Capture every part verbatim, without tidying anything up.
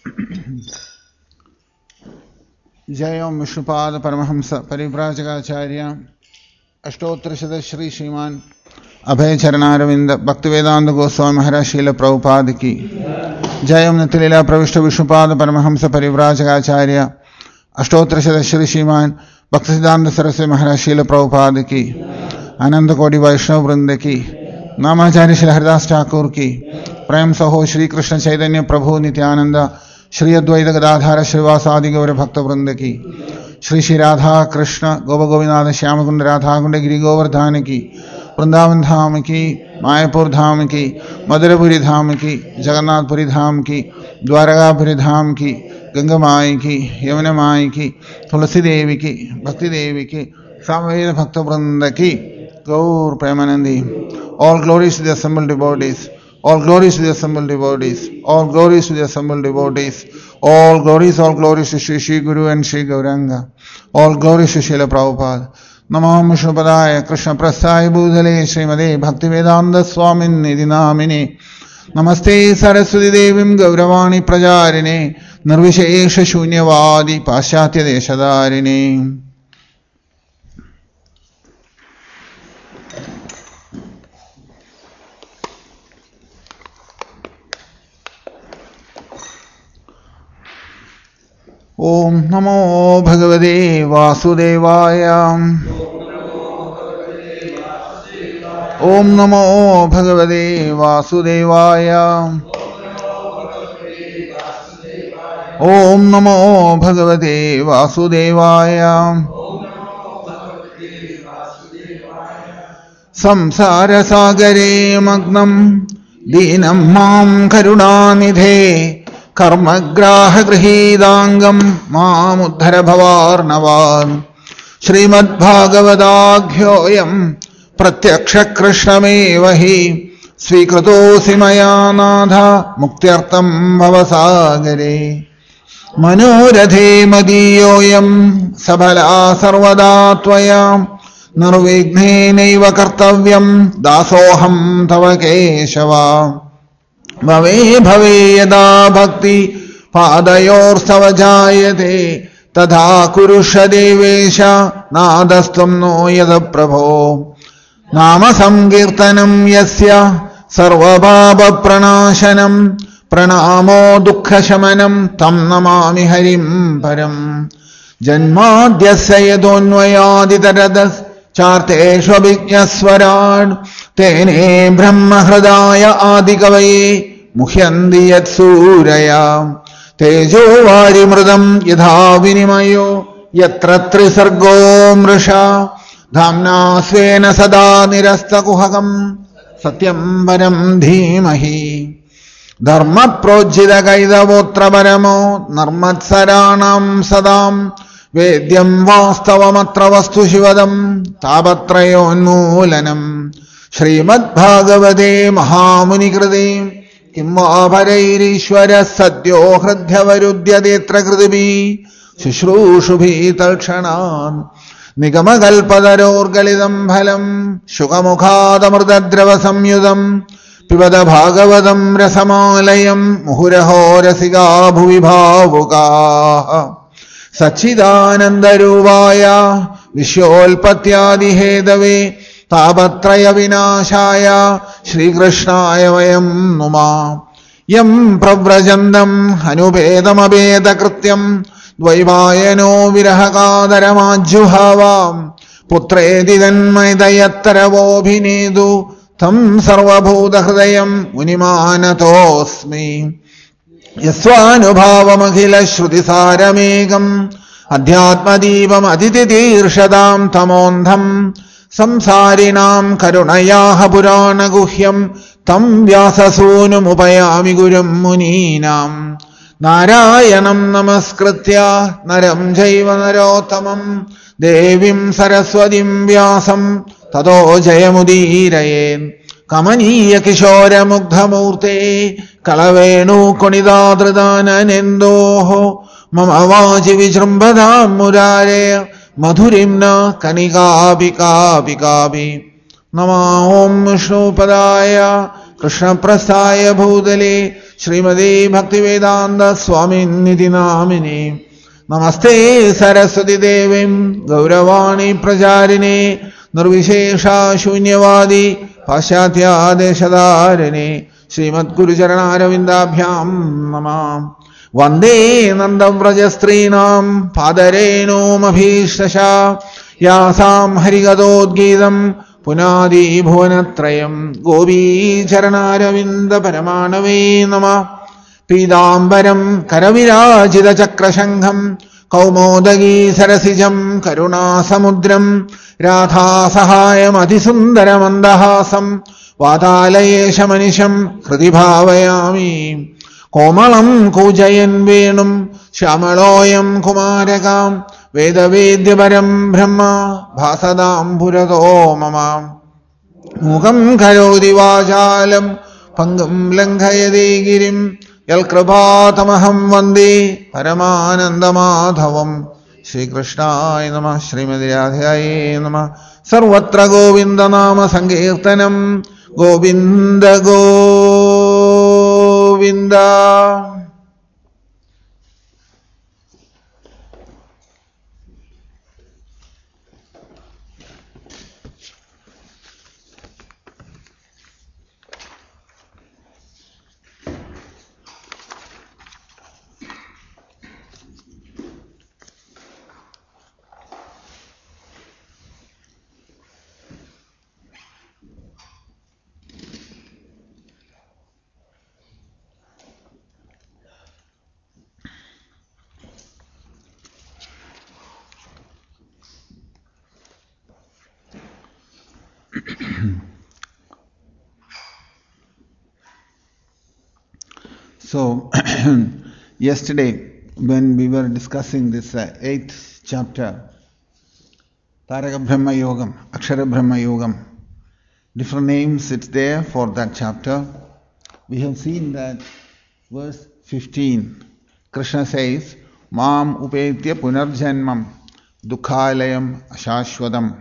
जय ओम विष्णुपाद परमहंस परिव्राजकाचार्य अष्टोत्तरशत श्री श्रीमान अभय चरणारविंद भक्तिवेदांत गोस्वामी महाराज शील प्रभुपाद की जय ओम नित्यलीला प्रविष्ट विष्णुपाद परमहंस परिव्राजकाचार्य अष्टोत्तरशत श्री श्रीमान भक्तिसिद्धांत सरस्वती महाराज शील प्रभुपाद की अनंत कोटि वैष्णव वृंद की नामाचार्य श्री हरिदास ठाकुर की प्रेम सहो श्री कृष्ण चैतन्य प्रभु नित्यानंद श्री अद्वैत गदाधार श्रीवासादि गौर भक्त वृंद की श्री श्री राधा कृष्ण गोप गोविंदनाथ श्याम कुंड राधा कुंड गिरि गोवर्धन की वृंदावन धाम की मायापुर धाम की मधुरपुरी धाम की जगन्नाथपुरी धाम की द्वारकापुरी धाम की गंगा माई की यमुना माई की तुलसी देवी की भक्ति देवी की सामवेद भक्त वृंद की गौर Premanandi. All glories to the assembled devotees. All glories to the assembled devotees. All glories to the assembled devotees. All glories, all glories to Shri Shri Guru and Shri Gauranga. All glories to Srila Prabhupada. Namo Vishnupadaya Krishna Prasthaya Bhutale Srimade Bhaktivedanta Swamin Nidhi Namine. Namaste Saraswati Devim Gauravani Prajarine Nirvishesha Shunyavadi Paschatya Deshadarine. ओम नमो भगवते वासुदेवाय. ओम नमो भगवते वासुदेवाय. ओम नमो भगवते वासुदेवाय. संसार सागरे मग्नं दीनं मां करुणानिधे कर्मग्राह गृहीदांगम मामुद्धर भवार्णवान्. श्रीमद्भागवताख्योऽयं प्रत्यक्ष कृष्णमेव हि स्वीकृतोऽसि मया नाथ मुक्त्यर्थं भवसागरे. मनोरथे मदीयोऽयं सबला सर्वदा त्वया निर्विघ्नेनैव कर्तव्यं दासोऽहं तव केशव. भवे भवे यदा भक्ति पादयोर्स्तव जायते तथा कुरुष्व देवेश नादस्त्वं नो यद प्रभो. नाम संकीर्तनं यस्य सर्वपापप्रणाशनं प्रणामो दुःखशमनं तं नमामि हरिं परम्. जन्माद्यस्य यतोऽन्वयादितरतश्चार्थेष्वभिज्ञस्वराट् तेने ब्रह्महृदाय आदिकवये मुह्यन्ति यत्सूरया. तेजो वारिमृदं यथा विनिमयो यत्र त्रिसर्गो मृषा धाम्ना स्वेन सदा निरस्तकुहकं सत्यं परं धीमहि. धर्मप्रोज्झितकैतवोऽत्र परमो नर्मत्सराणां सदां वेद्यं वास्तवमत्र वस्तु शिवदं तापत्रयोन्मूलनम्. श्रीमद्भागवते महामुनिकृते किं वा परैरीश्वरः सद्यो हृद्यवरुध्यतेऽत्र कृतिभिः शुश्रूषुभिः तत्क्षणात्. निगमकल्पतरोर्गलितं फलं शुकमुखादमृतद्रवसंयुतं पिबत भागवतं रसमालयं मुहुरहो रसिका भुवि भावुकाः. सच्चिदानन्दरूपाय विश्वोत्पत्त्यादिहेतवे तापत्रय विनाशाय श्रीकृष्णाय वयं नुमः. यं प्रव्रजन्तं अनुपेदमपेदकृत्यं द्वैवायनो विरहकादरमाज्जुहाव. पुत्रेति तन्मयतयत्तरवोऽभिनेदु तं सर्वभूतहृदयं मुनिमानतोऽस्मि. यस्वानुभावमखिलश्रुतिसारमेकम् अध्यात्मदीपमतितितीर्षदां तमोन्धं संसारिणां करुणयाः पुराणगुह्यं तं व्याससूनुमुपयामि गुरुं मुनीनां. नारायणं नमस्कृत्य नरं चैव नरोत्तमं देवीं सरस्वतीं व्यासं ततो जयमुदीरयेत्. कमनीय किशोरमुग्धमूर्ते कलवेणुकुणिदादृदाननेन्दोः मम वाचि विजृम्भतां मुरारे मधुरिं न कनिकापि कापि कापि. नमो ॐ विष्णुपदाय Krishna Prasthaya Bhutale Srimati Bhaktivedanta Swaminiti Namini Namaste Saraswati Devim Gauravani Prajarine Nirvishesha Shunyavadi Paschatya Deshadarini Srimad Guru Charanaravindaabhyam Namah Vande Nandam Vrajastrinam Padareno Mabhishtasha Yasam Harigadodgidam Punadi Bhuvanatrayam Gopi Charanaravinda Paramanave Nama Pidambaram Karavirajita Chakrashangham Kaumodagi Sarasijam Karuna Samudram Radha Sahayam Adhisundaram Andahasam Vatalaye Shamanisham Hridibhavayami Komalam Kujayan Venum Shamaloyam Kumarakam Vedavedyaparam Brahma Bhasadam Purato Mama Mukam Karodi Vajalam Pangam Lankayade Girim Yalkrabhatamaham Vande Paramanandamadhavam Shri Krishnaya Namah Srimati Radhaye Namah Sarvatra Govinda Nama Sankirtanam Govinda Govinda. So, yesterday when we were discussing this uh, eighth chapter, Taraka Brahma Yogam, Akshara Brahma Yogam, different names it's there for that chapter. We have seen that verse fifteen, Krishna says, Mam upetya punarjanmam dukhalayam ashashwadam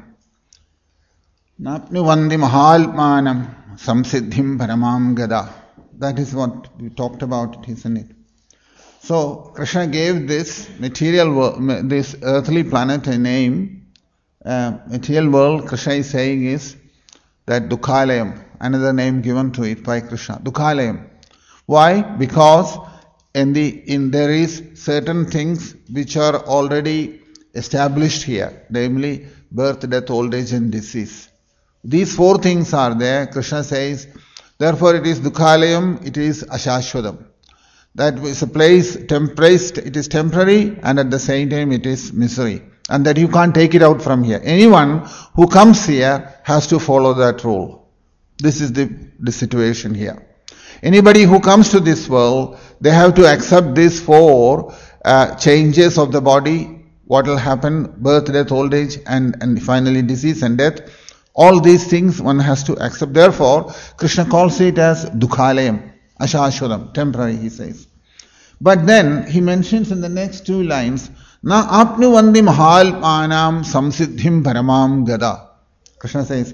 napnuvandi mahalmanam samsiddhim paramam gada. That is what we talked about, isn't it? So, Krishna gave this material world, this earthly planet a name. Uh, material world, Krishna is saying is that Dukhalayam, another name given to it by Krishna. Dukhalayam. Why? Because in the in there is certain things which are already established here, namely birth, death, old age and disease. These four things are there. Krishna says, therefore it is Dukhalayam, it is Ashashwadam. That is a place, temporary, it is temporary and at the same time it is misery. And that you can't take it out from here. Anyone who comes here has to follow that rule. This is the, the situation here. Anybody who comes to this world, they have to accept these four uh, changes of the body, what will happen, birth, death, old age and, and finally disease and death. All these things one has to accept. Therefore, Krishna calls it as Dukhalayam, Ashashwadam, temporary, he says. But then he mentions in the next two lines, Na apnu vandi mahalpanam samsiddhim paramam gada. Krishna says.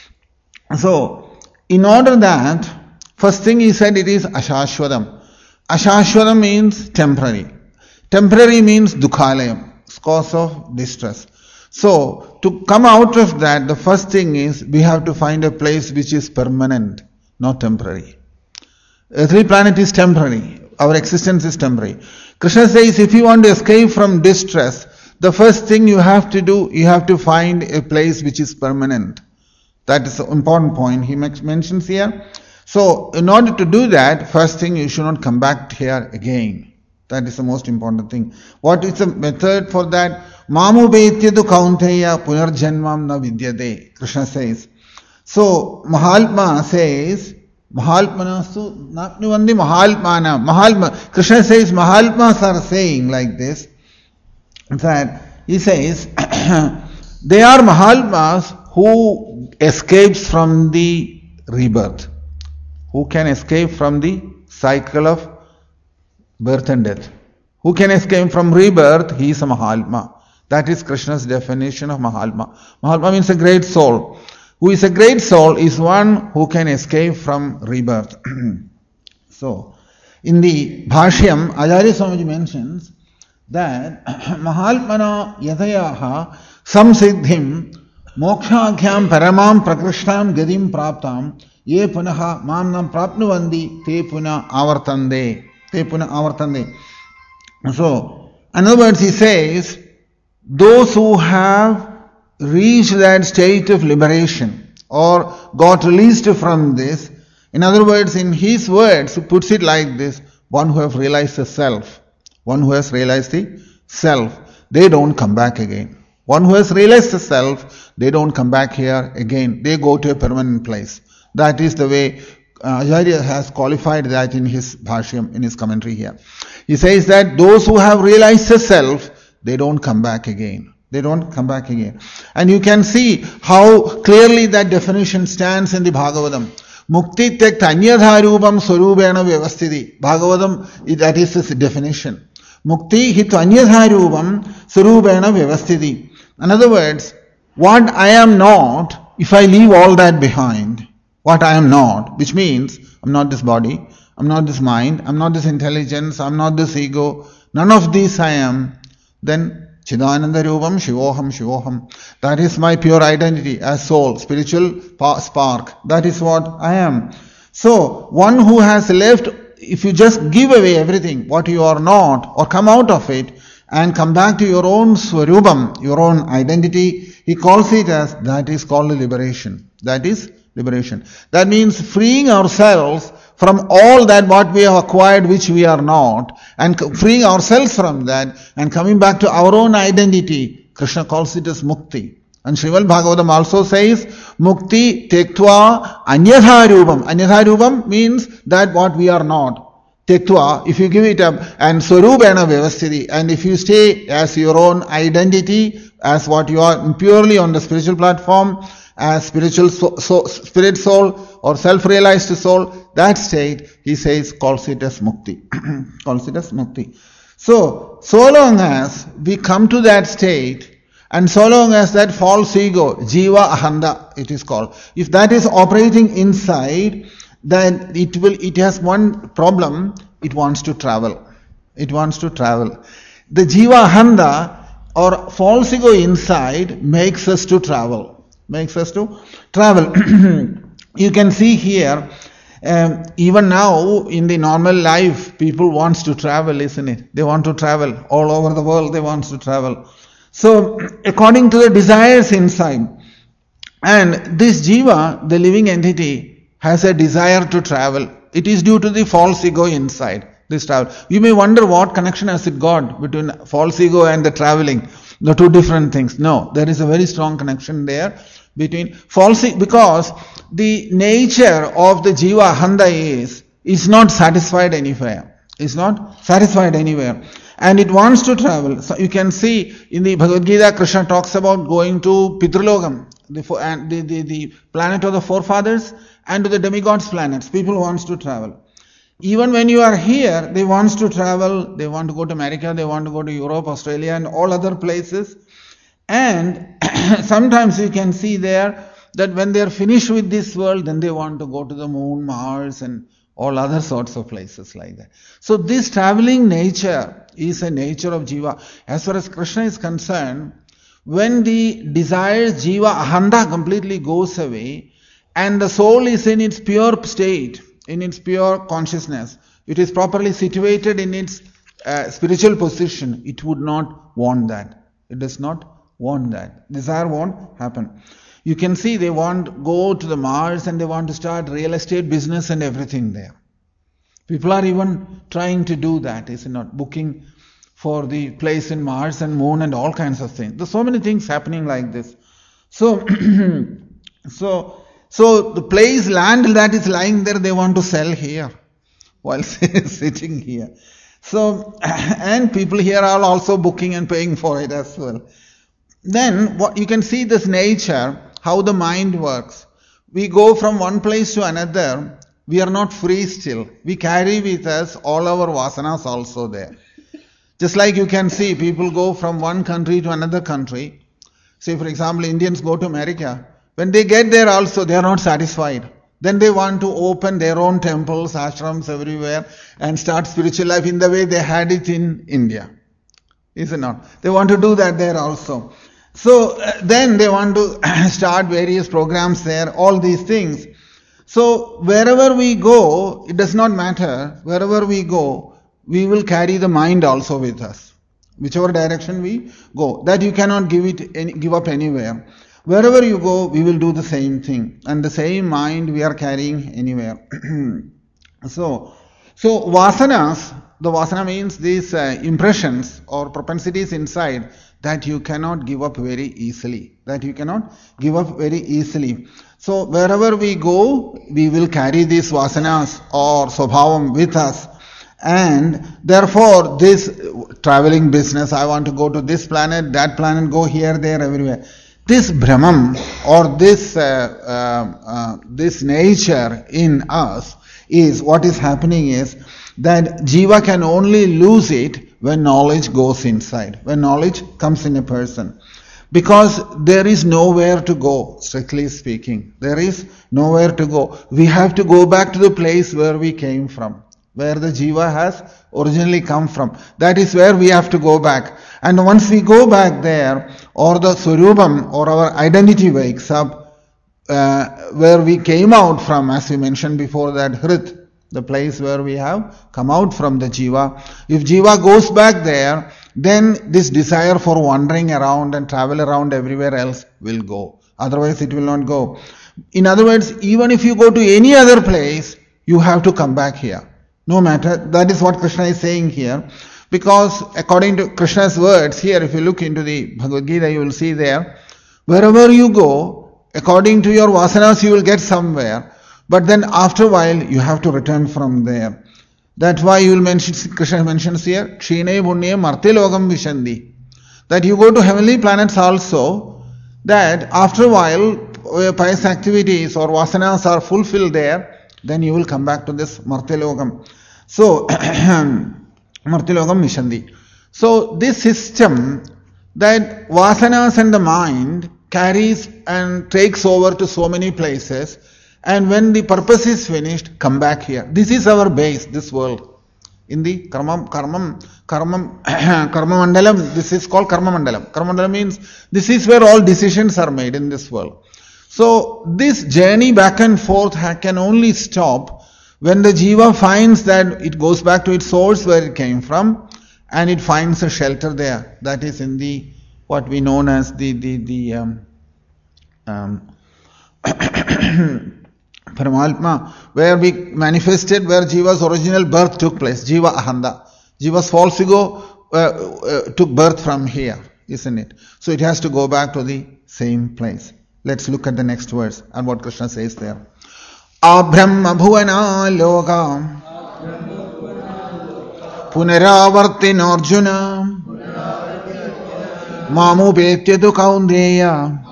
So, in order that, first thing he said it is Ashashwadam. Ashashwadam means temporary. Temporary means Dukhalayam, cause of distress. So, to come out of that, the first thing is we have to find a place which is permanent, not temporary. Earthly planet is temporary. Our existence is temporary. Krishna says if you want to escape from distress, the first thing you have to do, you have to find a place which is permanent. That is an important point he mentions here. So, in order to do that, first thing you should not come back here again. That is the most important thing. What is the method for that? Mamu betyadu kaunteya punarjanmam na vidyate. Krishna says. So, Mahalma says, Mahalpanastu napnivandi Mahalpana. Mahalma. Krishna says, Mahalpas are saying like this, that he says, they are Mahalpas who escapes from the rebirth. Who can escape from the cycle of birth and death. Who can escape from rebirth? He is a Mahalma. That is Krishna's definition of Mahalma. Mahalma means a great soul. who is a great soul, is one who can escape from rebirth. So, in the Bhashyam, Acharya Swamiji mentions that Mahalpana Yatayaha Samsiddhim Mokshākhyam Paramam Prakrishtam Gadim Praptam Ye Punaha Mamnam Prapnuvandi Te Puna Avartande. Te Puna Avartande. So, in other words, he says, those who have reached that state of liberation or got released from this, in other words, in his words, he puts it like this: one who has realized the self, one who has realized the self, they don't come back again. One who has realized the self, they don't come back here again. They go to a permanent place. That is the way uh, Acharya has qualified that in his Bhashyam, in his commentary here. He says that those who have realized the self, they don't come back again. They don't come back again. And you can see how clearly that definition stands in the Bhagavatam. Mukti tekt anyadharubam swarubena vyavasthiti. Bhagavatam, that is the definition. Mukti hit anyadharubam swarubena vyavasthiti. In other words, what I am not, if I leave all that behind, what I am not, which means I'm not this body, I'm not this mind, I'm not this intelligence, I'm not this ego, none of these I am, then Chidananda Rupam Shivoham Shivoham. That is my pure identity as soul, spiritual spark. That is what I am. So, one who has left, if you just give away everything, what you are not, or come out of it, and come back to your own Swarupam, your own identity, he calls it as, that is called liberation. That is liberation. That means freeing ourselves from all that what we have acquired which we are not, and freeing ourselves from that and coming back to our own identity. Krishna calls it as mukti. And Srimad Bhagavatam also says, mukti tektva anyadharubam. Anyadharubam means that what we are not. Tektva, if you give it up, and swarubena vyavasthiti, and if you stay as your own identity, as what you are purely on the spiritual platform, as spiritual so, so, spirit soul or self-realized soul, that state, he says, calls it as mukti. calls it as mukti. So, so long as we come to that state, and so long as that false ego, jiva ahanda, it is called, if that is operating inside, then it will, it has one problem, it wants to travel. It wants to travel. The jiva ahanda or false ego inside makes us to travel. Makes us to travel. You can see here, um, even now in the normal life, people wants to travel, isn't it? They want to travel all over the world. They want to travel. So, according to the desires inside, and this jiva, the living entity, has a desire to travel. It is due to the false ego inside this travel. You may wonder what connection has it got between false ego and the traveling. The two different things. No, there is a very strong connection there between false, because the nature of the jiva ahanda is is not satisfied anywhere. Is not satisfied anywhere, and it wants to travel. So you can see in the Bhagavad Gita, Krishna talks about going to Pitralokam, the and the, the the planet of the forefathers, and to the demigods' planets. People wants to travel. Even when you are here, they wants to travel. They want to go to America. They want to go to Europe, Australia, and all other places. And sometimes you can see there that when they are finished with this world, then they want to go to the moon, Mars, and all other sorts of places like that. So this traveling nature is a nature of jiva. As far as Krishna is concerned, when the desired jiva ahanda completely goes away, and the soul is in its pure state, in its pure consciousness, it is properly situated in its uh, spiritual position, it would not want that. It does not want that. Desire won't happen. You can see they want to go to the Mars and they want to start real estate business and everything there. People are even trying to do that, is it not? Booking for the place in Mars and Moon and all kinds of things. There's so many things happening like this. So, so, so the place, land that is lying there, they want to sell here while sitting here. So, and people here are also booking and paying for it as well. Then what you can see this nature, how the mind works. We go from one place to another. We are not free still. We carry with us all our vasanas also there. Just like you can see people go from one country to another country. Say for example, Indians go to America. When they get there also, they are not satisfied. Then they want to open their own temples, ashrams everywhere and start spiritual life in the way they had it in India. Is it not? They want to do that there also. So uh, then they want to start various programs there, all these things. So wherever we go, it does not matter. Wherever we go, we will carry the mind also with us. Whichever direction we go, that you cannot give it any, give up anywhere. Wherever you go, we will do the same thing, and the same mind we are carrying anywhere. so, so vasanas. The vasana means these uh, impressions or propensities inside that you cannot give up very easily. That you cannot give up very easily. So wherever we go, we will carry these vasanas or swabhavam with us. And therefore this traveling business, I want to go to this planet, that planet, go here, there, everywhere. This Brahman or this, uh, uh, uh, this nature in us is, what is happening is, that jiva can only lose it when knowledge goes inside, when knowledge comes in a person. Because there is nowhere to go, strictly speaking. There is nowhere to go. We have to go back to the place where we came from, where the jiva has originally come from. That is where we have to go back. And once we go back there, or the Swarupam or our identity wakes up, uh, where we came out from, as we mentioned before, that Hrit, the place where we have come out from the jiva. If jiva goes back there, then this desire for wandering around and travel around everywhere else will go. Otherwise it will not go. In other words, even if you go to any other place, you have to come back here. No matter, that is what Krishna is saying here. Because according to Krishna's words here, if you look into the Bhagavad Gita, you will see there, wherever you go, according to your vasanas, you will get somewhere. But then after a while, you have to return from there. That's why you will mention, Krishna mentions here, Kshine Punya Martilogam Vishandi. That you go to heavenly planets also, that after a while, pious activities or vasanas are fulfilled there, then you will come back to this Martilogam. So, Martilogam Vishandi. So, this system, that vasanas and the mind carries and takes over to so many places, and when the purpose is finished, come back here. This is our base, this world. In the karma, karma, karma, karma mandalam, this is called karma mandalam. Karma mandalam means this is where all decisions are made in this world. So this journey back and forth can only stop when the jiva finds that it goes back to its source where it came from, and it finds a shelter there. That is in the, what we know as the, the, the, um, um, Paramatma, where we manifested, where Jiva's original birth took place, Jiva Ahanda. Jiva's false ego uh, uh, took birth from here, isn't it? So it has to go back to the same place. Let's look at the next verse and what Krishna says there. Abrahma bhuvana loka punaravartin arjuna mamu betyadu kaundeya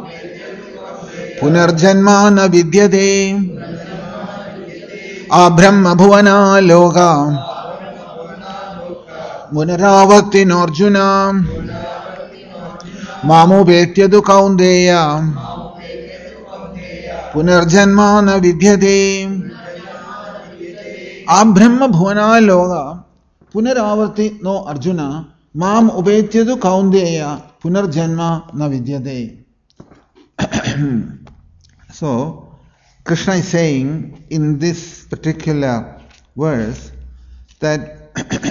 Punarjanma na vidyate Abrahma bhuvana loka Punaravatin arjuna Mamu betyadu kaundeya Punarjanma na vidyate Abrahma bhuvana loka Punaravarti no arjuna Mam ubetyadu kaundeya Punarjanma na vidyate. So, Krishna is saying in this particular verse that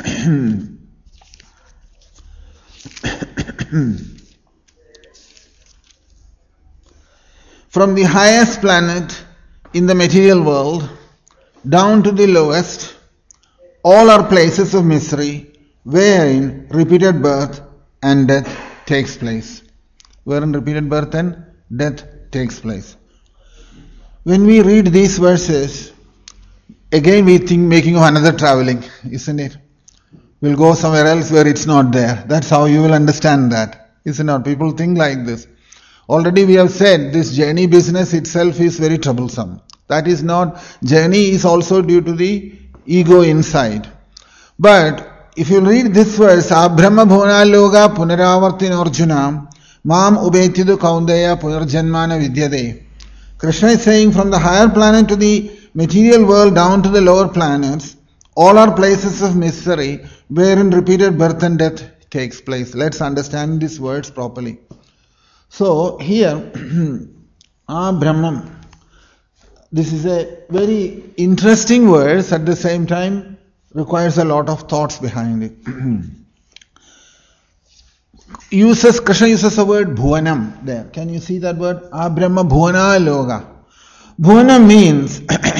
from the highest planet in the material world down to the lowest, all are places of misery wherein repeated birth and death takes place. Wherein repeated birth and death takes place. When we read these verses, again we think making of another traveling, isn't it? We'll go somewhere else where it's not there. That's how you will understand that, isn't it? People think like this. Already we have said this journey business itself is very troublesome. That is not, journey is also due to the ego inside. But if you read this verse, Abrahma bhuvana loka punaravartin arjuna Mam ubetidu kaundeya punarjanmana vidyade. Krishna is saying from the higher planet to the material world down to the lower planets, all are places of misery wherein repeated birth and death takes place. Let's understand these words properly. So here, Ah Brahman, this is a very interesting verse, at the same time requires a lot of thoughts behind it. uses Krishna uses the word bhuvanam there. Can you see that word? Ah Brahma bhuvana loga. Bhuvana means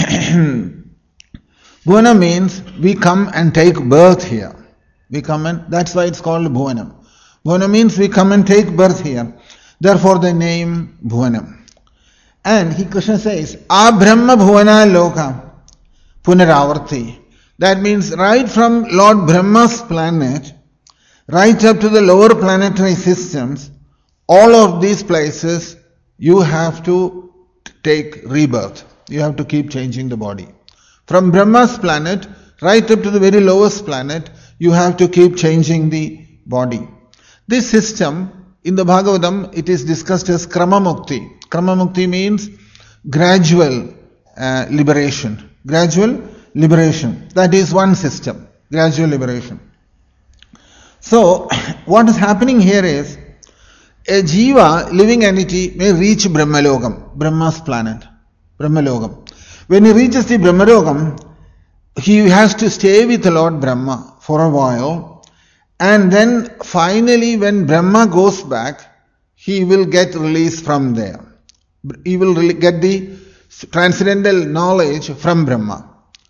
bhuvana means we come and take birth here. We come and that's why it's called bhuvanam. Bhuvana means we come and take birth here. Therefore the name bhuvanam. And he Krishna says, Ah Brahma bhuvana loka punaravarti. That means right from Lord Brahma's planet, right up to the lower planetary systems, all of these places you have to take rebirth. You have to keep changing the body. From Brahma's planet, right up to the very lowest planet, you have to keep changing the body. This system, in the Bhagavatam, it is discussed as Krama Mukti. Krama Mukti means gradual uh, liberation. Gradual liberation. That is one system. Gradual liberation. So, what is happening here is, a jiva, living entity, may reach Brahmalogam, Brahma's planet, Brahmalogam. When he reaches the Brahmalogam, he has to stay with Lord Brahma for a while, and then finally when Brahma goes back, he will get released from there. He will get the transcendental knowledge from Brahma.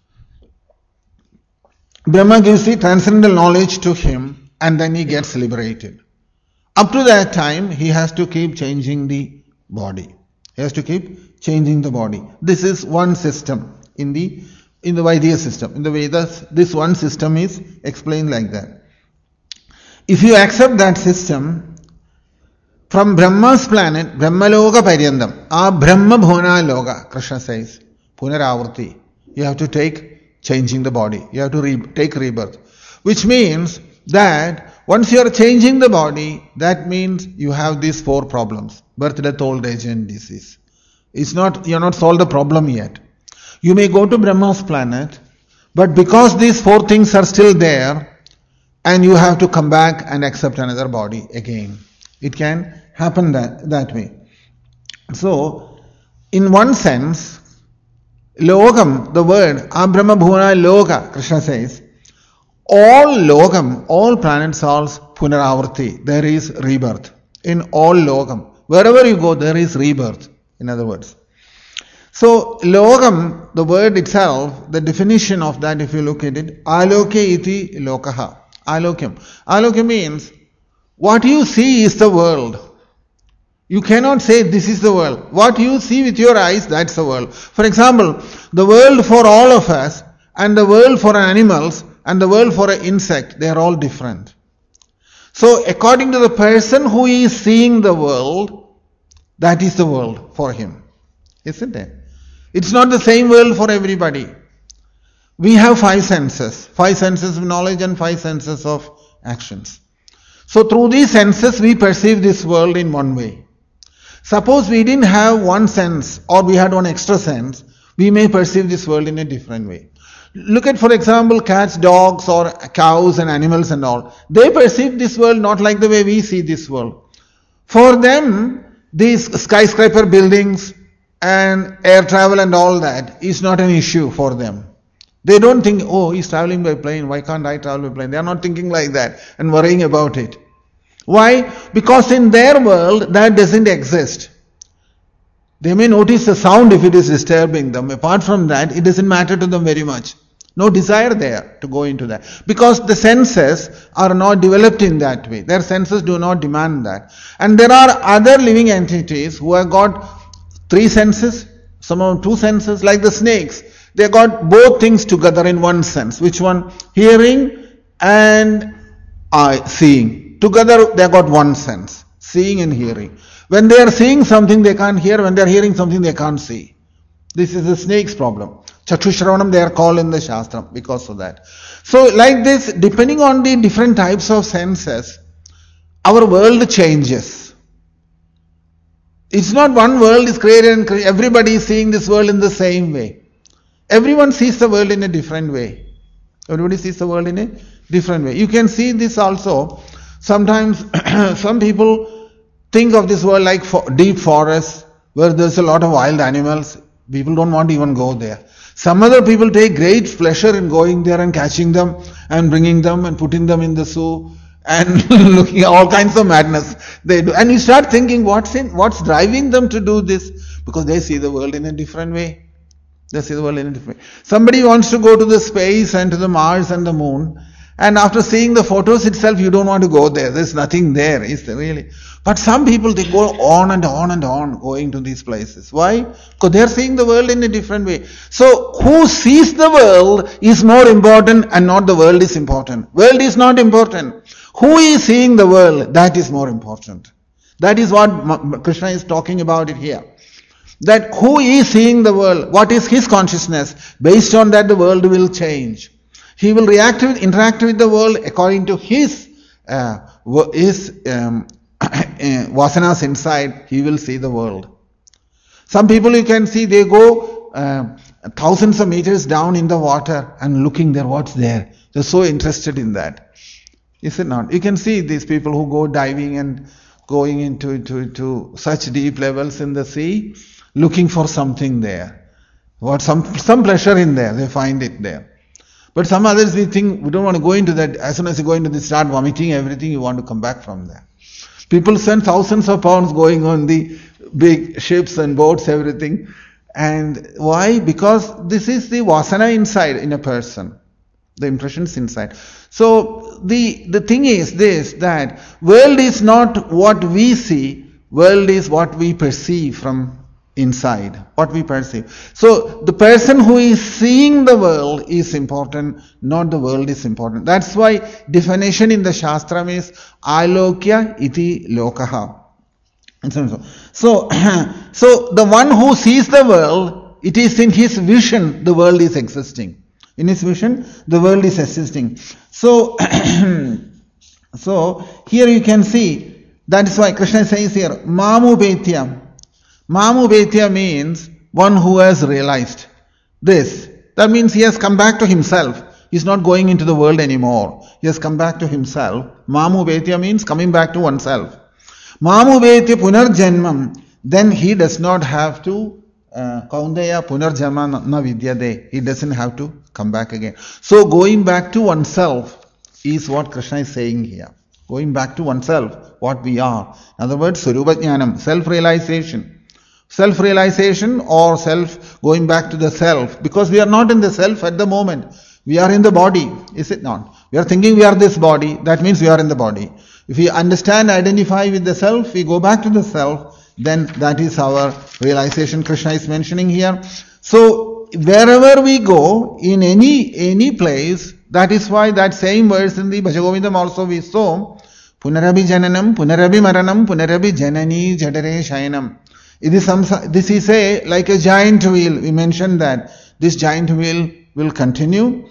Brahma gives the transcendental knowledge to him, and then he gets liberated. Up to that time, he has to keep changing the body. He has to keep changing the body. This is one system in the in the Vaidya system. In the Vedas, this one system is explained like that. If you accept that system, from Brahma's planet, Brahmaloka Paryandam, Ah Brahma Bhuvana Loka, Krishna says, Punaravarti. You have to take changing the body. You have to re- take rebirth. Which means that once you are changing the body, that means you have these four problems. Birth, death, old age and disease. It's not, you have not solved the problem yet. You may go to Brahma's planet, but because these four things are still there, and you have to come back and accept another body again. It can happen that, that way. So, in one sense, Logam, the word, Abrahma Bhuvana Loka, Krishna says, all Logam, all planet souls, Punaravarti, there is rebirth. In all Logam. Wherever you go, there is rebirth, in other words. So, Logam, the word itself, the definition of that, if you look at it, Aloke iti lokaha. Alokyam. Alokyam means, what you see is the world. You cannot say this is the world. What you see with your eyes, that's the world. For example, the world for all of us, and the world for animals, and the world for an insect, they are all different. So, according to the person who is seeing the world, that is the world for him. Isn't it? It's not the same world for everybody. We have five senses. Five senses of knowledge and five senses of actions. So, through these senses, we perceive this world in one way. Suppose we didn't have one sense, or we had one extra sense, we may perceive this world in a different way. Look at, for example, cats, dogs, or cows and animals and all. They perceive this world not like the way we see this world. For them, these skyscraper buildings and air travel and all that is not an issue for them. They don't think, oh, he's traveling by plane, why can't I travel by plane? They are not thinking like that and worrying about it. Why? Because in their world, that doesn't exist. They may notice the sound if it is disturbing them. Apart from that, it doesn't matter to them very much. No desire there to go into that. Because the senses are not developed in that way. Their senses do not demand that. And there are other living entities who have got three senses, some of two senses, like the snakes. They got both things together in one sense. Which one? Hearing and eye, seeing. Together they got one sense. Seeing and hearing. When they are seeing something they can't hear. When they are hearing something they can't see. This is the snake's problem. Chatushravanam they are called in the Shastra because of that. So like this, depending on the different types of senses, our world changes. It's not one world is created and everybody is seeing this world in the same way. Everyone sees the world in a different way. Everybody sees the world in a different way. You can see this also. Sometimes some people think of this world like for deep forests where there's a lot of wild animals. People don't want to even go there. Some other people take great pleasure in going there and catching them and bringing them and putting them in the zoo and looking at all kinds of madness they do. And you start thinking, what's in, what's driving them to do this? Because they see the world in a different way. They see the world in a different way. Somebody wants to go to the space and to the Mars and the moon, and after seeing the photos itself, you don't want to go there. There's nothing there, is there really? But some people, they go on and on and on going to these places. Why? Because they're seeing the world in a different way. So, who sees the world is more important and not the world is important. World is not important. Who is seeing the world? That is more important. That is what Krishna is talking about it here. That who is seeing the world? What is his consciousness? Based on that, the world will change. He will react with, interact with the world according to his uh, his um, vasanas inside. He will see the world. Some people you can see, they go uh, thousands of meters down in the water and looking there, what's there. They're so interested in that. Is it not? You can see these people who go diving and going into, into, into such deep levels in the sea, looking for something there. What some some pleasure in there, they find it there. But some others, we think, we don't want to go into that. As soon as you go into this, start vomiting everything, you want to come back from there. People spend thousands of pounds going on the big ships and boats, everything. And why? Because this is the vasana inside in a person. The impressions inside. So the, the thing is this, that world is not what we see, world is what we perceive from inside, what we perceive. So the person who is seeing the world is important, not the world is important. That's why definition in the Shastram is alokya iti lokaha. So, so the one who sees the world, it is in his vision the world is existing. In his vision, the world is existing. So, so here you can see, that is why Krishna says here, Mamu Betya. Mamu Betya means one who has realized this. That means he has come back to himself. He is not going into the world anymore. He has come back to himself. Mamu Betya means coming back to oneself. Mamu Betya Punarjanmam. Then he does not have to Kaundeya Punarjanma na vidyade. He doesn't have to come back again. So going back to oneself is what Krishna is saying here. Going back to oneself, what we are. In other words, Swarupa Jnanam, self-realization. Self-realization or self, going back to the self. Because we are not in the self at the moment. We are in the body, is it not? We are thinking we are this body, that means we are in the body. If we understand, identify with the self, we go back to the self, then that is our realization Krishna is mentioning here. So, wherever we go, in any any place, that is why that same verse in the Bhajagovindam also we saw, Punarabi Jananam, Punarabi Maranam, Punarabi Janani Jadare Shayanam. It is some, this is a, like a giant wheel. We mentioned that this giant wheel will continue,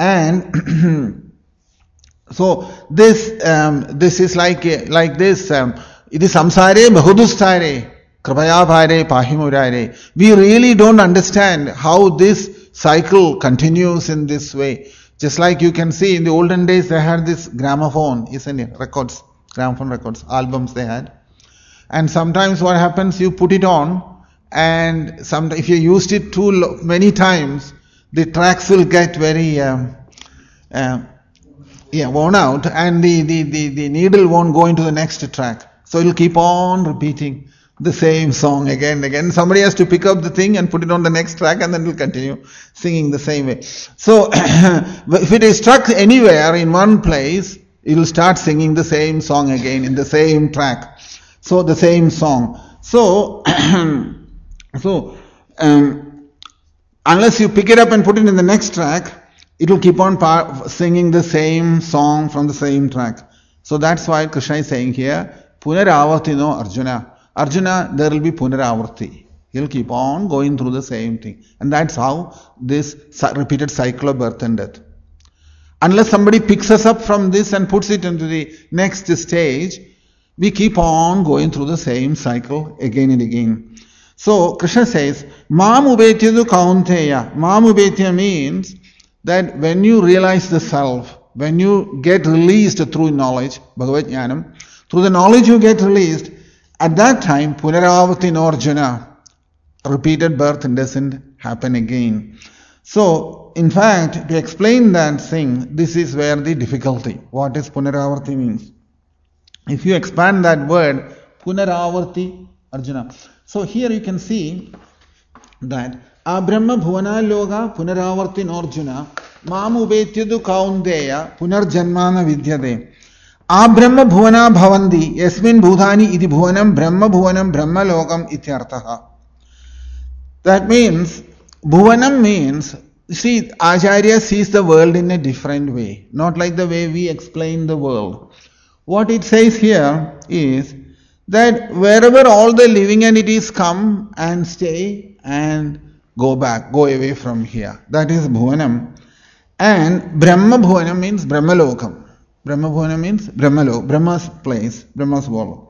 and so this um, this is like a, like this. Um, it is samsare bahudustare kripaya bhare pahimurare. We really don't understand how this cycle continues in this way. Just like you can see in the olden days, they had this gramophone, isn't it? Records, gramophone records, albums they had. And sometimes what happens, you put it on, and some, if you used it too many times, the tracks will get very um, uh, yeah, worn out, and the, the, the, the needle won't go into the next track. So it will keep on repeating the same song again and again. Somebody has to pick up the thing and put it on the next track, and then it will continue singing the same way. So if it is stuck anywhere in one place, it will start singing the same song again in the same track. So the same song. So, so um, unless you pick it up and put it in the next track, it will keep on par- singing the same song from the same track. So that's why Krishna is saying here, Punaravarti no Arjuna. Arjuna, there will be Punaravarti. He'll keep on going through the same thing. And that's how this repeated cycle of birth and death. Unless somebody picks us up from this and puts it into the next stage, we keep on going through the same cycle again and again. So Krishna says, Mam ubetyadu kaunteya. Mam ubetya means that when you realize the self, when you get released through knowledge, Bhagavad Jnanam, through the knowledge you get released, at that time, Punaravati Arjuna, repeated birth doesn't happen again. So, in fact, to explain that thing, this is where the difficulty. What is Punaravarti means? If you expand that word, Punaravarti Arjuna. So here you can see that Abrahma Bhuvana Loga Punaravarti Arjuna Mamu Betyadu Kaundeya Punarjanmana Vidyade Abrahma Bhuvana Bhavandi Yasmin Bhudhani Iti Bhuvanam Brahma Bhuvanam Brahma Logam Ityartaha. That means Bhuvanam means, see, Acharya sees the world in a different way, not like the way we explain the world. What it says here is that wherever all the living entities come and stay and go back, go away from here. That is Bhuvanam. And Brahma Bhuvanam means Brahma Lokam. Brahma Bhuvanam means Brahma Lokam, Brahma's place, Brahma's world.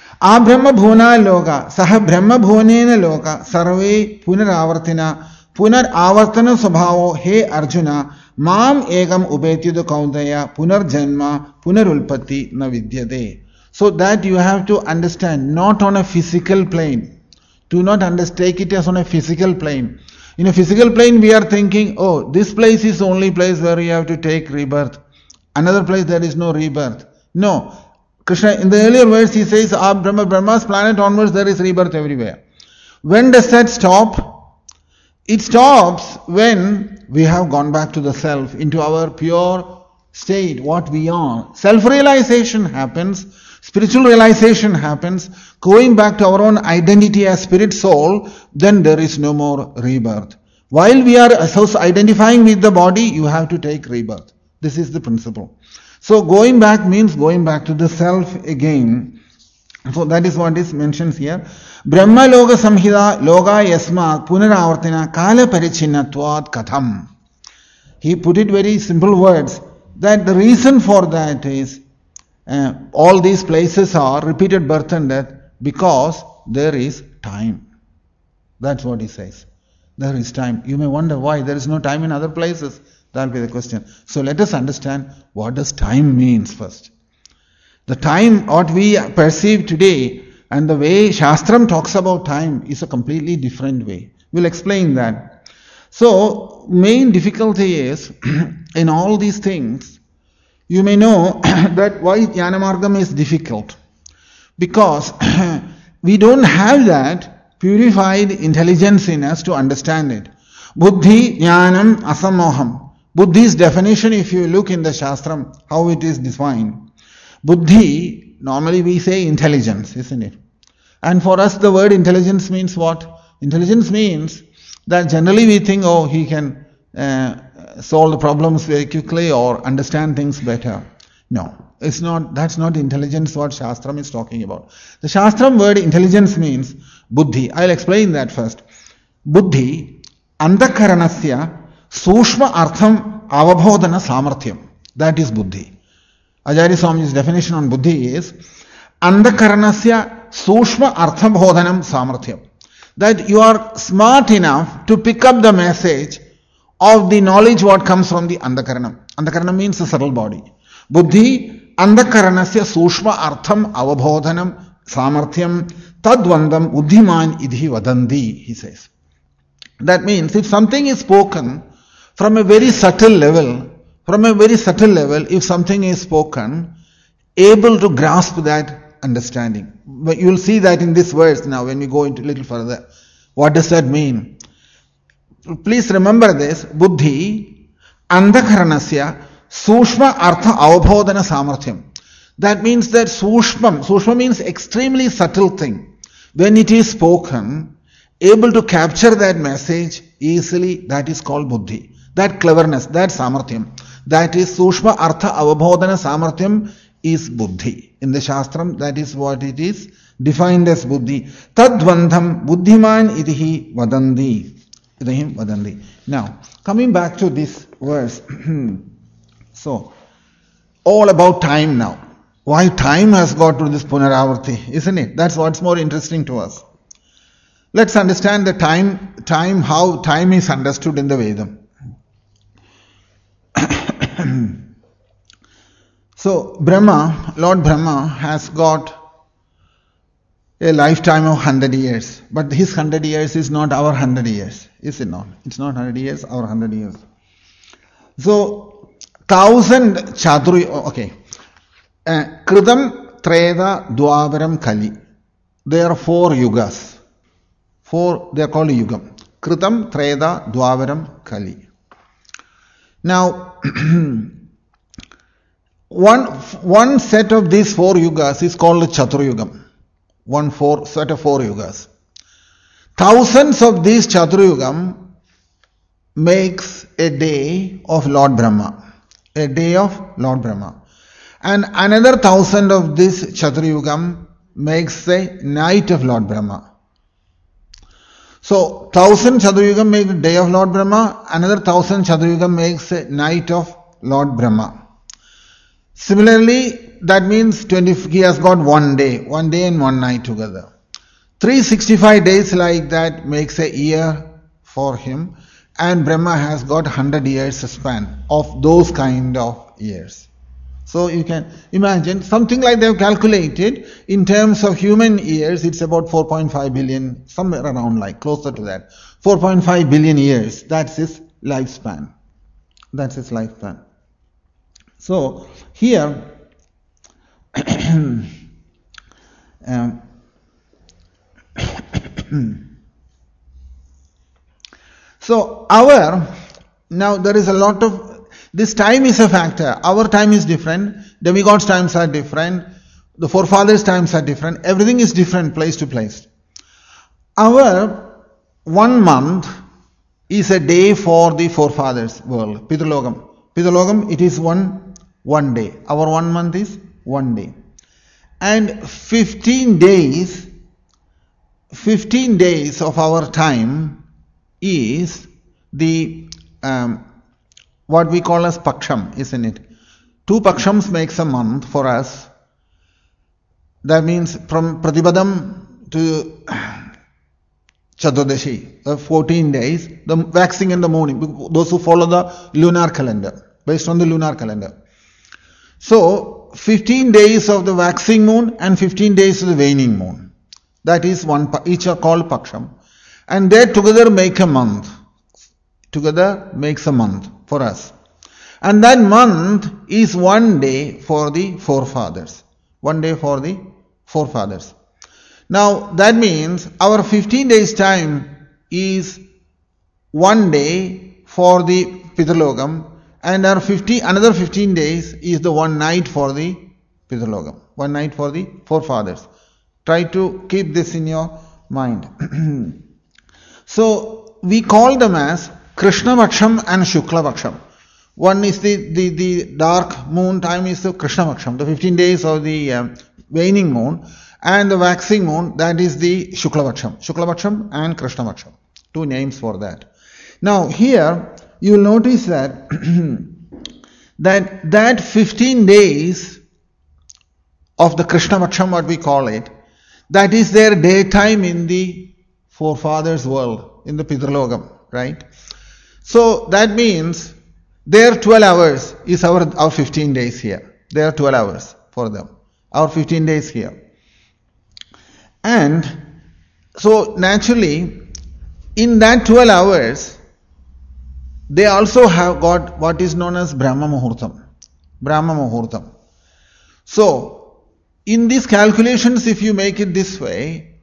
A Brahma Bhuvana Loka, Saha Brahma Bhuvanena Loka, Sarve Punaravartina, Punar Avartana Sabhavo, He Arjuna, Mam Egam Ubetyadu Kauntaya, Punar Janma, Punarulpati Navidyade. So that you have to understand, not on a physical plane. Do not undertake it as on a physical plane. In a physical plane, we are thinking, oh, this place is the only place where you have to take rebirth. Another place there is no rebirth. No. Krishna, in the earlier verse, he says, ah, Brahma, Brahma's planet onwards, there is rebirth everywhere. When does that stop? It stops when we have gone back to the self, into our pure state, what we are. Self-realization happens, spiritual realization happens, going back to our own identity as spirit soul, then there is no more rebirth. While we are identifying with the body, you have to take rebirth. This is the principle. So going back means going back to the self again. So that is what is mentioned here. Brahma Loga Samhita Loga Yasma Punaravartina Kala Parichinatvat Katham. He put it very simple words that the reason for that is uh, all these places are repeated birth and death because there is time. That's what he says. There is time. You may wonder why there is no time in other places. That will be the question. So let us understand what does time means first. The time, what we perceive today and the way Shastram talks about time is a completely different way. We'll explain that. So, main difficulty is, in all these things, you may know that why Jnanamargam is difficult. Because we don't have that purified intelligence in us to understand it. Buddhi, Jnanam, Asamoham. Buddhi's definition, if you look in the Shastram, how it is defined. Buddhi, normally we say intelligence, isn't it? And for us the word intelligence means what? Intelligence means that generally we think, oh, he can uh, solve the problems very quickly or understand things better. No, it's not, that's not intelligence what Shastram is talking about. The Shastram word intelligence means Buddhi. I'll explain that first. Buddhi, Andakaranasya, Sushma Artham Avabhodhana Samarthyam. That is Buddhi. Acharya Swami's definition on Buddhi is Andakaranasya Sushma Arthabhodhanam Samarthyam. That you are smart enough to pick up the message of the knowledge what comes from the Andakaranam. Andakaranam means the subtle body. Buddhi Andakaranasya Sushma Artham Avabhodhanam Samarthyam Tadvandam Uddhiman Idhi Vadandi, he says. That means if something is spoken from a very subtle level, from a very subtle level, if something is spoken, able to grasp that understanding. But you will see that in this verse now when we go into a little further. What does that mean? Please remember this. Buddhi, Andakaranasya, Sushma Artha Avabhodhana Samarthyam. That means that Sushmam, Sushma means extremely subtle thing. When it is spoken, able to capture that message easily, that is called Buddhi. That cleverness, that Samarthyam. That is Sushma Artha Avabhodhana Samarthyam is Buddhi. In the Shastram, that is what it is defined as Buddhi. Tadvandham Buddhiman Idihi Vadandi. Idahim Vadandi. Now, coming back to this verse. So, all about time now. why time has got to this Punaravarti, isn't it? That's what's more interesting to us. Let's understand the time, time, how time is understood in the Vedam. So, Brahma, Lord Brahma has got a lifetime of one hundred years. But his one hundred years is not our one hundred years. Is it not? It's not one hundred years, our one hundred years. So, thousand Chaturu, okay. Uh, Kritam, Treda, Dwavaram, Kali. There are four yugas. Four, they are called yugam. Kritam, Treda, Dwavaram, Kali. Now, one, one set of these four yugas is called Chaturayugam. One four, set of four yugas. Thousands of these Chaturayugam makes a day of Lord Brahma. A day of Lord Brahma. And another thousand of this Chaturayugam makes a night of Lord Brahma. So, thousand Chaturayugam makes a day of Lord Brahma, another thousand Chaturayugam makes a night of Lord Brahma. Similarly, that means twenty, he has got one day, one day and one night together. three hundred sixty-five days like that makes a year for him, and Brahma has got one hundred years span of those kind of years. So you can imagine something like they have calculated in terms of human years, it's about four point five billion, somewhere around like closer to that. four point five billion years, that's his lifespan. That's his lifespan. So here, um, so our, now there is a lot of, this time is a factor. Our time is different, demigods' times are different, the forefathers' times are different, everything is different place to place. Our one month is a day for the forefathers' world, Pitralokam. Pitralokam, it is one, one day. Our one month is one day. And fifteen days, fifteen days of our time is the, um, what we call as Paksham, isn't it? Two Pakshams makes a month for us. That means from Pratibadam to Chaturdashi, uh, fourteen days, the waxing and the mooning, those who follow the lunar calendar, based on the lunar calendar. So, fifteen days of the waxing moon and fifteen days of the waning moon. That is one, each are called Paksham. And they together make a month. Together makes a month for us. And that month is one day for the forefathers. One day for the forefathers. Now, that means our fifteen days time is one day for the Pitralokam, and our fifty, another fifteen days is the one night for the Pitralokam. One night for the forefathers. Try to keep this in your mind. So, we call them as Krishna Paksham and Shukla Paksham. One is the, the, the dark moon time is the Krishna Paksham, the fifteen days of the um, waning moon, and the waxing moon, that is the Shukla Paksham. Shukla Paksham and Krishna Paksham. Two names for that. Now here, you will notice that that that fifteen days of the Krishna Paksham, what we call it, that is their daytime in the forefathers' world, in the Pitralokam, right? So that means their twelve hours is our, our fifteen days here. There are twelve hours for them. Our fifteen days here. And so naturally, in that twelve hours, they also have got what is known as Brahma Muhurtam. Brahma Muhurtam. So, in these calculations, if you make it this way,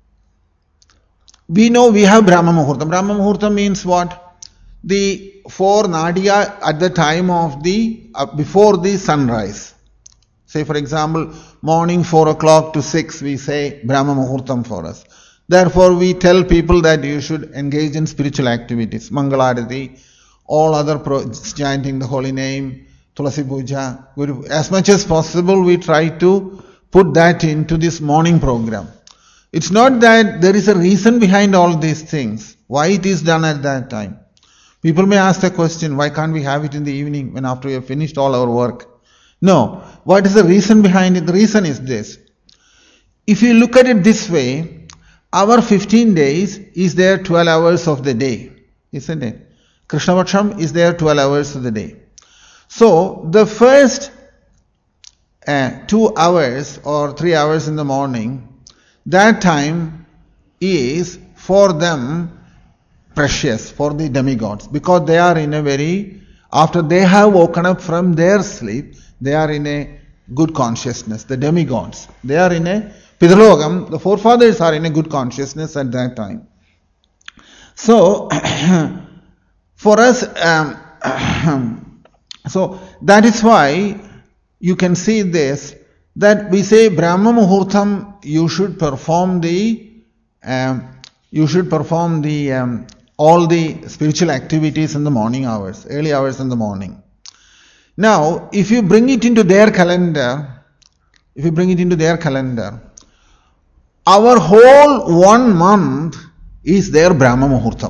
we know we have Brahma Muhurtam. Brahma Muhurtam means what? The four Nadia at the time of the, uh, before the sunrise. Say for example, morning four o'clock to six, we say Brahma Muhurtam for us. Therefore, we tell people that you should engage in spiritual activities. Mangalarati, all other pro- chanting the holy name, Tulasi Puja. As much as possible, we try to put that into this morning program. It's not that there is a reason behind all these things, why it is done at that time. People may ask the question, why can't we have it in the evening when after we have finished all our work? No. What is the reason behind it? The reason is this. If you look at it this way, our fifteen days is there twelve hours of the day, isn't it? Krishna Paksham is there twelve hours of the day. So the first uh, two hours or three hours in the morning, that time is for them precious, for the demigods, because they are in a very, after they have woken up from their sleep, they are in a good consciousness, the demigods. They are in a Pitralokam, the forefathers are in a good consciousness at that time. So, for us, um, so that is why you can see this, that we say Brahma Muhurtam, you should perform the, um, you should perform the, um, all the spiritual activities in the morning hours, early hours in the morning. Now, if you bring it into their calendar, if you bring it into their calendar, our whole one month is their Brahma Muhurtam.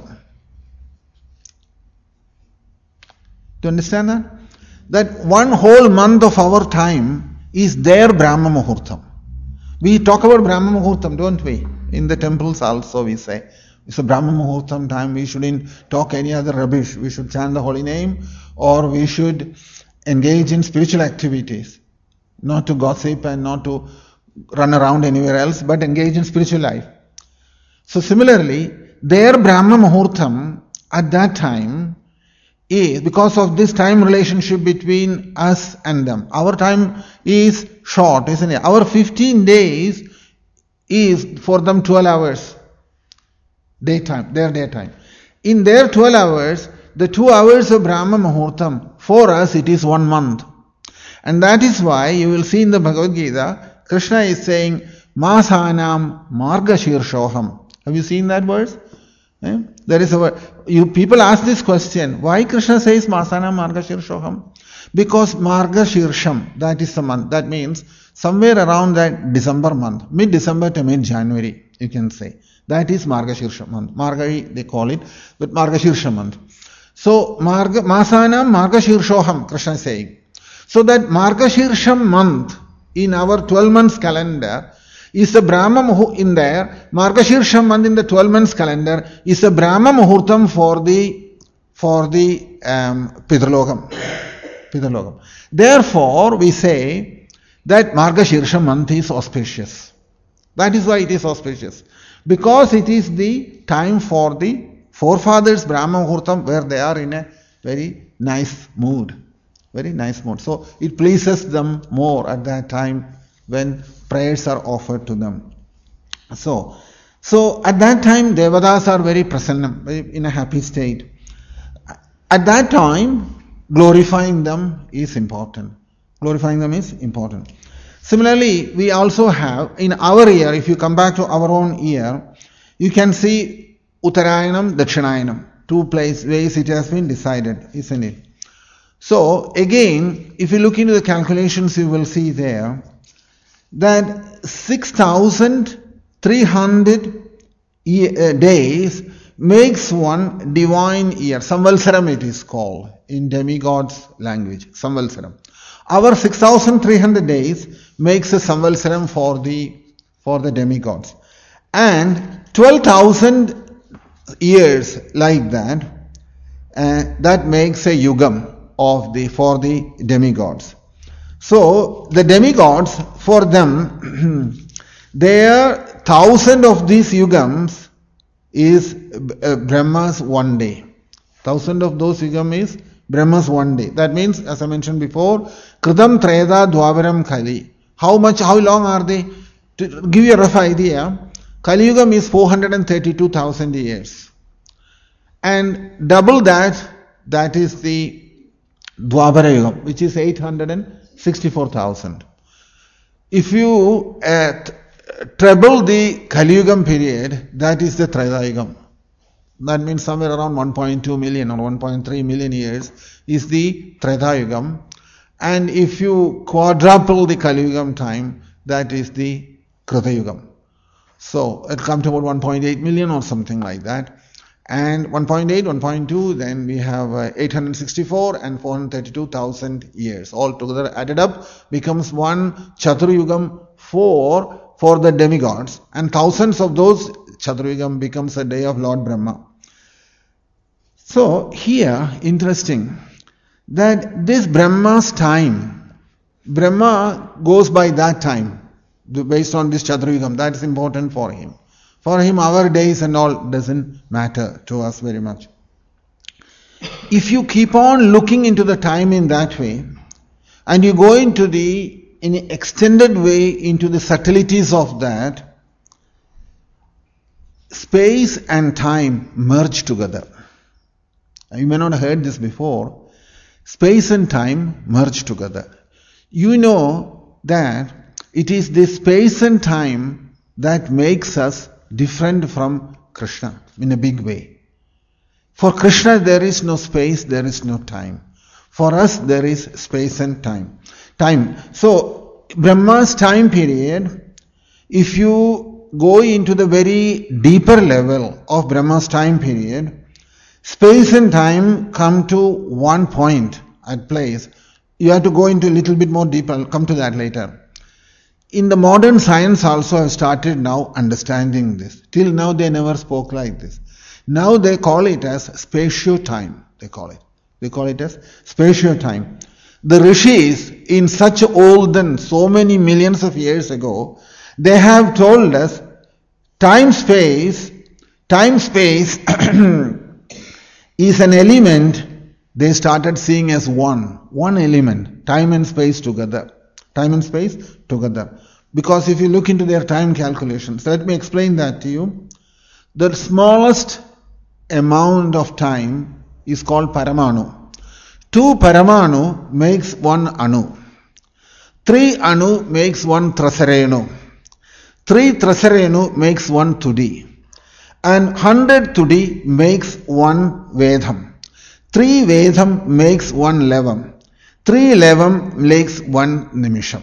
Do you understand that? That one whole month of our time is their Brahma Muhurtam. We talk about Brahma Muhurtam, don't we? In the temples also we say, it's a Brahma Muhurtam time, we shouldn't talk any other rubbish, we should chant the holy name, or we should engage in spiritual activities, not to gossip and not to run around anywhere else, but engage in spiritual life. So similarly, their Brahma Muhurtam at that time is, because of this time relationship between us and them, our time is short, isn't it? Our fifteen days is for them twelve hours, daytime, their daytime. In their twelve hours, the two hours of Brahma Muhurtam, for us it is one month. And that is why you will see in the Bhagavad Gita, Krishna is saying, Masanam Margashirshoham. Have you seen that verse? Eh? There is a word. You people ask this question, why Krishna says Masanam Margashirshoham? Because Margashirsham, that is the month. That means somewhere around that December month, mid-December to mid-January, you can say. That is Margashirsha month. Margari, they call it, but Margashirsha month. So, Marga, Masanam Margashirshoham, Krishna is saying. So that Margashirsham month in our twelve months calendar is the Brahma Muhurtam in there. Margashirsham month in the twelve months calendar is the Brahma Muhurtam for the, for the um, Pitralokam. Pitralokam. Therefore, we say that Margashirsham month is auspicious. That is why it is auspicious. Because it is the time for the forefathers Brahma Muhurtam, where they are in a very nice mood. Very nice mood. So it pleases them more at that time when prayers are offered to them. So, so at that time Devatas are very prasanna, in a happy state. At that time, glorifying them is important. Glorifying them is important. Similarly, we also have, in our year, if you come back to our own year, you can see Uttarayanam, Dakshinayanam. Two place, ways it has been decided, isn't it? So, again, if you look into the calculations, you will see there that six thousand three hundred days makes one divine year. Samvalsaram it is called in demigod's language. Samvalsaram. Our six thousand three hundred days makes a Samvalsaram for the for the demigods. And twelve thousand years like that, uh, that makes a yugam of the for the demigods. So the demigods, for them, their thousand of these yugams is uh, Brahma's one day. Thousand of those yugam is Brahma's one day. That means, as I mentioned before, Kridam Treda Dwavaram Kali. How much, how long are they? To give you a rough idea, Kali Yugam is four hundred thirty-two thousand years. And double that, that is the Dwapara Yugam, which is eight hundred sixty-four thousand. If you uh, t- treble the Kali Yugam period, that is the Treta Yugam. That means somewhere around one point two million or one point three million years is the Treta Yugam. And if you quadruple the Kali Yugam time, that is the Krita Yugam. So it comes to about one point eight million or something like that. And one point eight, one point two, then we have uh, eight hundred sixty-four and four hundred thirty-two thousand years. All together added up becomes one Chaturyugam, four for the demigods, and thousands of those Chaturyugam becomes a day of Lord Brahma. So here, interesting, that this Brahma's time, Brahma goes by that time, based on this Chaturyugam, that is important for him. For him, our days and all doesn't matter to us very much. If you keep on looking into the time in that way, and you go into the, in an extended way, into the subtleties of that, space and time merge together. You may not have heard this before. Space and time merge together. You know that it is this space and time that makes us different from Krishna in a big way. For Krishna there is no space, there is no time. For us there is space and time. Time. So Brahma's time period, if you go into the very deeper level of Brahma's time period, space and time come to one point at place. You have to go into a little bit more deeper. I'll come to that later. In the modern science also have started now understanding this. Till now they never spoke like this. Now they call it as spatio-time. They call it. They call it as spatio-time. The rishis in such olden, so many millions of years ago, they have told us time-space, time-space is an element they started seeing as one. One element. Time and space together. Time and space together. Because if you look into their time calculations, let me explain that to you. The smallest amount of time is called paramanu. Two paramanu makes one anu. Three anu makes one trasarenu. Three trasarenu makes one tudi. And hundred tudi makes one vedham. Three vedham makes one levam. Three levam makes one nimisham.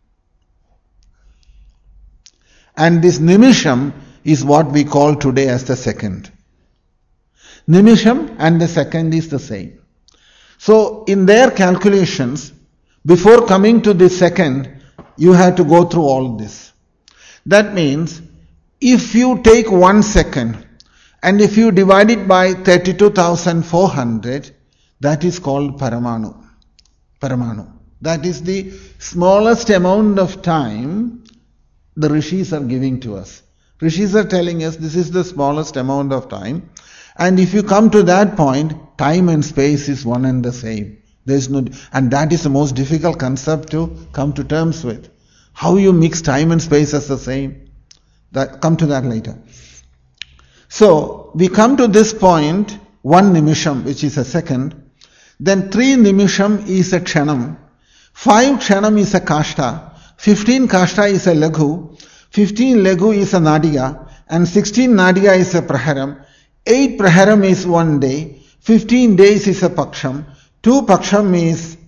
And this nimisham is what we call today as the second. Nimisham and the second is the same. So in their calculations, before coming to the second, you have to go through all this. That means, if you take one second, and if you divide it by thirty-two thousand four hundred, that is called paramanu. Paramanu. That is the smallest amount of time the rishis are giving to us. Rishis are telling us this is the smallest amount of time. And if you come to that point, time and space is one and the same. There is no, and that is the most difficult concept to come to terms with. How you mix time and space as the same. That, come to that later. So, we come to this point, one nimisham, which is a second. Then three nimisham is a kshanam. Five kshanam is a kashta. Fifteen kashta is a laghu. Fifteen laghu is a nadiga. And sixteen nadiga is a praharam. Eight praharam is one day. Fifteen days is a paksham. Two paksham is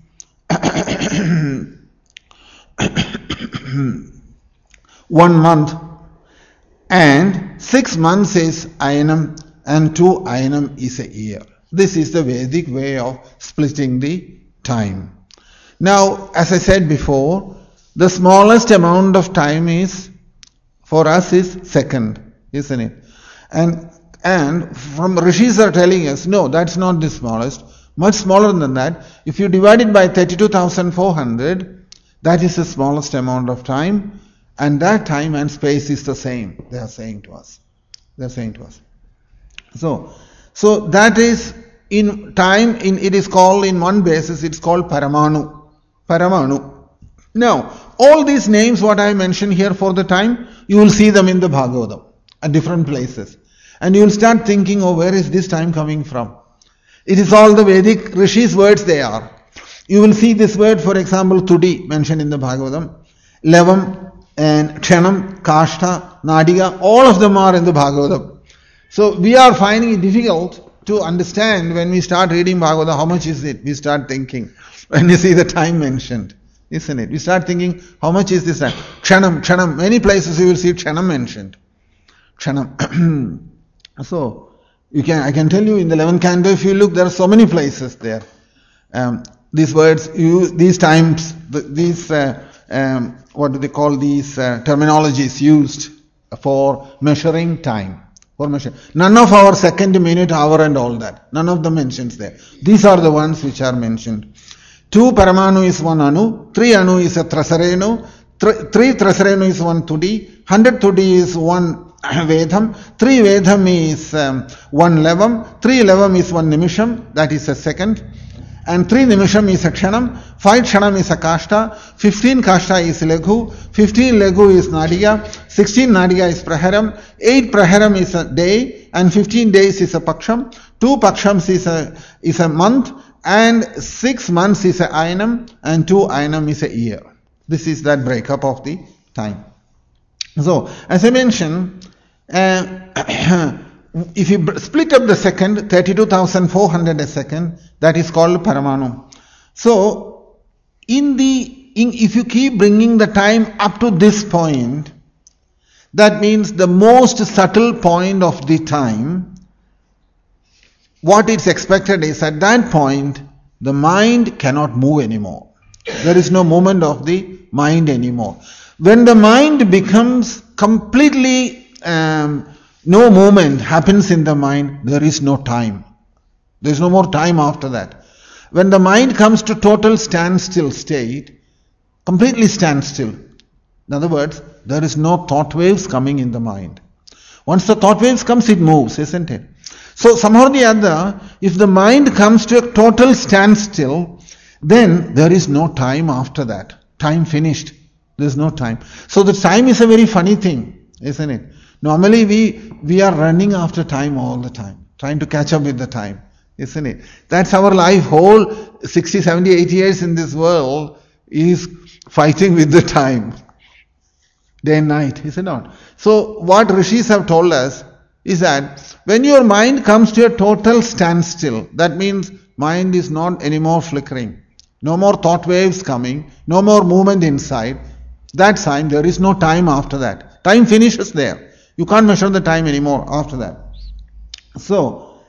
one month. And six months is ayanam, and two ayanam is a year. This is the Vedic way of splitting the time. Now, as I said before, the smallest amount of time is, for us, is second, isn't it? And and from rishis are telling us, no, that's not the smallest. Much smaller than that. If you divide it by thirty-two thousand four hundred, that is the smallest amount of time. And that time and space is the same, they are saying to us. They are saying to us. So, so that is in time, in it is called in one basis, it's called paramanu. Paramanu. Now, all these names what I mentioned here for the time, you will see them in the Bhagavatam at different places. And you will start thinking, oh, where is this time coming from? It is all the Vedic Rishis words they are. You will see this word, for example, tudi mentioned in the Bhagavatam. Levam and kshanam, kashta, nadiga, all of them are in the Bhagavatam. So we are finding it difficult to understand when we start reading Bhagavatam, how much is it? We start thinking when you see the time mentioned, isn't it? We start thinking, how much is this time? Kshanam, kshanam, many places you will see kshanam mentioned. Kshanam. So, You can, I can tell you in the eleventh canto, if you look, there are so many places there. Um, these words, use, these times, the, these, uh, um, what do they call these uh, terminologies used for measuring time. For measure. None of our second, minute, hour and all that. None of them mentions there. These are the ones which are mentioned. Two Paramanu is one Anu, three Anu is a Trasarenu, th- three Trasarenu is one Tudi, hundred Tudi is one Vedham, three Vedham is um, one Levam, three Levam is one Nimisham, that is a second, and three Nimisham is a Kshanam, five Kshanam is a Kashta, fifteen Kashta is Legu, fifteen Legu is Nadiya, sixteen Nadiya is Praharam, eight Praharam is a day, and fifteen days is a Paksham, two Pakshams is a, is a month, and six months is a Ainam, and two Ainam is a year. This is that breakup of the time. So, as I mentioned, uh, if you split up the second, thirty-two thousand four hundred a second, that is called Paramanu. So, in the, in, if you keep bringing the time up to this point, that means the most subtle point of the time, what is expected is at that point, the mind cannot move anymore. There is no movement of the mind anymore. When the mind becomes completely, um, no movement happens in the mind, there is no time. There is no more time after that. When the mind comes to total standstill state, completely standstill, in other words, there is no thought waves coming in the mind. Once the thought waves comes, it moves, isn't it? So somehow or the other, if the mind comes to a total standstill, then there is no time after that. Time finished. There is no time. So the time is a very funny thing, isn't it? Normally we, we are running after time all the time, trying to catch up with the time, isn't it? That's our life. Whole sixty, seventy, eighty years in this world is fighting with the time. Day and night, is it not? So what rishis have told us is that when your mind comes to a total standstill, that means mind is not anymore flickering. No more thought waves coming, no more movement inside. That time, there is no time after that. Time finishes there. You can't measure the time anymore after that. So,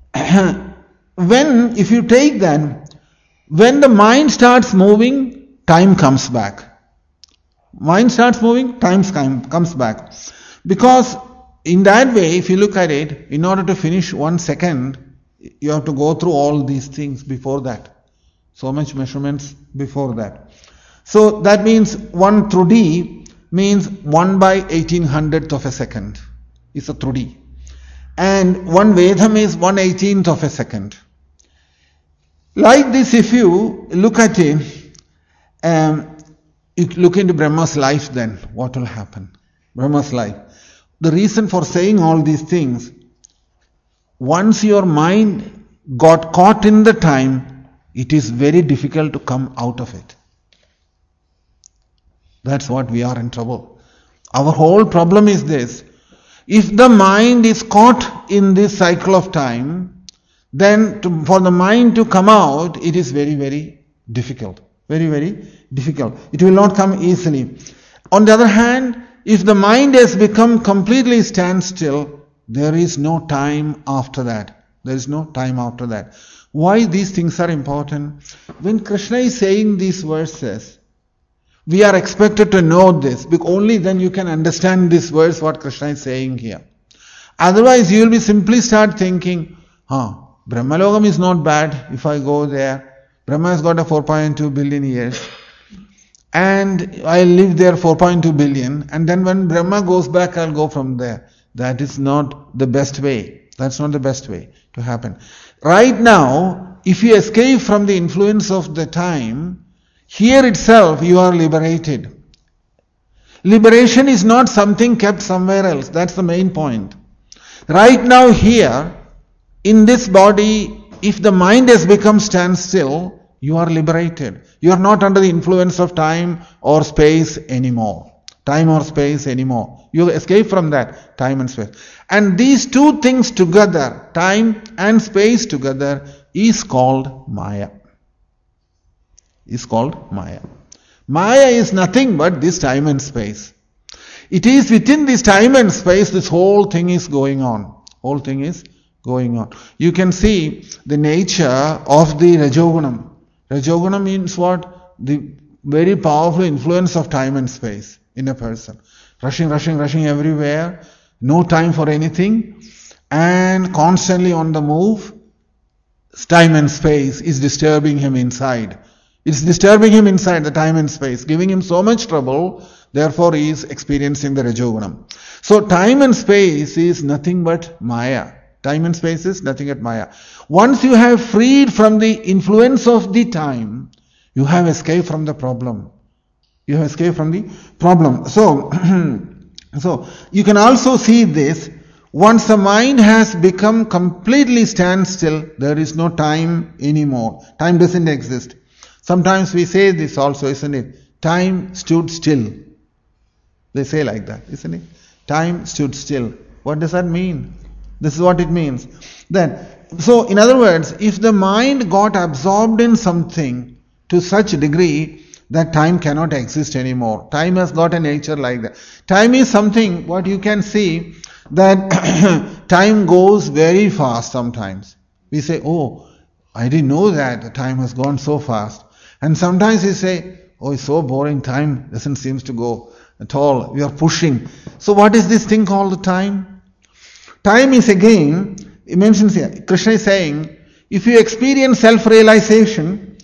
when, if you take that, when the mind starts moving, time comes back. Mind starts moving, time comes back. Because in that way, if you look at it, in order to finish one second, you have to go through all these things before that. So much measurements before that. So that means one Trudi means one by eighteen hundredth of a second is a Trudi. And one Vedham is one eighteenth of a second. Like this, if you look at it, um, you look into Brahma's life, then what will happen? Brahma's life. The reason for saying all these things, once your mind got caught in the time, it is very difficult to come out of it. That's what we are in trouble. Our whole problem is this. If the mind is caught in this cycle of time, then to, for the mind to come out, it is very, very difficult. Very, very difficult. It will not come easily. On the other hand, if the mind has become completely standstill, there is no time after that. There is no time after that. Why these things are important? When Krishna is saying these verses, we are expected to know this, because only then you can understand this verse, what Krishna is saying here. Otherwise, you will be simply start thinking, huh, Brahmalokam is not bad if I go there. Brahma has got a four point two billion years. And I live there four point two billion. And then when Brahma goes back, I'll go from there. That is not the best way. That's not the best way to happen. Right now, if you escape from the influence of the time, here itself you are liberated. Liberation is not something kept somewhere else. That's the main point. Right now here, in this body, if the mind has become standstill, you are liberated. You are not under the influence of time or space anymore. Time or space anymore. You escape from that, time and space. And these two things together, time and space together, is called Maya. Is called Maya. Maya is nothing but this time and space. It is within this time and space this whole thing is going on. Whole thing is going on. You can see the nature of the Rajogunam. Rajogunam means what? The very powerful influence of time and space in a person. Rushing, rushing, rushing everywhere, no time for anything, and constantly on the move. Time and space is disturbing him inside. It's disturbing him inside, the time and space, giving him so much trouble, therefore he is experiencing the Rajogunam. So time and space is nothing but Maya. Time and space is nothing but Maya. Once you have freed from the influence of the time, you have escaped from the problem. You have escaped from the problem. So, so you can also see this. Once the mind has become completely standstill, there is no time anymore. Time doesn't exist. Sometimes we say this also, isn't it? Time stood still. They say like that, isn't it? Time stood still. What does that mean? This is what it means. Then, so in other words, if the mind got absorbed in something to such a degree that time cannot exist anymore. Time has got a nature like that. Time is something, what you can see, that time goes very fast sometimes. We say, oh, I didn't know that the time has gone so fast. And sometimes we say, oh, it's so boring, time doesn't seem to go at all. We are pushing. So what is this thing called the time? Time is again, he mentions here, Krishna is saying, if you experience self-realization,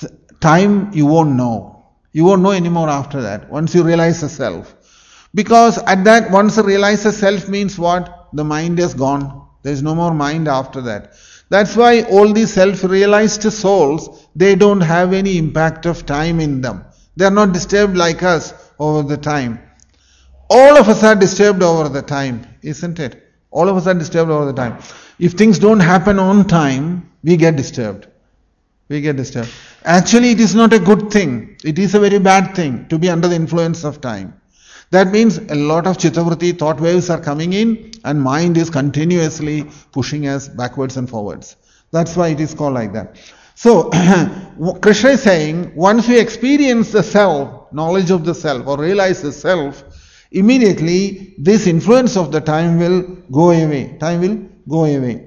time you won't know. You won't know anymore after that, once you realize the self. Because at that, once you realize the self means what? The mind is gone. There is no more mind after that. That's why all these self-realized souls, they don't have any impact of time in them. They are not disturbed like us over the time. All of us are disturbed over the time, isn't it? All of us are disturbed over the time. If things don't happen on time, we get disturbed. We get disturbed. Actually, it is not a good thing. It is a very bad thing to be under the influence of time. That means a lot of chittavritti thought waves are coming in and mind is continuously pushing us backwards and forwards. That's why it is called like that. So, Krishna is saying, once we experience the self, knowledge of the self or realize the self, immediately this influence of the time will go away. Time will go away.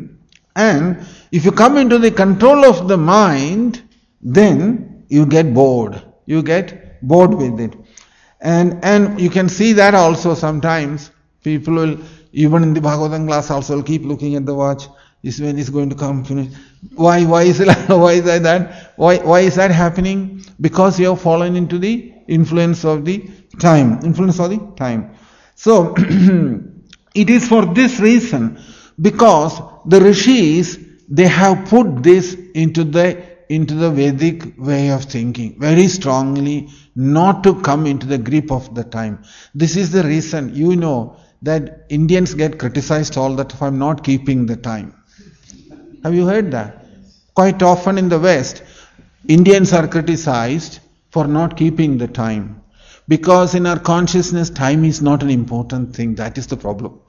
And if you come into the control of the mind, then you get bored. You get bored with it. And and you can see that also sometimes. People will, even in the Bhagavatam class also, will keep looking at the watch. Is when it's going to come finish. Why why is it why is that, that? Why why is that happening? Because you have fallen into the influence of the time. Influence of the time. So it is for this reason, because the rishis, they have put this into the into the Vedic way of thinking very strongly, not to come into the grip of the time. This is the reason, you know, that Indians get criticized all the time for not keeping the time. Have you heard that? Quite often in the West, Indians are criticized for not keeping the time. Because in our consciousness, time is not an important thing. That is the problem.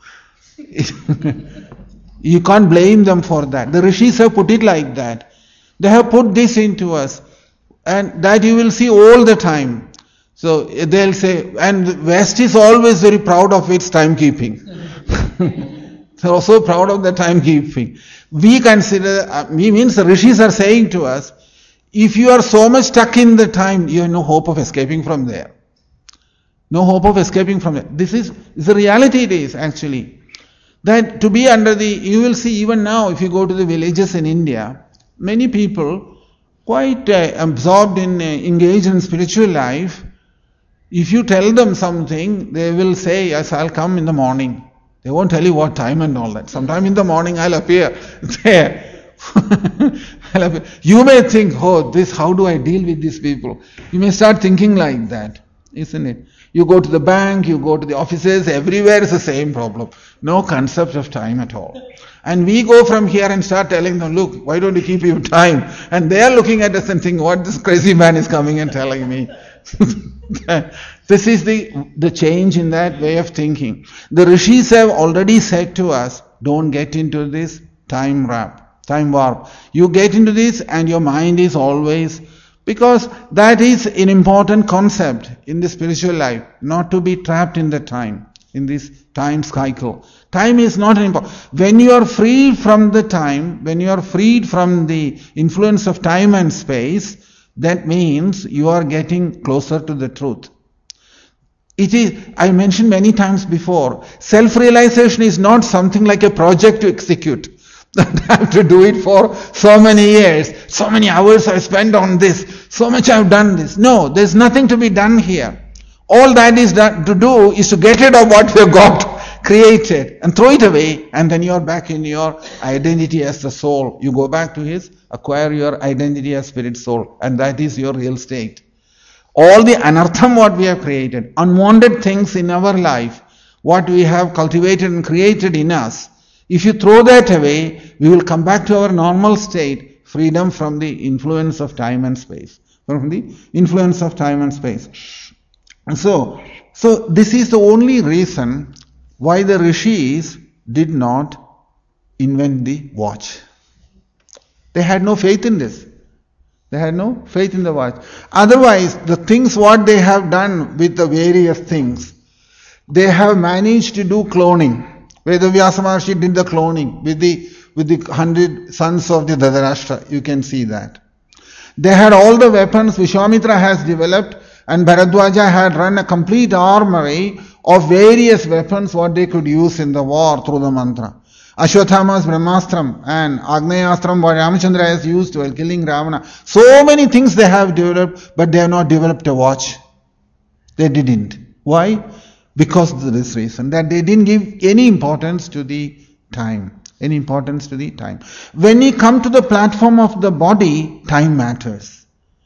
You can't blame them for that. The rishis have put it like that. They have put this into us. And that you will see all the time. So they'll say, and the West is always very proud of its timekeeping. They're also proud of the timekeeping. We consider, uh, means the rishis are saying to us, if you are so much stuck in the time, you have no hope of escaping from there. No hope of escaping from it. This is, is the reality it is actually. That to be under the, you will see even now if you go to the villages in India, many people quite uh, absorbed in, uh, engaged in spiritual life. If you tell them something, they will say, yes, I'll come in the morning. They won't tell you what time and all that. Sometime in the morning I'll appear there. I'll appear. You may think, oh, this, how do I deal with these people? You may start thinking like that, isn't it? You go to the bank, you go to the offices, everywhere is the same problem. No concept of time at all. And we go from here and start telling them, look, why don't you keep your time? And they are looking at us and thinking, what this crazy man is coming and telling me. This is the, the change in that way of thinking. The rishis have already said to us, don't get into this time wrap, time warp. You get into this and your mind is always, because that is an important concept in the spiritual life, not to be trapped in the time. in this time cycle. Time is not an important. When you are freed from the time, when you are freed from the influence of time and space, that means you are getting closer to the truth. It is, I mentioned many times before, self-realization is not something like a project to execute. I have to do it for so many years, so many hours I spent on this, so much I have done this. No, there's nothing to be done here. All that is done, to do is to get rid of what we have got, created, and throw it away, and then you are back in your identity as the soul. You go back to His, acquire your identity as spirit soul, and that is your real state. All the anartham what we have created, unwanted things in our life, what we have cultivated and created in us, if you throw that away, we will come back to our normal state, freedom from the influence of time and space. From the influence of time and space. So, so this is the only reason why the rishis did not invent the watch. They had no faith in this. They had no faith in the watch. Otherwise, the things what they have done with the various things, they have managed to do cloning. Vedavyasa Maharshi did the cloning with the with the hundred sons of the Dhatarashtra. You can see that. They had all the weapons Vishwamitra has developed, and Bharadwaja had run a complete armory of various weapons what they could use in the war through the mantra. Ashwathama's Brahmastram and Agnayastram what Ramachandra has used while killing Ravana. So many things they have developed, but they have not developed a watch. They didn't. Why? Because of this reason, that they didn't give any importance to the time. Any importance to the time. When you come to the platform of the body, time matters.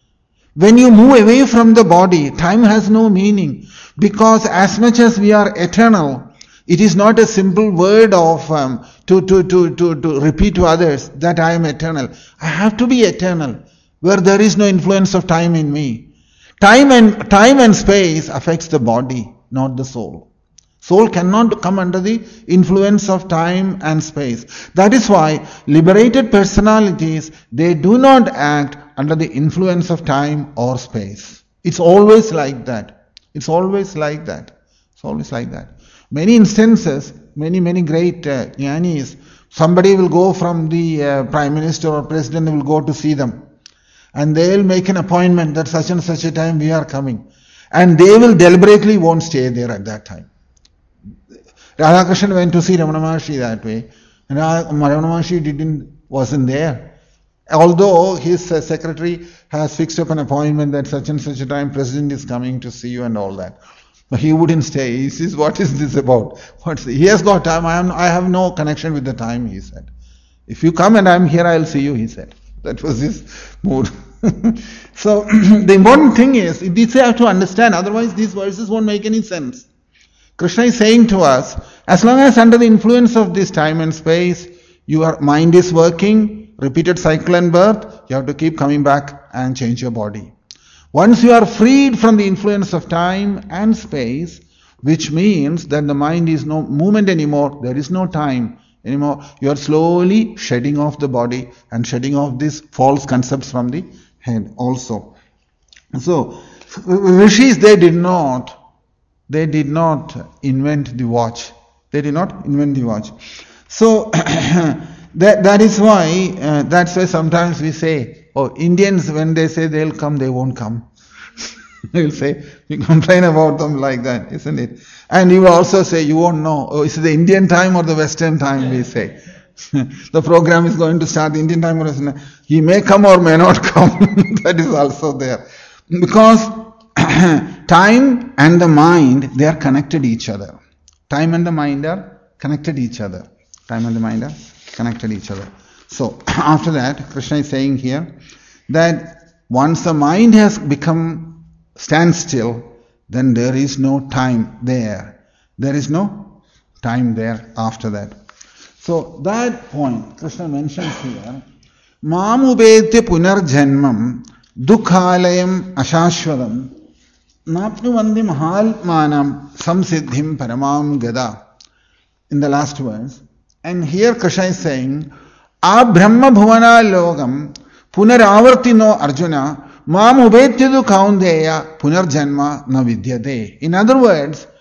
When you move away from the body, time has no meaning. Because as much as we are eternal, it is not a simple word of um, to, to, to, to, to repeat to others that I am eternal. I have to be eternal, where there is no influence of time in me. Time and time and space affects the body, not the soul. Soul cannot come under the influence of time and space. That is why liberated personalities, they do not act under the influence of time or space. It's always like that. It's always like that. It's always like that. Many instances, many, many great uh, jnanis, somebody will go from the uh, Prime Minister or President will go to see them. And they will make an appointment that such and such a time we are coming. And they will deliberately won't stay there at that time. Radhakrishnan went to see Ramana Maharshi that way. And Ramana Maharshi didn't, wasn't there. Although his uh, secretary has fixed up an appointment that such and such a time President is coming to see you and all that. But he wouldn't stay. He says, what is this about? What's he has got time. I, am, I have no connection with the time, he said. If you come and I'm here, I'll see you, he said. That was his mood. So, the important thing is, this you have to understand, otherwise these verses won't make any sense. Krishna is saying to us, as long as under the influence of this time and space, your mind is working, repeated cycle and birth, you have to keep coming back and change your body. Once you are freed from the influence of time and space, which means that the mind is no movement anymore, there is no time anymore, you are slowly shedding off the body and shedding off these false concepts from the head also. So, rishis, they did not They did not invent the watch. They did not invent the watch. So, that that is why, uh, that's why sometimes we say, oh, Indians, when they say they'll come, they won't come. They will say, we complain about them like that, isn't it? And you also say, you won't know, oh, is it the Indian time or the Western time, we say. The program is going to start the Indian time or Western time. He may come or may not come. That is also there. Because time and the mind, they are connected each other. Time and the mind are connected each other. Time and the mind are connected each other. So, after that, Krishna is saying here that once the mind has become standstill, then there is no time there. There is no time there after that. So, that point, Krishna mentions here, Mamubetya punarjanmam dukhalayam ashashwadam Napnuvandi mahalmanam samsiddhim paramam gada. In the last verse. And here Krishna is saying, A brahma bhuvana logam punaravartino arjuna mam ubetyadu kaundeya punarjanma na vidyate. In other words,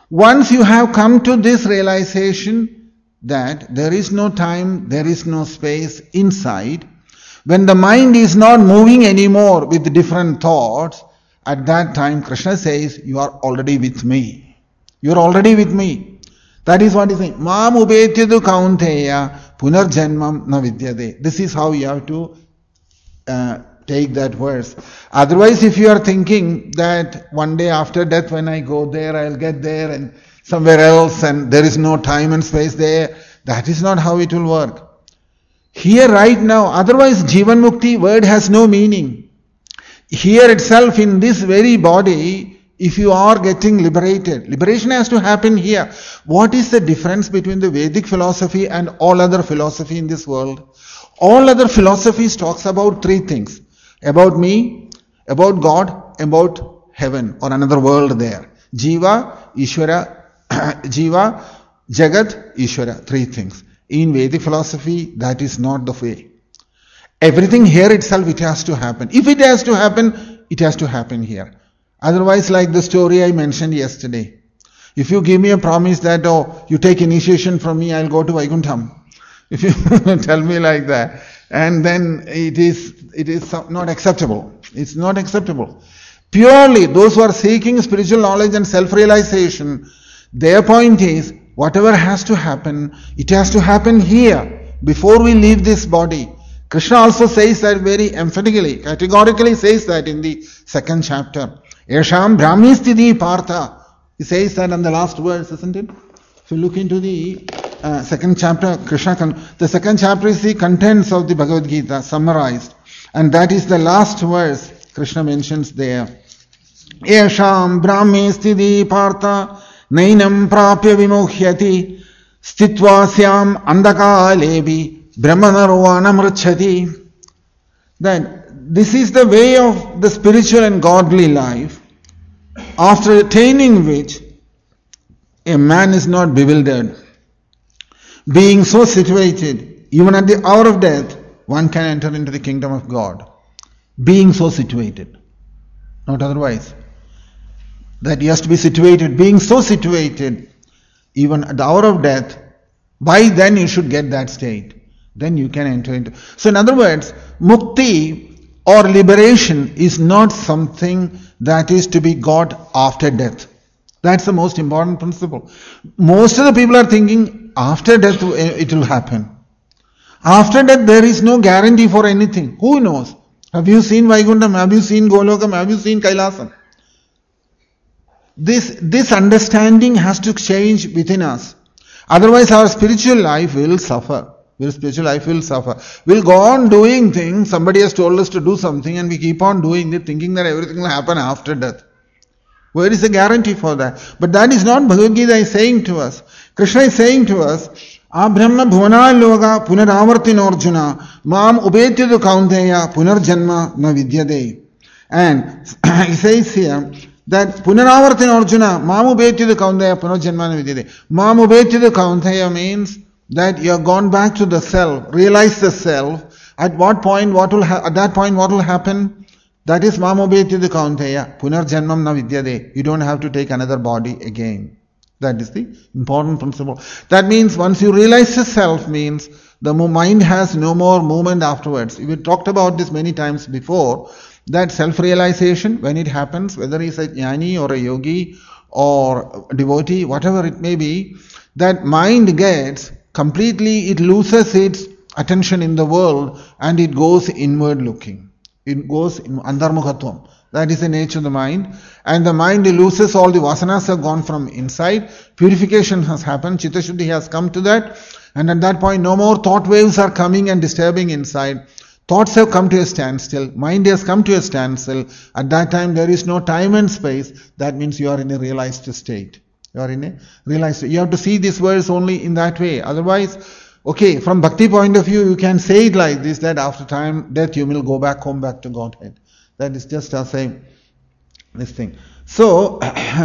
Once you have come to this realization that there is no time, there is no space inside, when the mind is not moving anymore with different thoughts, at that time Krishna says, you are already with me. You are already with me. That is what he is saying. Mam ubetyadu kaunteya punarjanmam na vidyade. This is how you have to uh, take that verse. Otherwise, if you are thinking that one day after death, when I go there, I'll get there and somewhere else and there is no time and space there, that is not how it will work. Here right now, otherwise Jivan Mukti word has no meaning. Here itself in this very body, if you are getting liberated, liberation has to happen here. What is the difference between the Vedic philosophy and all other philosophy in this world? All other philosophies talks about three things. About me, about God, about heaven or another world there. Jiva, Ishvara, Jiva, Jagat, Ishvara. Three things. In Vedic philosophy, that is not the way. Everything here itself, it has to happen. If it has to happen, it has to happen here. Otherwise, like the story I mentioned yesterday. If you give me a promise that, oh, you take initiation from me, I'll go to Vaikuntham. If you tell me like that, and then it is it is not acceptable. It's not acceptable. Purely, those who are seeking spiritual knowledge and self-realization, their point is, whatever has to happen, it has to happen here, before we leave this body. Krishna also says that very emphatically, categorically says that in the second chapter. Yasham Brahmi Sthiti Partha. He says that in the last verse, isn't it? If you look into the uh, second chapter, Krishna, con- the second chapter is the contents of the Bhagavad Gita summarized. And that is the last verse Krishna mentions there. Yasham Brahmi Sthiti Partha Nainam Prapya Vimohyati Stitvasyam Andakalebi Brahmanarvanamrachati. That this is the way of the spiritual and godly life, after attaining which a man is not bewildered. Being so situated, even at the hour of death, one can enter into the kingdom of God. Being so situated, not otherwise. That he has to be situated, being so situated, even at the hour of death, by then you should get that state. Then you can enter into. So in other words, mukti or liberation is not something that is to be got after death. That's the most important principle. Most of the people are thinking after death it will happen. After death there is no guarantee for anything. Who knows? Have you seen Vaikuntham? Have you seen Golokam? Have you seen Kailasam? This, this understanding has to change within us. Otherwise our spiritual life will suffer. Your spiritual life will suffer. We'll go on doing things. Somebody has told us to do something and we keep on doing it thinking that everything will happen after death. Where is the guarantee for that? But that is not Bhagavad Gita is saying to us. Krishna is saying to us, Abrahma bhuvana loga punaravartin arjuna mam ubetyadu kaunteya punarjanma na vidyade. And he says here that punaravartin arjuna mam ubetyadu kaunteya punarjanma na vidyade. Mam ubetyadu kaunteya means that you have gone back to the self, realize the self. At what point, what will ha- at that point, what will happen? That is Mamobeti the Kaunteya, Punarjanmam na vidyade. You don't have to take another body again. That is the important principle. That means once you realize the self means the mind has no more movement afterwards. We talked about this many times before, that self-realization, when it happens, whether he's a jnani or a yogi or a devotee, whatever it may be, that mind gets completely, it loses its attention in the world and it goes inward looking. It goes in antarmukhatvam. That is the nature of the mind. And the mind loses all the vasanas have gone from inside. Purification has happened. Chitta Shuddhi has come to that. And at that point, no more thought waves are coming and disturbing inside. Thoughts have come to a standstill. Mind has come to a standstill. At that time, there is no time and space. That means you are in a realized state. You are in a realized. You have to see this verse only in that way. Otherwise, okay, from bhakti point of view, you can say it like this, that after time, death, you will go back home, back to Godhead. That is just as a, this thing. So,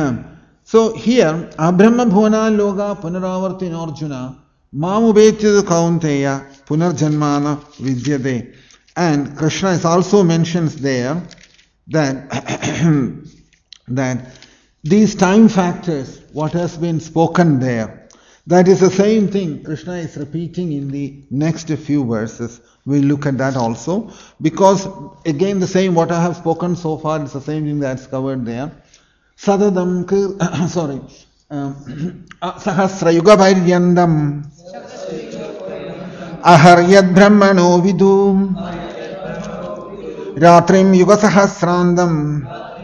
so here, Abrahma bhuvana loga punaravartin arjuna mamubetya kaunteya punarjanmana vidyade. And Krishna is also mentions there that, that these time factors, what has been spoken there, that is the same thing Krishna is repeating in the next few verses. We'll look at that also, because again the same what I have spoken so far is the same thing that's covered there. Sadadam, sorry, Sahasra Yuga Bairyandam Aharyad Brahmano Vidum Ratrim Yuga Sahasrandam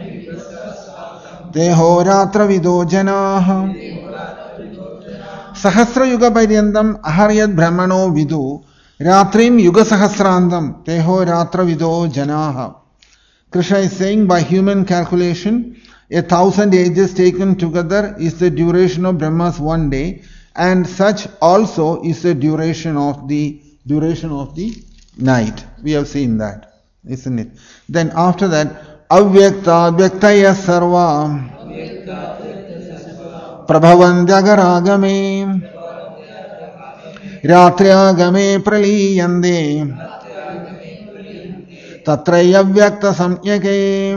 Deho Ratra Vido Janaha Sahasra Yuga Bairyandam Aharyad Brahmano Vidu Ratrim Yuga Sahasrandam Teho Ratra Vido Janaha. Krishna is saying, by human calculation, a thousand ages taken together is the duration of Brahma's one day, and such also is the duration of the duration of the night. We have seen that, isn't it? Then after that, Avyakta Vyaktaya Sarva Prabhavandagaragame Ratriagame Praliyande Tatraya Vyakta Samyake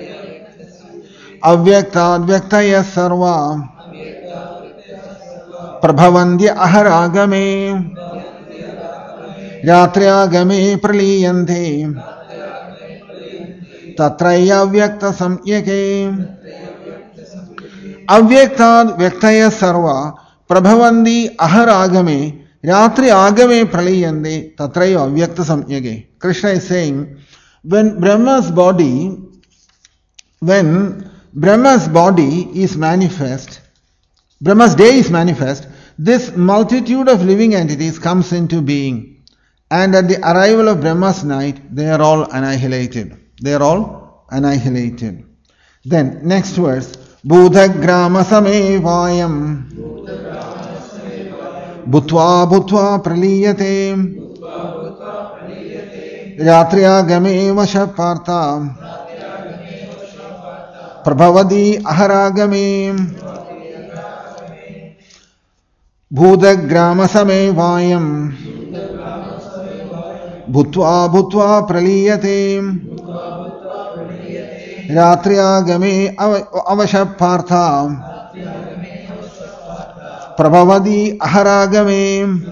Avyakta Vyaktaya Sarva Prabhavandya Aharagame Ratriagame Praliyande Tatraya Vyakta Samyake Avyakta Vyaktaya Sarva Prabhavandi Aharagame Ratri Agame Pralayande Tatrayo Avyakta Samyage. Krishna is saying, when Brahma's body, when Brahma's body is manifest, Brahma's day is manifest, this multitude of living entities comes into being. And at the arrival of Brahma's night, they are all annihilated. They are all annihilated. Then, next verse, Budhagrama Samevayam Bhutva Bhutva Praliyate Ratriagame Vashapartha Prabhavadi Aharagame Budhagrama Samevayam Bhutva Bhutva Praliyate Ratriagame Avashapartha Prabhavadi Aharagame.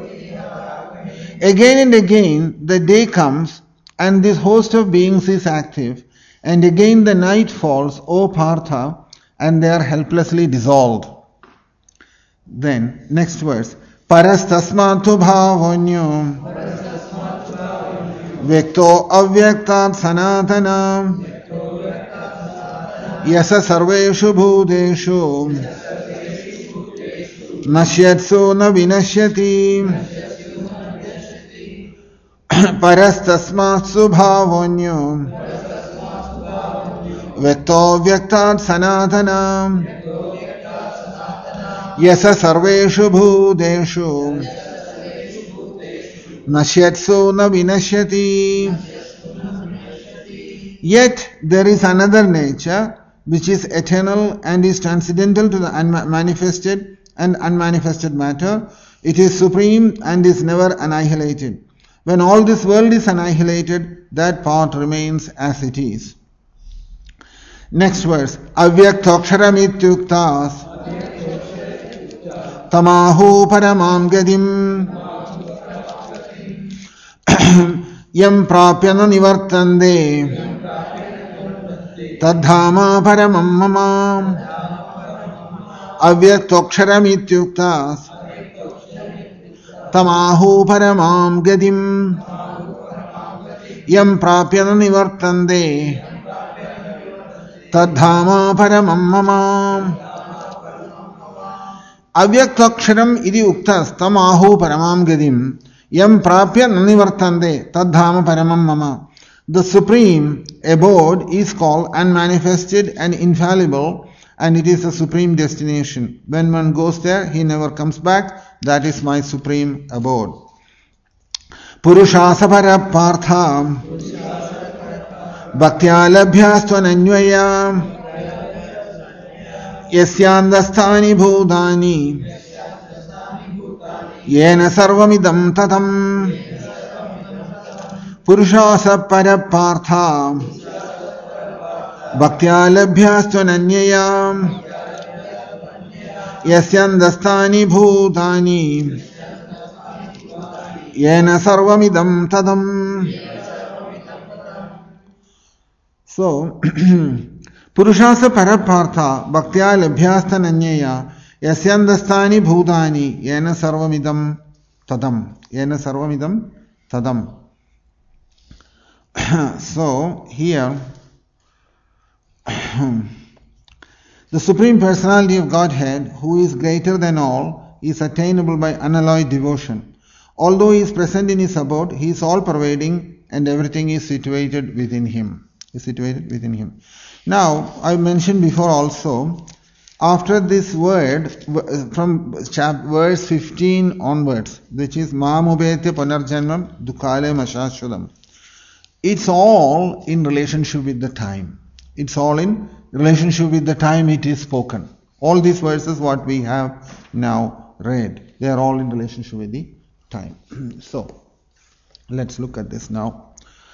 Again and again the day comes and this host of beings is active, and again the night falls, O Partha, and they are helplessly dissolved. Then, next verse, Parastasmatu bhavanyo Vekto avyaktat sanatana Yasa sarveshu bhudeshu Nashyatsu na vinashyati Parastasmatsu bhavanyo Vekto vyaktat sanatana Yasa sarveshu bhudeshu Nashyatsu na vinashyati. Yet there is another nature which is eternal and is transcendental to the unmanifested and unmanifested matter. It is supreme and is never annihilated. When all this world is annihilated, that part remains as it is. Next verse, Avyaktoksharamityuktas Tamahu Paramam Gadim Yam Prapyana Nivartande Tadhama Paramam Mama Avyaktoksharamityuktas Tamahu Paramam Gadim Yam Prapyana Nivartande Tadhama Paramam Mama. Avyaktaksharam idi uktas Tamahu Paramam Gadim Yam Prapya Nanivartande Tadhama Paramam Mama. The supreme abode is called unmanifested and infallible, and it is a supreme destination. When one goes there, he never comes back. That is my supreme abode. Purushasapara Partha Bhaktya Labhyastvananyaya Yasyandasthani Bhudani Yena Sarvamidam Tatam. Purushasapara Partha Bhaktya labhyastvananyaya yasyandastani bhutani yena sarvamidam tadam. So, Purushasa Parapartha Bhaktya Labhyasthananyaya Yasyandastani Bhutani Yena Sarvamidam Tadam. Yena Sarvamidam Tadam. So, here, the Supreme Personality of Godhead, who is greater than all, is attainable by unalloyed devotion. Although he is present in his abode, he is all-pervading and everything is situated within him. Is situated within him. Now, I mentioned before also, after this word, from chapter, verse fifteen onwards, which is Mamubetya Punarjanmam Dukale Mashashudam, it's all in relationship with the time. It's all in relationship with the time it is spoken. All these verses what we have now read, they are all in relationship with the time. So, let's look at this now.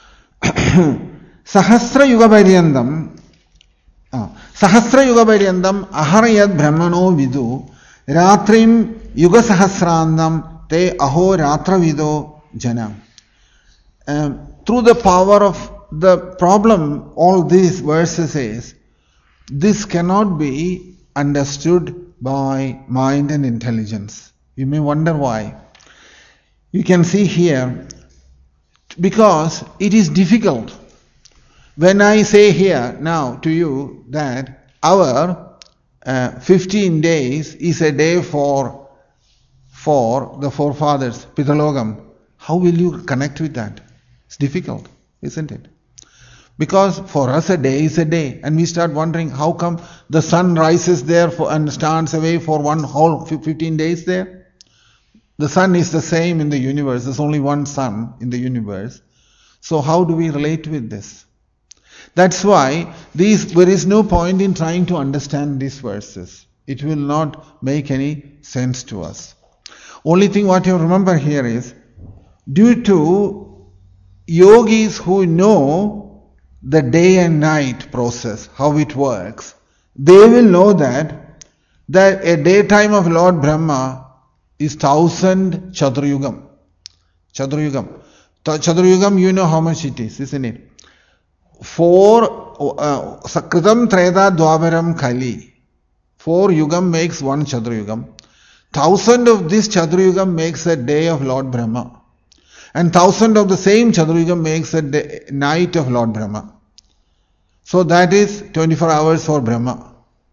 Sahasra Yuga Paryandam Sahasra Yuga Paryandam Aharayad Brahmano Vidu Ratrim Yuga Sahasrandam Te Aho Ratra Vido Janam. Um, through the power of the problem, all these verses is, this cannot be understood by mind and intelligence. You may wonder why. You can see here, because it is difficult. When I say here now to you that our uh, fifteen days is a day for, for the forefathers, Pitalogam, how will you connect with that? It's difficult, isn't it? Because for us a day is a day, and we start wondering how come the sun rises there for, and stands away for one whole fifteen days there? The sun is the same in the universe, there's only one sun in the universe. So how do we relate with this? That's why these, there is no point in trying to understand these verses. It will not make any sense to us. Only thing what you remember here is, due to yogis who know the day and night process, how it works, they will know that that a daytime of Lord Brahma is thousand Chaturayugam. Chaturayugam. Chaturayugam, you know how much it is, isn't it? Four uh, Sakritam Treda Dwavaram Kali. Four Yugam makes one Chaturayugam. Thousand of this Chaturayugam makes a day of Lord Brahma. And thousand of the same Chaturayugam makes a day, night of Lord Brahma. So that is twenty-four hours for Brahma.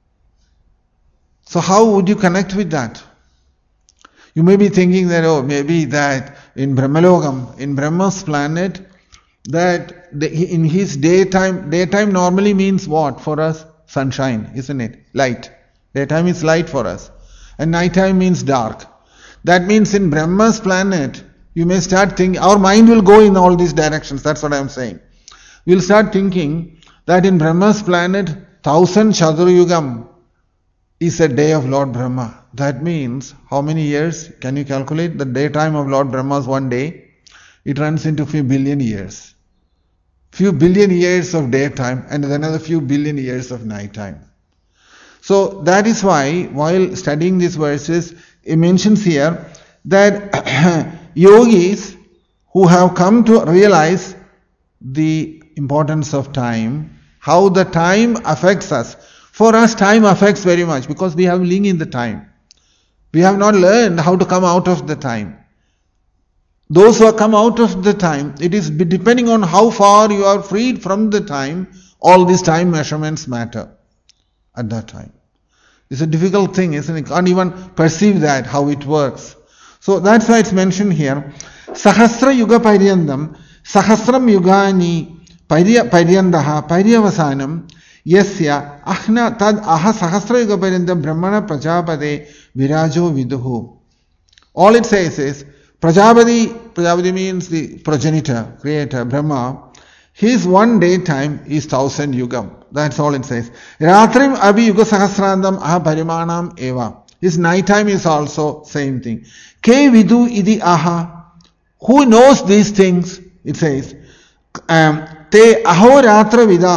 So how would you connect with that? You may be thinking that, oh, maybe that in Brahmalogam, in Brahma's planet, that the, in his daytime, daytime normally means what for us? Sunshine, isn't it? Light. Daytime is light for us. And nighttime means dark. That means in Brahma's planet, you may start thinking, our mind will go in all these directions, that's what I am saying. We'll start thinking that in Brahma's planet, thousand Chaturayugam is a day of Lord Brahma. That means, how many years can you calculate? The daytime of Lord Brahma is one day. It runs into few billion years. Few billion years of daytime and then another few billion years of nighttime. So that is why, while studying these verses, it mentions here that yogis who have come to realize the importance of time, how the time affects us. For us, time affects very much because we have living in the time. We have not learned how to come out of the time. Those who have come out of the time, it is depending on how far you are freed from the time, all these time measurements matter at that time. It's a difficult thing, isn't it? You can't even perceive that, how it works. So that's why it's mentioned here. Sahasra Yuga Paryandam, Sahasram Yugani Paryandaha Paryavasanam Yasya Ahna Tad Aha Sahasra Yuga Paryandam Brahmana Prajapade Virajo Viduhu. All it says is, Prajapati, Prajapati means the progenitor, creator, Brahma. His one day time is thousand yugam. That's all it says. Ratrim Abhi Yuga Sahasrandam Aha Parimanam Eva. His night time is also same thing. Ke Vidu Idi Aha. Who knows these things? It says. Um, Te Aho Ratra Vidaha.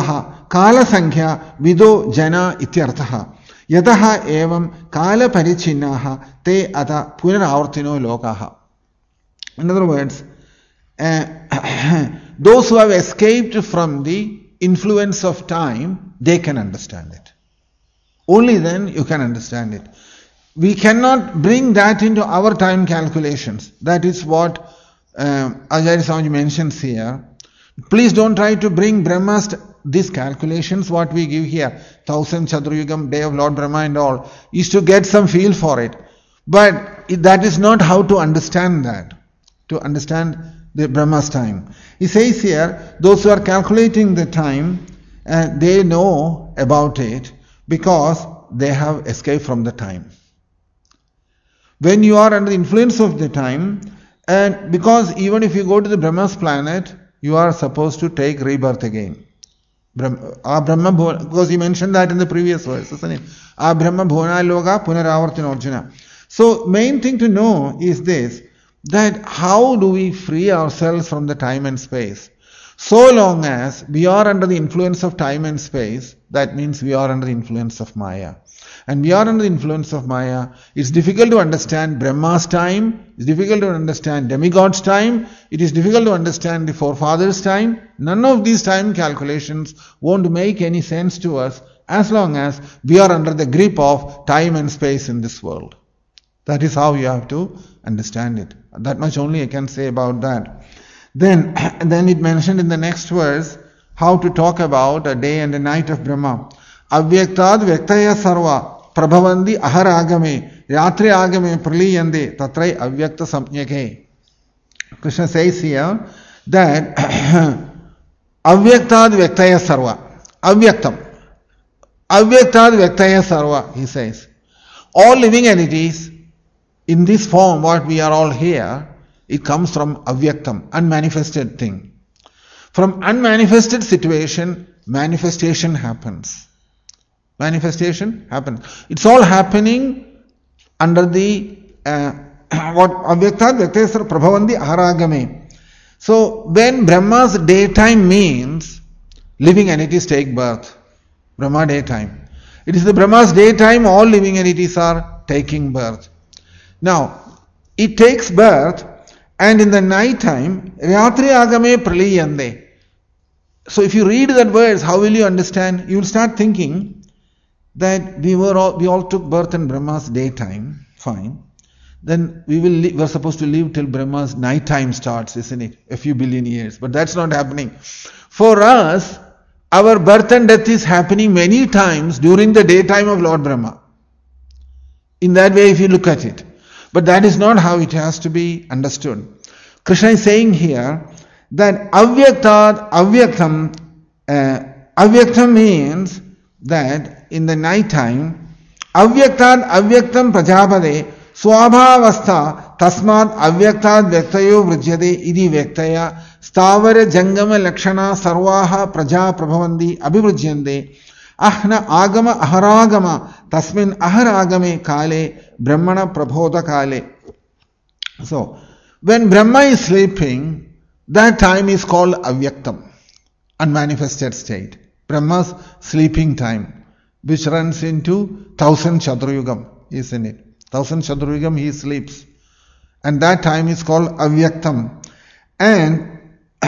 kala sankhya vido jana ityarthaha. Yataha evam kala parichinaha te ata punaravartino lokaha. In other words, uh, those who have escaped from the influence of time, they can understand it. Only then you can understand it. We cannot bring that into our time calculations. That is what uh, Acharya Swami mentions here. Please don't try to bring Brahma's, these calculations, what we give here, thousand Chaturayugam, day of Lord Brahma and all, is to get some feel for it. But that is not how to understand that, to understand the Brahma's time. He says here, those who are calculating the time, uh, they know about it because they have escaped from the time. When you are under the influence of the time, and because even if you go to the Brahma's planet, you are supposed to take rebirth again. Brahma, Brahma because he mentioned that in the previous verse, isn't it? A Brahma Bhuvana Loga Punaravartino Arjuna. So, main thing to know is this, that how do we free ourselves from the time and space? So long as we are under the influence of time and space, that means we are under the influence of Maya. And we are under the influence of Maya. It's difficult to understand Brahma's time. It's difficult to understand demigod's time. It is difficult to understand the forefathers' time. None of these time calculations won't make any sense to us as long as we are under the grip of time and space in this world. That is how you have to understand it. That much only I can say about that. Then, then it mentioned in the next verse how to talk about a day and a night of Brahma. Avyaktad vyaktaya sarva prabhavandi aharagame yatre agame praliyande tatrai avyakta samnyake. Krishna says here that avyaktad vyaktaya sarva. Avyaktam. Avyaktad vyaktaya sarva, he says. All living entities in this form, what we are all here, it comes from avyaktam, unmanifested thing. From unmanifested situation, manifestation happens. Manifestation happens. It's all happening under the uh, what avyaktad vyaktesar prabhavandi aharagame. So when Brahma's daytime means, living entities take birth. Brahma daytime. It is the Brahma's daytime all living entities are taking birth. Now, it takes birth, and in the night time, Rayatri agame praliyande. So if you read that verse, how will you understand? You will start thinking that we were all, we all took birth in Brahma's daytime, fine. Then we will li- we're supposed to live till Brahma's night time starts, isn't it? A few billion years. But that's not happening. For us, our birth and death is happening many times during the daytime of Lord Brahma. In that way, if you look at it. But that is not how it has to be understood. Krishna is saying here that avyaktad, avyaktam, uh, avyaktam means that in the night time, avyaktad, avyaktam prajapade, swabhavastha, tasmad avyaktad vyaktayo vrijyade, idi vyaktaya, stavara jangama lakshana sarvaha praja prabhavandi abhivrijyande, ahna agama aharagama, tasmin aharagame kale, brahmana prabodha kale. So, when Brahma is sleeping, that time is called avyaktam, unmanifested state. Brahma's sleeping time, which runs into thousand Chaturayugam, isn't it? Thousand Chaturayugam he sleeps. And that time is called avyaktam. And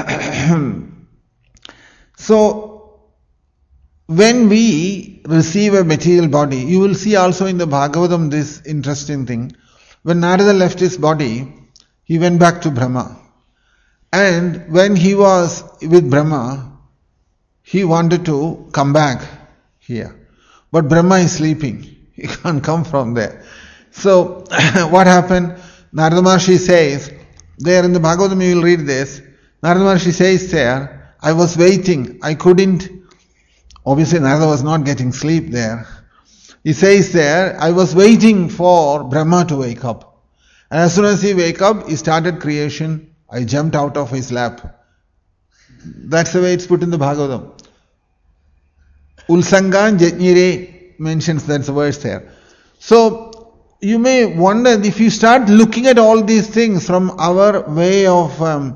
so, when we receive a material body, you will see also in the Bhagavatam this interesting thing. When Narada left his body, he went back to Brahma. And when he was with Brahma, he wanted to come back here. But Brahma is sleeping. He can't come from there. So, what happened? Narada Maharshi says, there in the Bhagavatam you will read this, Narada Maharshi says there, I was waiting, I couldn't, obviously Narada was not getting sleep there. He says there, I was waiting for Brahma to wake up. And as soon as he wake up, he started creation. I jumped out of his lap. That's the way it's put in the Bhagavatam. Ulsangan Jatnire mentions that's the verse there. So, you may wonder if you start looking at all these things from our way of um,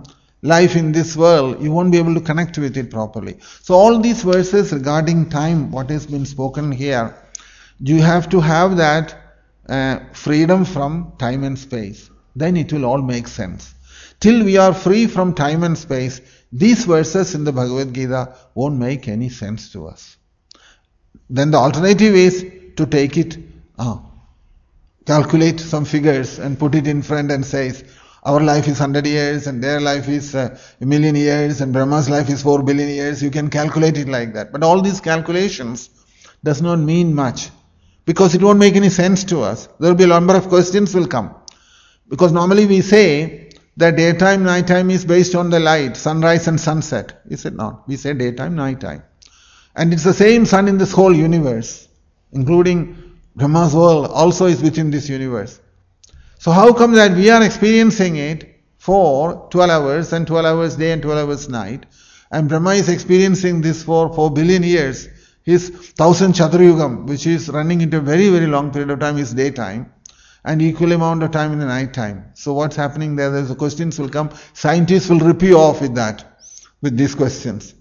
life in this world, you won't be able to connect with it properly. So all these verses regarding time, what has been spoken here, you have to have that uh, freedom from time and space. Then it will all make sense. Till we are free from time and space, these verses in the Bhagavad Gita won't make any sense to us. Then the alternative is to take it, uh, calculate some figures and put it in front and says, our life is one hundred years and their life is uh, a million years and Brahma's life is four billion years. You can calculate it like that. But all these calculations does not mean much because it won't make any sense to us. There will be a number of questions will come. Because normally we say that daytime, nighttime is based on the light, sunrise and sunset. Is it not? We say daytime, nighttime. And it's the same sun in this whole universe, including Brahma's world also is within this universe. So how come that we are experiencing it for twelve hours and twelve hours day and twelve hours night, and Brahma is experiencing this for four billion years, his thousand Chaturayugam, which is running into a very, very long period of time, is daytime, and equal amount of time in the night time. So what's happening there? There's the questions will come. Scientists will rip you off with that, with these questions.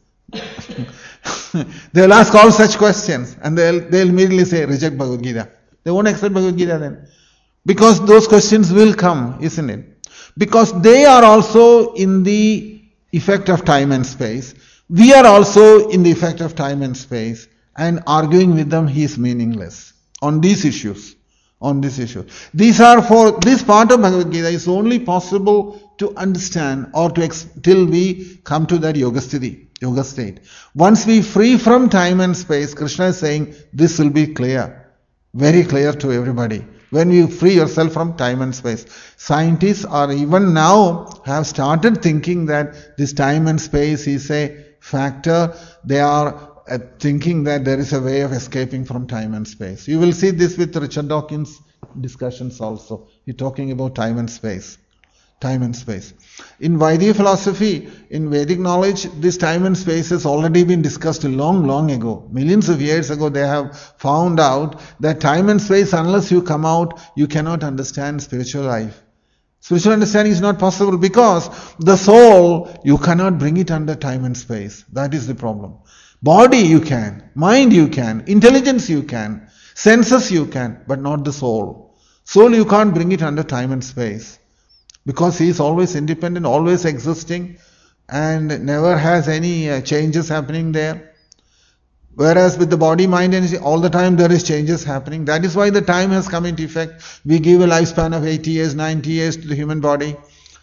They'll ask all such questions, and they'll they'll immediately say, reject Bhagavad Gita. They won't accept Bhagavad Gita then. Because those questions will come, isn't it? Because they are also in the effect of time and space. We are also in the effect of time and space. And arguing with them is meaningless on these issues. On this issue. These are for, this part of Bhagavad Gita is only possible to understand or to, ex, till we come to that yoga sthiti, yoga state. Once we free from time and space, Krishna is saying this will be clear, very clear to everybody. When you free yourself from time and space. Scientists are even now have started thinking that this time and space is a factor. They are uh, thinking that there is a way of escaping from time and space. You will see this with Richard Dawkins' discussions also. He's talking about time and space. Time and space. In Vaidya philosophy, in Vedic knowledge, this time and space has already been discussed long, long ago. Millions of years ago, they have found out that time and space, unless you come out, you cannot understand spiritual life. Spiritual understanding is not possible because the soul, you cannot bring it under time and space. That is the problem. Body you can, mind you can, intelligence you can, senses you can, but not the soul. Soul you can't bring it under time and space. Because he is always independent, always existing, and never has any uh, changes happening there. Whereas with the body, mind, and all the time there is changes happening. That is why the time has come into effect. We give a lifespan of eighty years, ninety years to the human body,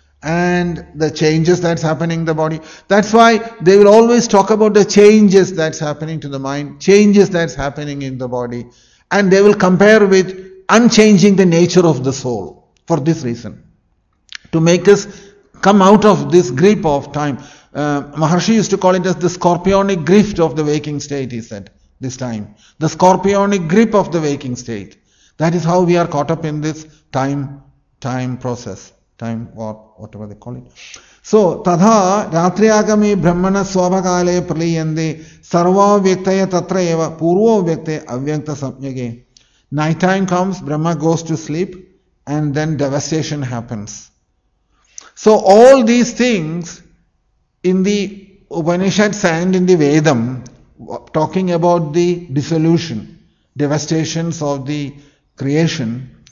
and the changes that's happening in the body. That's why they will always talk about the changes that's happening to the mind, changes that's happening in the body, and they will compare with unchanging the nature of the soul for this reason. To make us come out of this grip of time. Uh, Maharshi used to call it as the scorpionic grip of the waking state, he said, this time. The scorpionic grip of the waking state. That is how we are caught up in this time, time process. Time, or whatever they call it. So, tadha ratriyagami brahmana swabhakale praliyande sarva vyaktaya tatra eva purvo vyakte avyakta samyage. Nighttime comes, Brahma goes to sleep, and then devastation happens. So all these things in the Upanishads and in the Vedam, talking about the dissolution, devastations of the creation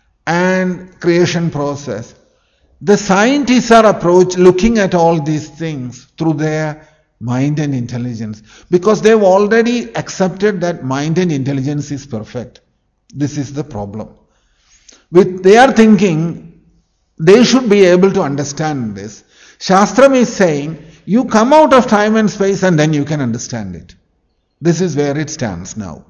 and creation process, the scientists are approach looking at all these things through their mind and intelligence, because they've already accepted that mind and intelligence is perfect. This is the problem. With their thinking, they should be able to understand this. Shastram is saying, you come out of time and space and then you can understand it. This is where it stands now.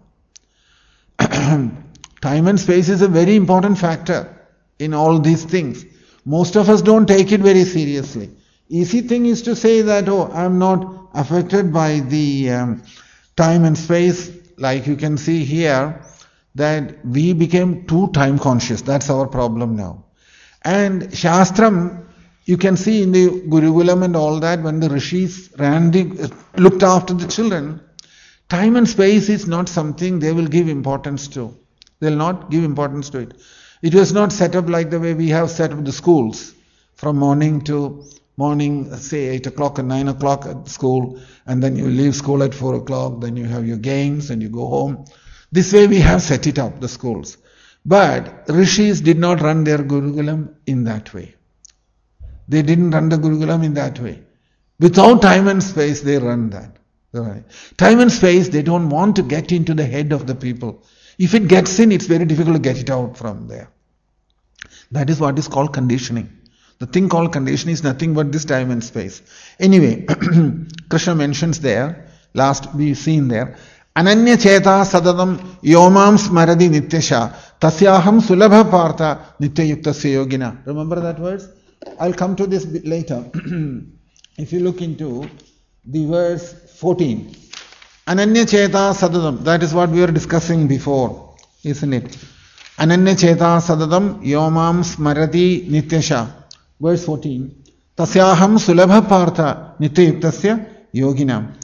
Time and space is a very important factor in all these things. Most of us don't take it very seriously. Easy thing is to say that, oh, I'm not affected by the um, time and space. Like you can see here, that we became too time conscious. That's our problem now. And Shastram, you can see in the Gurukulam and all that, when the rishis ran the, looked after the children, time and space is not something they will give importance to. They will not give importance to it. It was not set up like the way we have set up the schools, from morning to Morning, say eight o'clock and nine o'clock at school, and then you leave school at four o'clock, then you have your games and you go home. This way we have set it up, the schools. But rishis did not run their Gurukulam in that way. They didn't run the Gurukulam in that way. Without time and space, they run that. Right. Time and space, they don't want to get into the head of the people. If it gets in, it's very difficult to get it out from there. That is what is called conditioning. The thing called condition is nothing but this time and space. Anyway, Krishna mentions there, last we've seen there, Ananya Cheta Sadadam Yomam Smaradi Nityasha Tasyaham Sulabha Partha Nityayuktasya Yogina. Remember that verse? I'll come to this bit later. If you look into the verse fourteen, Ananya Cheta Sadadam, that is what we were discussing before, isn't it? Ananya Cheta Sadadam Yomam Smaradi Nityasha. Verse fourteen, Tasyaham Sulabha Partha Nityayuktasya Yogina.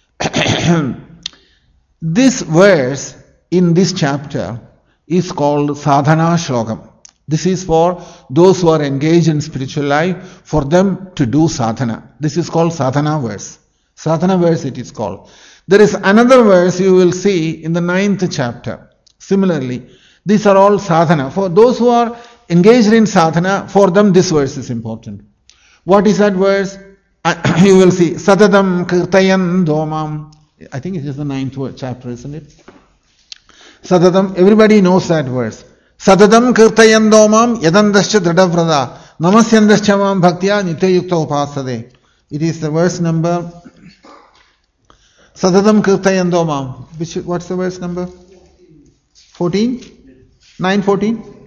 This verse in this chapter is called Sadhana Shlokam. This is for those who are engaged in spiritual life, for them to do sadhana. This is called Sadhana verse. Sadhana verse it is called. There is another verse you will see in the ninth chapter. Similarly, these are all sadhana. For those who are engaged in sadhana, for them this verse is important. What is that verse? You will see Satadam Kirtayan Domam. I think it is the ninth chapter, isn't it? Sadadam, everybody knows that verse. Sadadam Kirtayan Domam Yadandascha Dradavrada Namasyandascha Bhaktya Nityayukta Upasade. It is the verse number Sadadam Kirtayan Domam. Which, what's the verse number? fourteen? nine fourteen?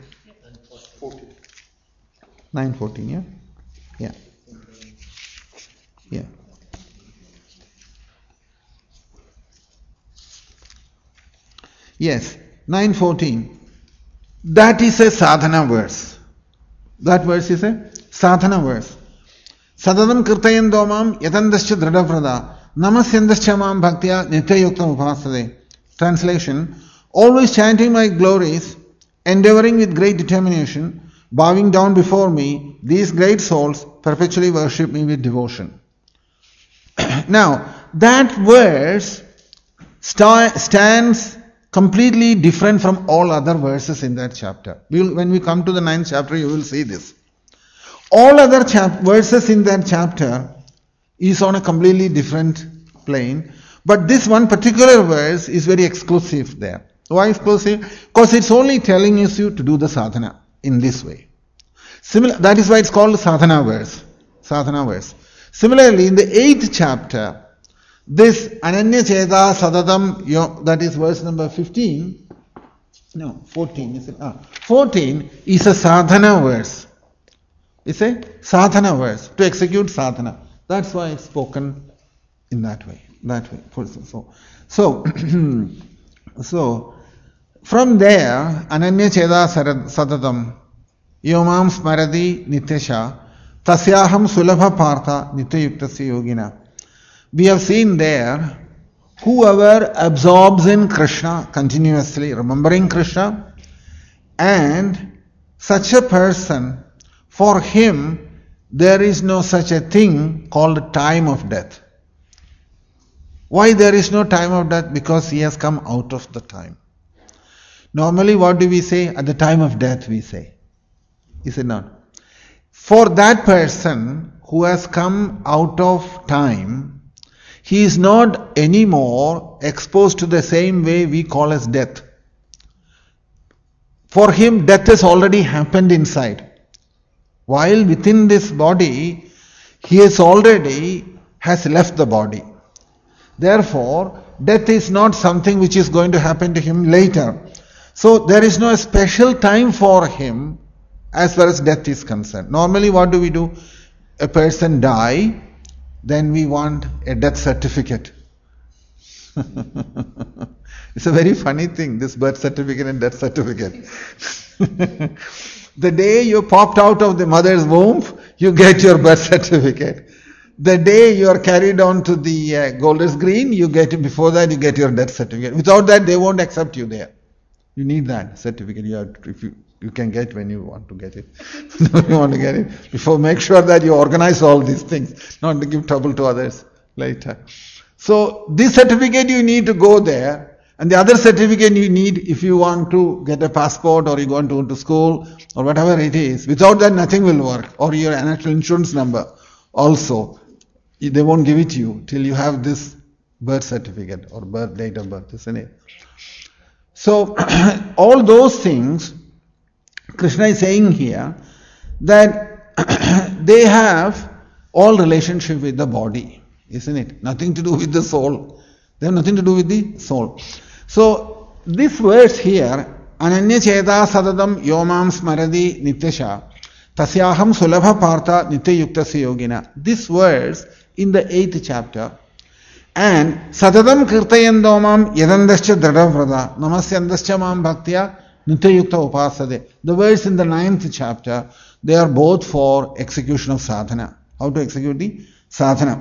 nine fourteen, yeah? Yeah. Yeah. Yes, nine fourteen. That is a sadhana verse. That verse is a sadhana verse. Sadadam kirtayan domam yatandascha dradavrada namasyandascha mam bhaktya nityayuktam upasade. Translation: always chanting my glories, endeavoring with great determination, bowing down before me, these great souls perpetually worship me with devotion. Now, that verse sta- stands completely different from all other verses in that chapter. We'll, when we come to the ninth chapter, you will see this. All other chap- verses in that chapter is on a completely different plane, but this one particular verse is very exclusive there. Why exclusive? Because it's only telling you to do the sadhana in this way. Similar, that is why it's called sadhana verse. Sadhana verse. Similarly, in the eighth chapter, this Ananya Cheta Sadadam, that is verse number fifteen, no, fourteen, is it? Ah, fourteen is a sadhana verse. It's a sadhana verse, to execute sadhana. That's why it's spoken in that way, that way. So, so, so from there, Ananya Cheta Sadadam, Yomam Smaradi Nityasha, Tasyaham Sulabha Partha Nityayuktasya Yogina. We have seen there, whoever absorbs in Krishna continuously, remembering Krishna, and such a person, for him, there is no such a thing called time of death. Why there is no time of death? Because he has come out of the time. Normally, what do we say? At the time of death, we say. Is it not? For that person who has come out of time, he is not anymore exposed to the same way we call as death. For him, death has already happened inside. While within this body, he has already has left the body. Therefore, death is not something which is going to happen to him later. So there is no special time for him as far as death is concerned. Normally, what do we do? A person die, then we want a death certificate. It's a very funny thing, this birth certificate and death certificate. The day you popped out of the mother's womb, you get your birth certificate. The day you are carried on to the uh, Golders Green, you get, before that you get your death certificate. Without that, they won't accept you there. You need that certificate. You have to, if you you can get when you want to get it. If you want to get it before, make sure that you organize all these things, not to give trouble to others later. So this certificate you need to go there, and the other certificate you need if you want to get a passport or you want to go to school or whatever it is. Without that, nothing will work. Or your national insurance number also, they won't give it to you till you have this birth certificate or birth date of birth, isn't it? So all those things, Krishna is saying here that they have all relationship with the body, isn't it? Nothing to do with the soul. They have nothing to do with the soul. So this verse here, Ananya Cheda Sadadam Yomam Smaradi Nityasha Tasyaham Sulabha Partha Nityayuktasya Yogina. This verse in the eighth chapter. And Sadadam Kirtayandomam Yadandascha Dradavrada Namasyandascha Mam Bhaktya Nityayukta Upasade. The verse in the ninth chapter, they are both for execution of sadhana. How to execute the sadhana?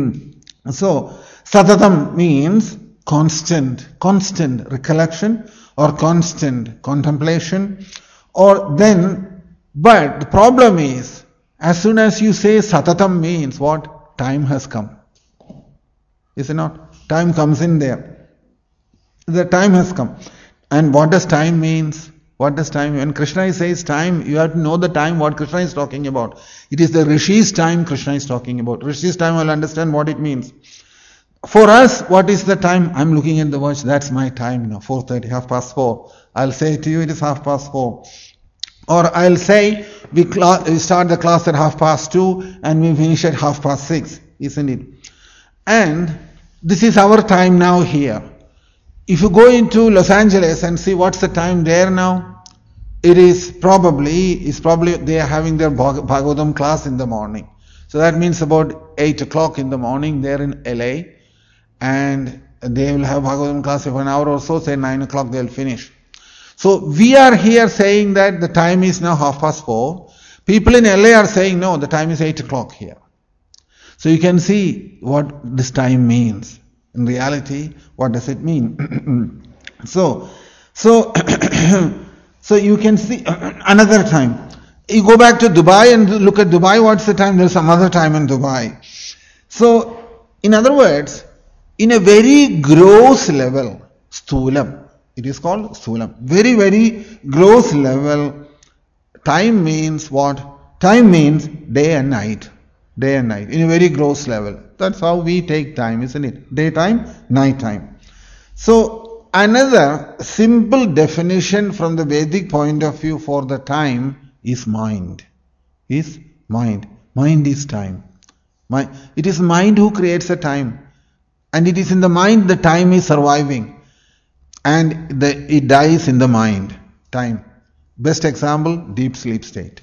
So, Sadadam means constant, constant recollection or constant contemplation. Or then, but the problem is, as soon as you say Satatam means what? Time has come. Is it not? Time comes in there. The time has come. And what does time means? What does time mean? When Krishna says time, you have to know the time what Krishna is talking about. It is the Rishi's time Krishna is talking about. Rishi's time will understand what it means. For us, what is the time? I'm looking at the watch, that's my time now, four thirty, half past four. I'll say to you it is half past four. Or I'll say we, cl- we start the class at half past two and we finish at half past six, isn't it? And this is our time now here. If you go into Los Angeles and see what's the time there now, it is probably, it's probably they are having their Bhagavatam class in the morning. So that means about eight o'clock in the morning there in L A, and they will have Bhagavatam class for an hour or so, say nine o'clock they'll finish. So we are here saying that the time is now half past four. People in L A are saying no, the time is eight o'clock here. So you can see what this time means. In reality, what does it mean? so, so, so you can see another time. You go back to Dubai and look at Dubai, what's the time? There's some other time in Dubai. So, in other words, in a very gross level, sthulam, it is called sthulam, very, very gross level, time means what? Time means day and night. Day and night, in a very gross level. That's how we take time, isn't it? Daytime, nighttime. So, another simple definition from the Vedic point of view for the time is mind. Is mind. Mind is time. Mind. It is mind who creates the time. And it is in the mind the time is surviving. And the, it dies in the mind. Time. Best example, deep sleep state.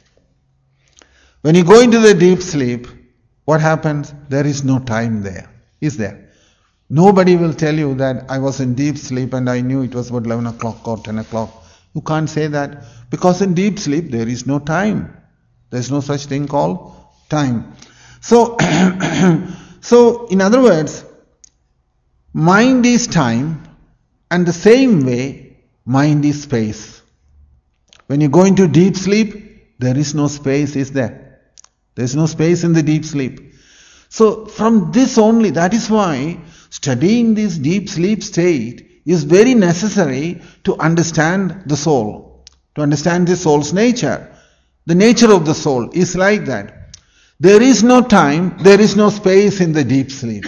When you go into the deep sleep, what happens? There is no time there. Is there? Nobody will tell you that I was in deep sleep and I knew it was about eleven o'clock or ten o'clock. You can't say that because in deep sleep there is no time. There is no such thing called time. So, so in other words, mind is time, and the same way mind is space. When you go into deep sleep, there is no space, is there? There is no space in the deep sleep. So from this only, that is why studying this deep sleep state is very necessary to understand the soul, to understand the soul's nature. The nature of the soul is like that. There is no time, there is no space in the deep sleep.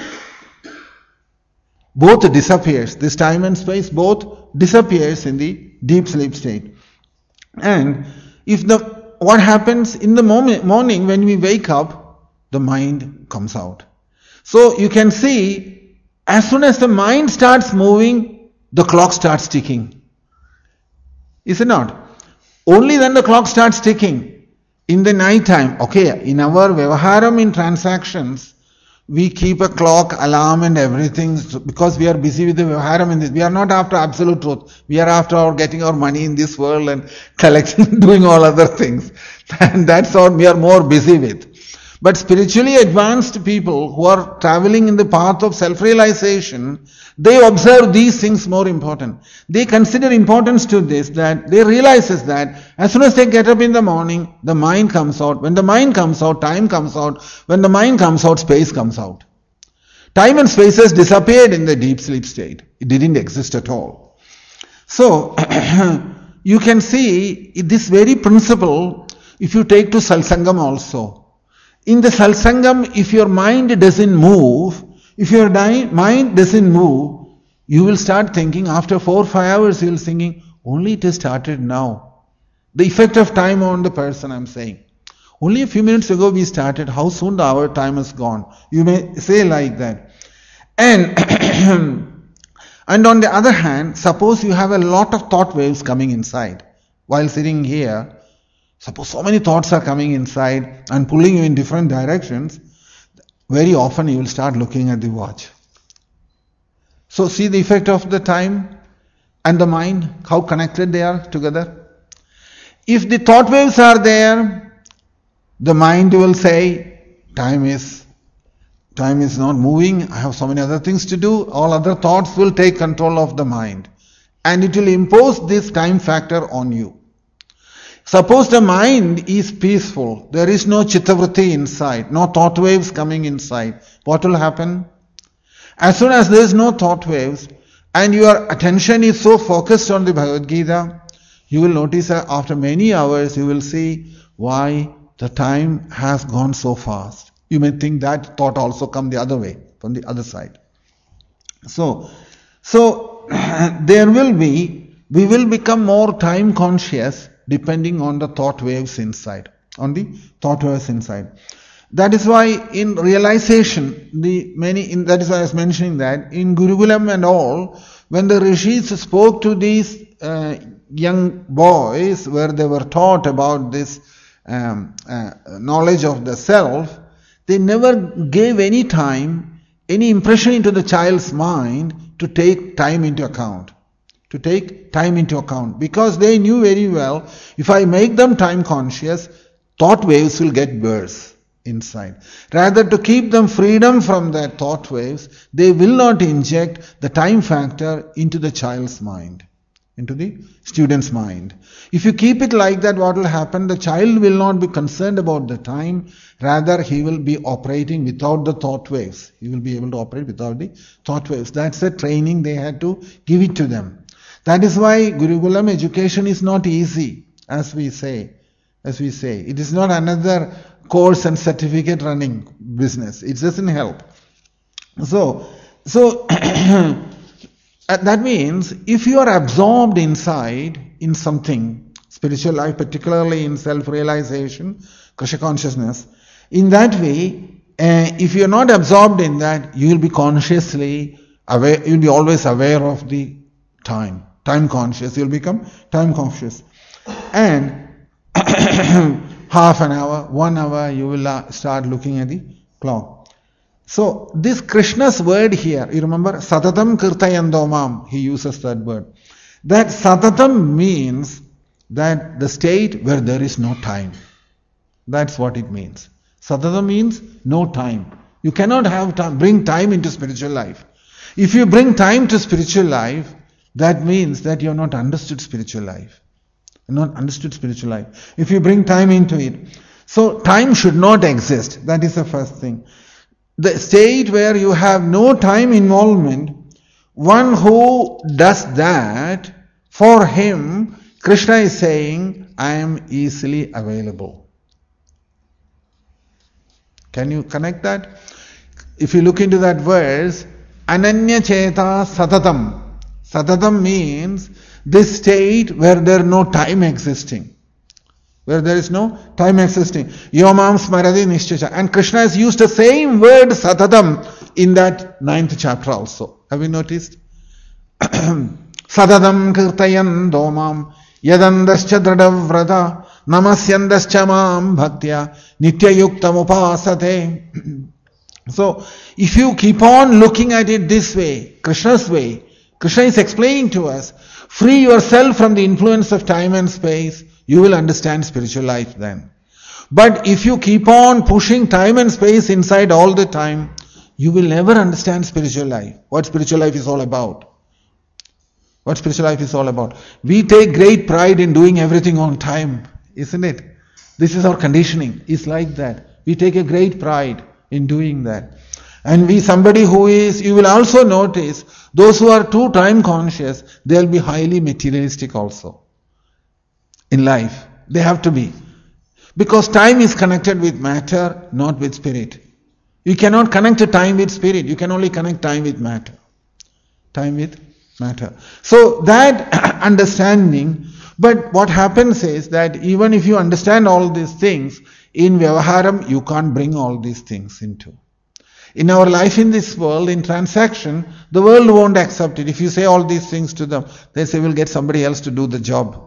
Both disappears. This time and space both disappears in the deep sleep state. And if the what happens in the moment, morning when we wake up, the mind comes out. So you can see, as soon as the mind starts moving, the clock starts ticking. Is it not? Only then the clock starts ticking. In the night time, okay, in our Vyavaharam in transactions, we keep a clock, alarm and everything because we are busy with the Vyavaharam in this. We are not after absolute truth. We are after our getting our money in this world and collecting, doing all other things. And that's what we are more busy with. But spiritually advanced people who are traveling in the path of self-realization, they observe these things more important. They consider importance to this, that they realizes that as soon as they get up in the morning, the mind comes out. When the mind comes out, time comes out. When the mind comes out, space comes out. Time and space has disappeared in the deep sleep state. It didn't exist at all. So, you can see this very principle if you take to Satsangam also. In the Satsangam, if your mind doesn't move, if your di- mind doesn't move, you will start thinking, after four or five hours, you will thinking, only it has started now. The effect of time on the person, I'm saying. Only a few minutes ago we started, how soon our time has gone. You may say like that. And, and on the other hand, suppose you have a lot of thought waves coming inside while sitting here. Suppose so many thoughts are coming inside and pulling you in different directions, very often you will start looking at the watch. So see the effect of the time and the mind, how connected they are together. If the thought waves are there, the mind will say, time is, time is not moving, I have so many other things to do, all other thoughts will take control of the mind. And it will impose this time factor on you. Suppose the mind is peaceful, there is no chittavritti inside, no thought waves coming inside. What will happen? As soon as there is no thought waves and your attention is so focused on the Bhagavad Gita, you will notice that after many hours you will see why the time has gone so fast. You may think that thought also come the other way, from the other side. So, so there will be, we will become more time conscious depending on the thought waves inside, on the thought waves inside. That is why in realization, the many, in, that is why I was mentioning that, in Gurukulam and all, when the rishis spoke to these uh, young boys, where they were taught about this um, uh, knowledge of the self, they never gave any time, any impression into the child's mind to take time into account. To take time into account, because they knew very well, if I make them time conscious, thought waves will get burst inside. Rather, to keep them freedom from their thought waves, they will not inject the time factor into the child's mind, into the student's mind. If you keep it like that, what will happen? The child will not be concerned about the time, rather he will be operating without the thought waves. He will be able to operate without the thought waves. That's the training they had to give it to them. That is why Gurukulam education is not easy, as we say. As we say, it is not another course and certificate running business. It doesn't help. So, so that means if you are absorbed inside in something, spiritual life, particularly in self-realization, Krishna consciousness, in that way, uh, if you are not absorbed in that, you will be consciously aware. You will be always aware of the time. Time conscious, you'll become time conscious. And half an hour, one hour, you will start looking at the clock. So, this Krishna's word here, you remember, Satatam Kirtayandomam, he uses that word. That Satatam means that the state where there is no time. That's what it means. Satatam means no time. You cannot have time, bring time into spiritual life. If you bring time to spiritual life, that means that you have not understood spiritual life. Not understood spiritual life. If you bring time into it. So time should not exist. That is the first thing. The state where you have no time involvement, one who does that, for him, Krishna is saying, I am easily available. Can you connect that? If you look into that verse, Ananya Cheta Satatam. Satatam means this state where there is no time existing. Where there is no time existing. Yomam Smaradi Nishchacha. And Krishna has used the same word Satatam in that ninth chapter also. Have you noticed? Satatam Kirtayan Domam Yadandascha Dradavrata Namasyandascha Mam Bhaktya Nityayuktam Upasate. So, if you keep on looking at it this way, Krishna's way, Krishna is explaining to us, free yourself from the influence of time and space, you will understand spiritual life then. But if you keep on pushing time and space inside all the time, you will never understand spiritual life. What spiritual life is all about. What spiritual life is all about. We take great pride in doing everything on time, isn't it? This is our conditioning. It's like that. We take a great pride in doing that. And we, somebody who is, you will also notice, those who are too time conscious, they'll be highly materialistic also. In life. They have to be. Because time is connected with matter, not with spirit. You cannot connect a time with spirit. You can only connect time with matter. Time with matter. So that understanding, but what happens is that even if you understand all these things, in Vyavaharam you can't bring all these things into. In our life in this world, in transaction, the world won't accept it. If you say all these things to them, they say we'll get somebody else to do the job.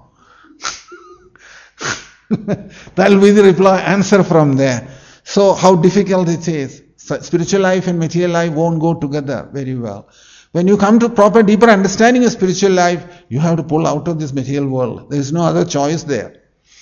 That will be the reply, answer from there. So how difficult it is. So spiritual life and material life won't go together very well. When you come to proper, deeper understanding of spiritual life, you have to pull out of this material world. There is no other choice there.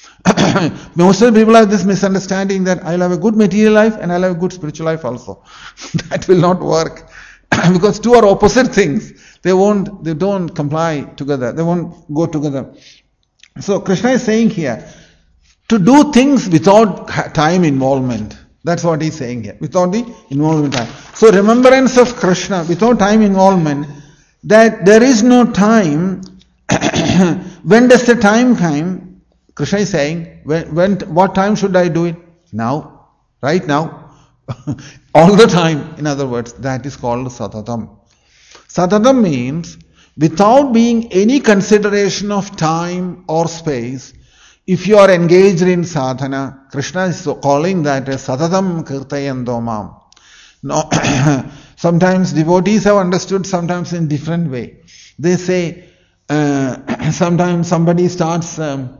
Most of the people have this misunderstanding that I'll have a good material life and I'll have a good spiritual life also. That will not work. Because two are opposite things. They won't, they don't comply together. They won't go together. So Krishna is saying here, to do things without time involvement. That's what he's saying here. Without the involvement time. So remembrance of Krishna without time involvement, that there is no time. When does the time come? Krishna is saying, when, when, what time should I do it? Now. Right now. All the time. In other words, that is called Satatam. Satatam means without being any consideration of time or space. If you are engaged in sadhana, Krishna is calling that as Satatam Kirtayanto Mam. No, sometimes devotees have understood sometimes in different way. They say, uh, sometimes somebody starts um,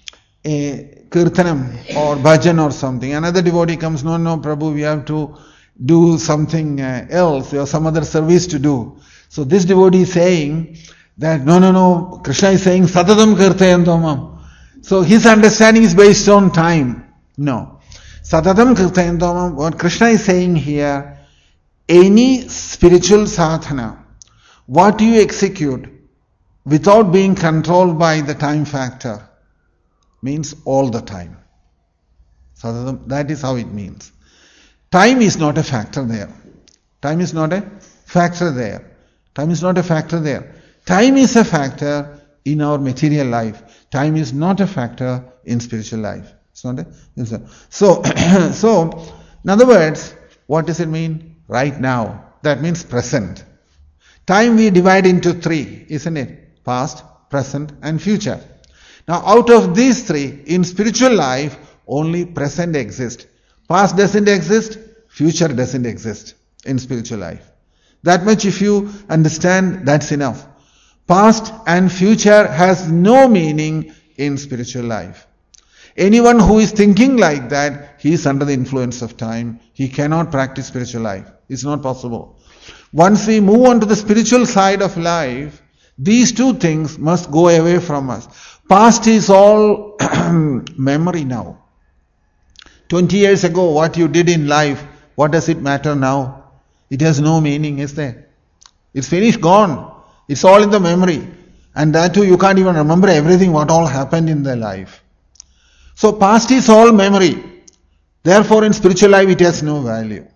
a kirtanam or bhajan or something. Another devotee comes, no, no, Prabhu, we have to do something uh, else. There is some other service to do. So this devotee is saying that, no, no, no, Krishna is saying Satatam Kirtayanto Mam. So his understanding is based on time. No. Satatam Kirtayanto, what Krishna is saying here, any spiritual sadhana, what you execute without being controlled by the time factor, means all the time. Satatam, that is how it means. Time is not a factor there. Time is not a factor there. Time is not a factor there. Time is a factor in our material life. Time is not a factor in spiritual life. It's not a, it's a, so, so, in other words, what does it mean? Right now. That means present. Time we divide into three, isn't it? Past, present, and future. Now, out of these three, in spiritual life, only present exists. Past doesn't exist, future doesn't exist in spiritual life. That much if you understand, that's enough. Past and future has no meaning in spiritual life. Anyone who is thinking like that, he is under the influence of time. He cannot practice spiritual life. It's not possible. Once we move on to the spiritual side of life, these two things must go away from us. Past is all memory now. Twenty years ago, what you did in life, what does it matter now? It has no meaning, is there? It's finished, gone. It's all in the memory. And that too, you can't even remember everything what all happened in their life. So past is all memory. Therefore in spiritual life it has no value.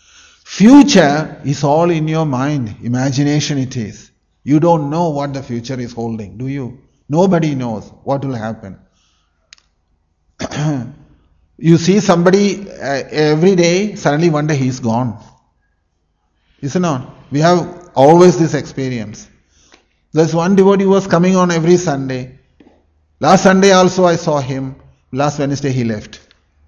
Future is all in your mind. Imagination it is. You don't know what the future is holding, do you? Nobody knows what will happen. You see somebody uh, every day, suddenly one day he is gone. Isn't it? We have always this experience. There's one devotee who was coming on every Sunday. Last Sunday also I saw him. Last Wednesday he left.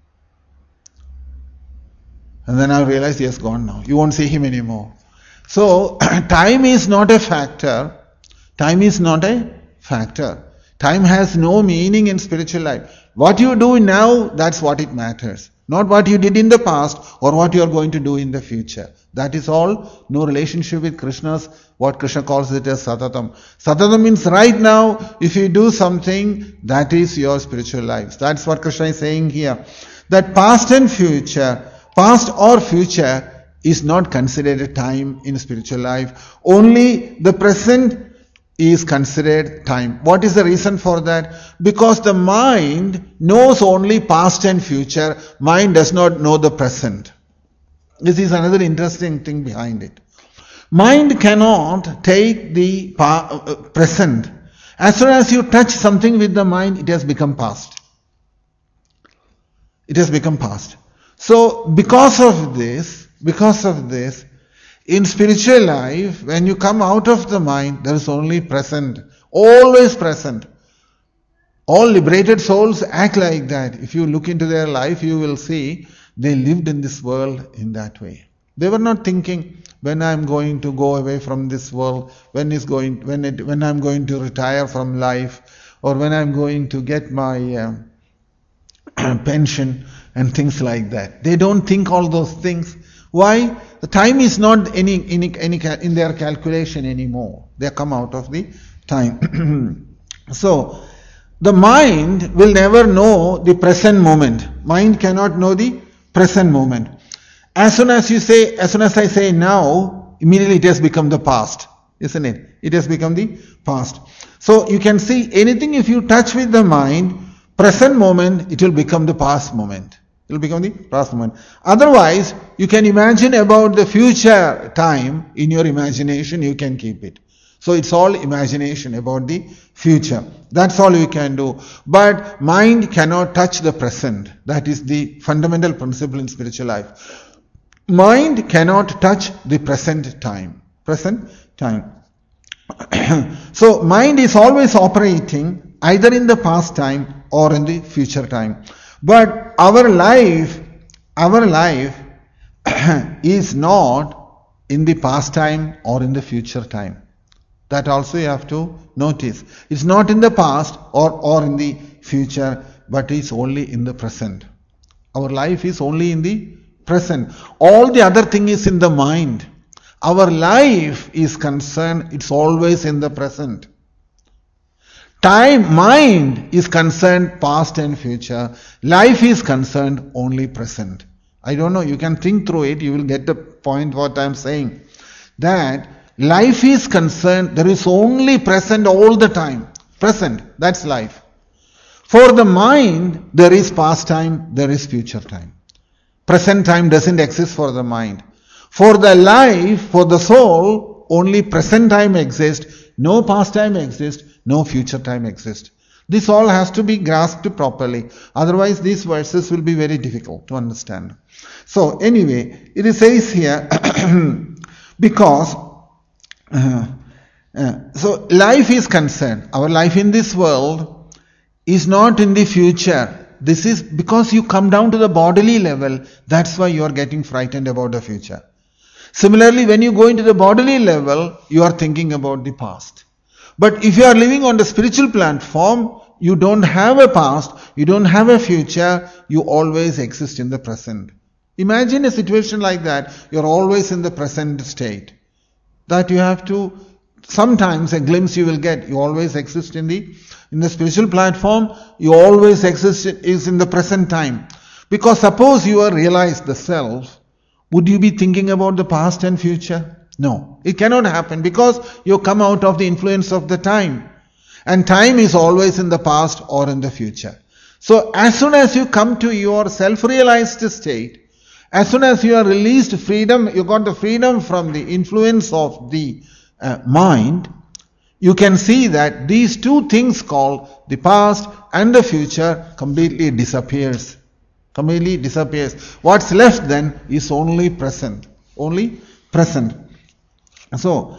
And then I realized he has gone now. You won't see him anymore. So, time is not a factor. Time is not a factor. Time has no meaning in spiritual life. What you do now, that's what it matters. Not what you did in the past or what you are going to do in the future. That is all no relationship with Krishna's, what Krishna calls it as Satatam. Satatam means right now, if you do something, that is your spiritual life. That's what Krishna is saying here. that past and future, past or future is not considered a time in spiritual life. Only the present is considered time. What is the reason for that? Because the mind knows only past and future. Mind does not know the present. This is another interesting thing behind it. Mind cannot take the pa- uh, present. As soon as you touch something with the mind, it has become past. It has become past. So because of this, because of this, in spiritual life, when you come out of the mind, there is only present, always present. All liberated souls act like that. If you look into their life, you will see they lived in this world in that way. They were not thinking, when I am going to go away from this world, when is going, when it, when I am going to retire from life, or when I am going to get my uh, pension and things like that. They don't think all those things. Why? The time is not any, any, any in their calculation anymore. They come out of the time. So, the mind will never know the present moment. Mind cannot know the present moment. As soon as you say, as soon as I say now, immediately it has become the past, isn't it? It has become the past. So, you can see anything if you touch with the mind, present moment, it will become the past moment. It will become the past moment. Otherwise, you can imagine about the future time in your imagination, you can keep it. So it's all imagination about the future. That's all you can do. But mind cannot touch the present. That is the fundamental principle in spiritual life. Mind cannot touch the present time. Present time. So mind is always operating either in the past time or in the future time. But our life, our life is not in the past time or in the future time. That also you have to notice. It's not in the past or, or in the future, but it's only in the present. Our life is only in the present. All the other thing is in the mind. Our life is concerned, it's always in the present. Time, mind is concerned past and future. Life is concerned only present. I don't know, you can think through it, you will get the point what I am saying. That life is concerned, there is only present all the time. Present, that's life. For the mind, there is past time, there is future time. Present time doesn't exist for the mind. For the life, for the soul, only present time exists, no past time exists, no future time exists. This all has to be grasped properly. Otherwise, these verses will be very difficult to understand. So, anyway, it says here, because, uh, uh, so life is concerned. Our life in this world is not in the future. This is because you come down to the bodily level, that's why you are getting frightened about the future. Similarly, when you go into the bodily level, you are thinking about the past. But if you are living on the spiritual platform, you don't have a past, you don't have a future, you always exist in the present. Imagine a situation like that, you're always in the present state. That you have to, sometimes a glimpse you will get, you always exist in the, in the spiritual platform, you always exist is in the present time. Because suppose you are realized the self, would you be thinking about the past and future? No, it cannot happen because you come out of the influence of the time. And time is always in the past or in the future. So as soon as you come to your self-realized state, as soon as you are released freedom, you got the freedom from the influence of the uh, mind, you can see that these two things called the past and the future completely disappears. Completely disappears. What's left then is only present. Only present. So,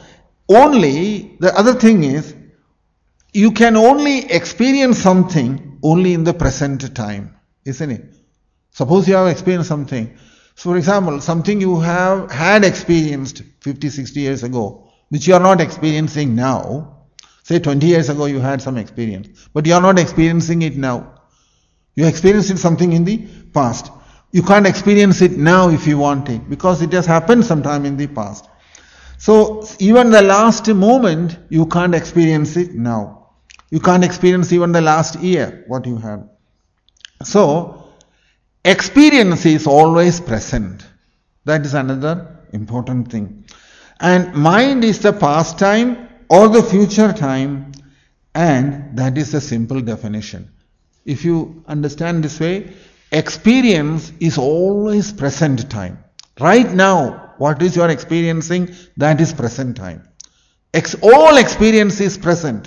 only, the other thing is, you can only experience something only in the present time, isn't it? Suppose you have experienced something. So, for example, something you have had experienced fifty, sixty years ago, which you are not experiencing now. Say twenty years ago you had some experience, but you are not experiencing it now. You experienced something in the past. You can't experience it now if you want it, because it has happened sometime in the past. So, even the last moment, you can't experience it now. You can't experience even the last year, what you had. So, experience is always present. That is another important thing. And mind is the past time or the future time, and that is a simple definition. If you understand this way, experience is always present time. Right now, what is you are experiencing, that is present time. Ex- all experience is present.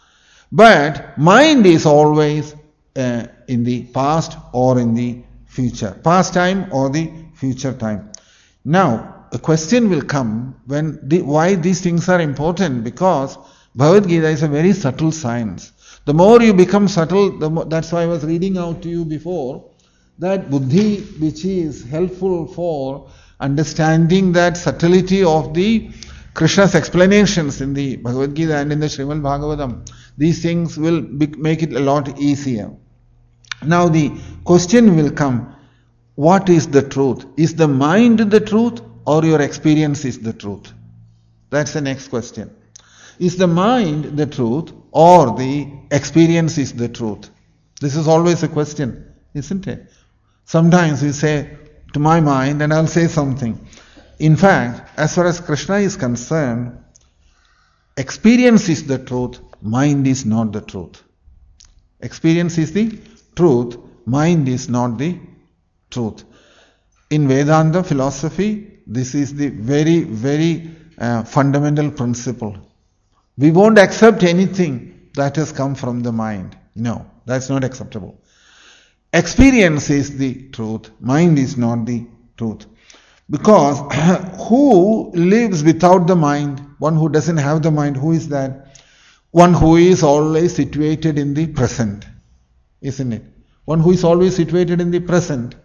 But mind is always uh, in the past or in the future. Past time or the future time. Now, a question will come when the, why these things are important, because Bhagavad Gita is a very subtle science. The more you become subtle, the more, that's why I was reading out to you before, that buddhi, which is helpful for understanding that subtlety of the Krishna's explanations in the Bhagavad Gita and in the Srimad Bhagavatam, these things will be, make it a lot easier. Now the question will come, what is the truth? Is the mind the truth or your experience is the truth? That's the next question. Is the mind the truth or the experience is the truth? This is always a question, isn't it? Sometimes we say, to my mind, and I'll say something. In fact, as far as Krishna is concerned, experience is the truth, mind is not the truth. Experience is the truth, mind is not the truth. In Vedanta philosophy, this is the very, very uh, fundamental principle. We won't accept anything that has come from the mind. No, that's not acceptable. Experience is the truth, mind is not the truth. Because who lives without the mind? One who doesn't have the mind, who is that? One who is always situated in the present, isn't it? One who is always situated in the present.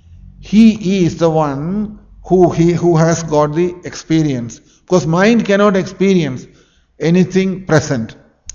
He is the one who he who has got the experience. Because mind cannot experience anything present.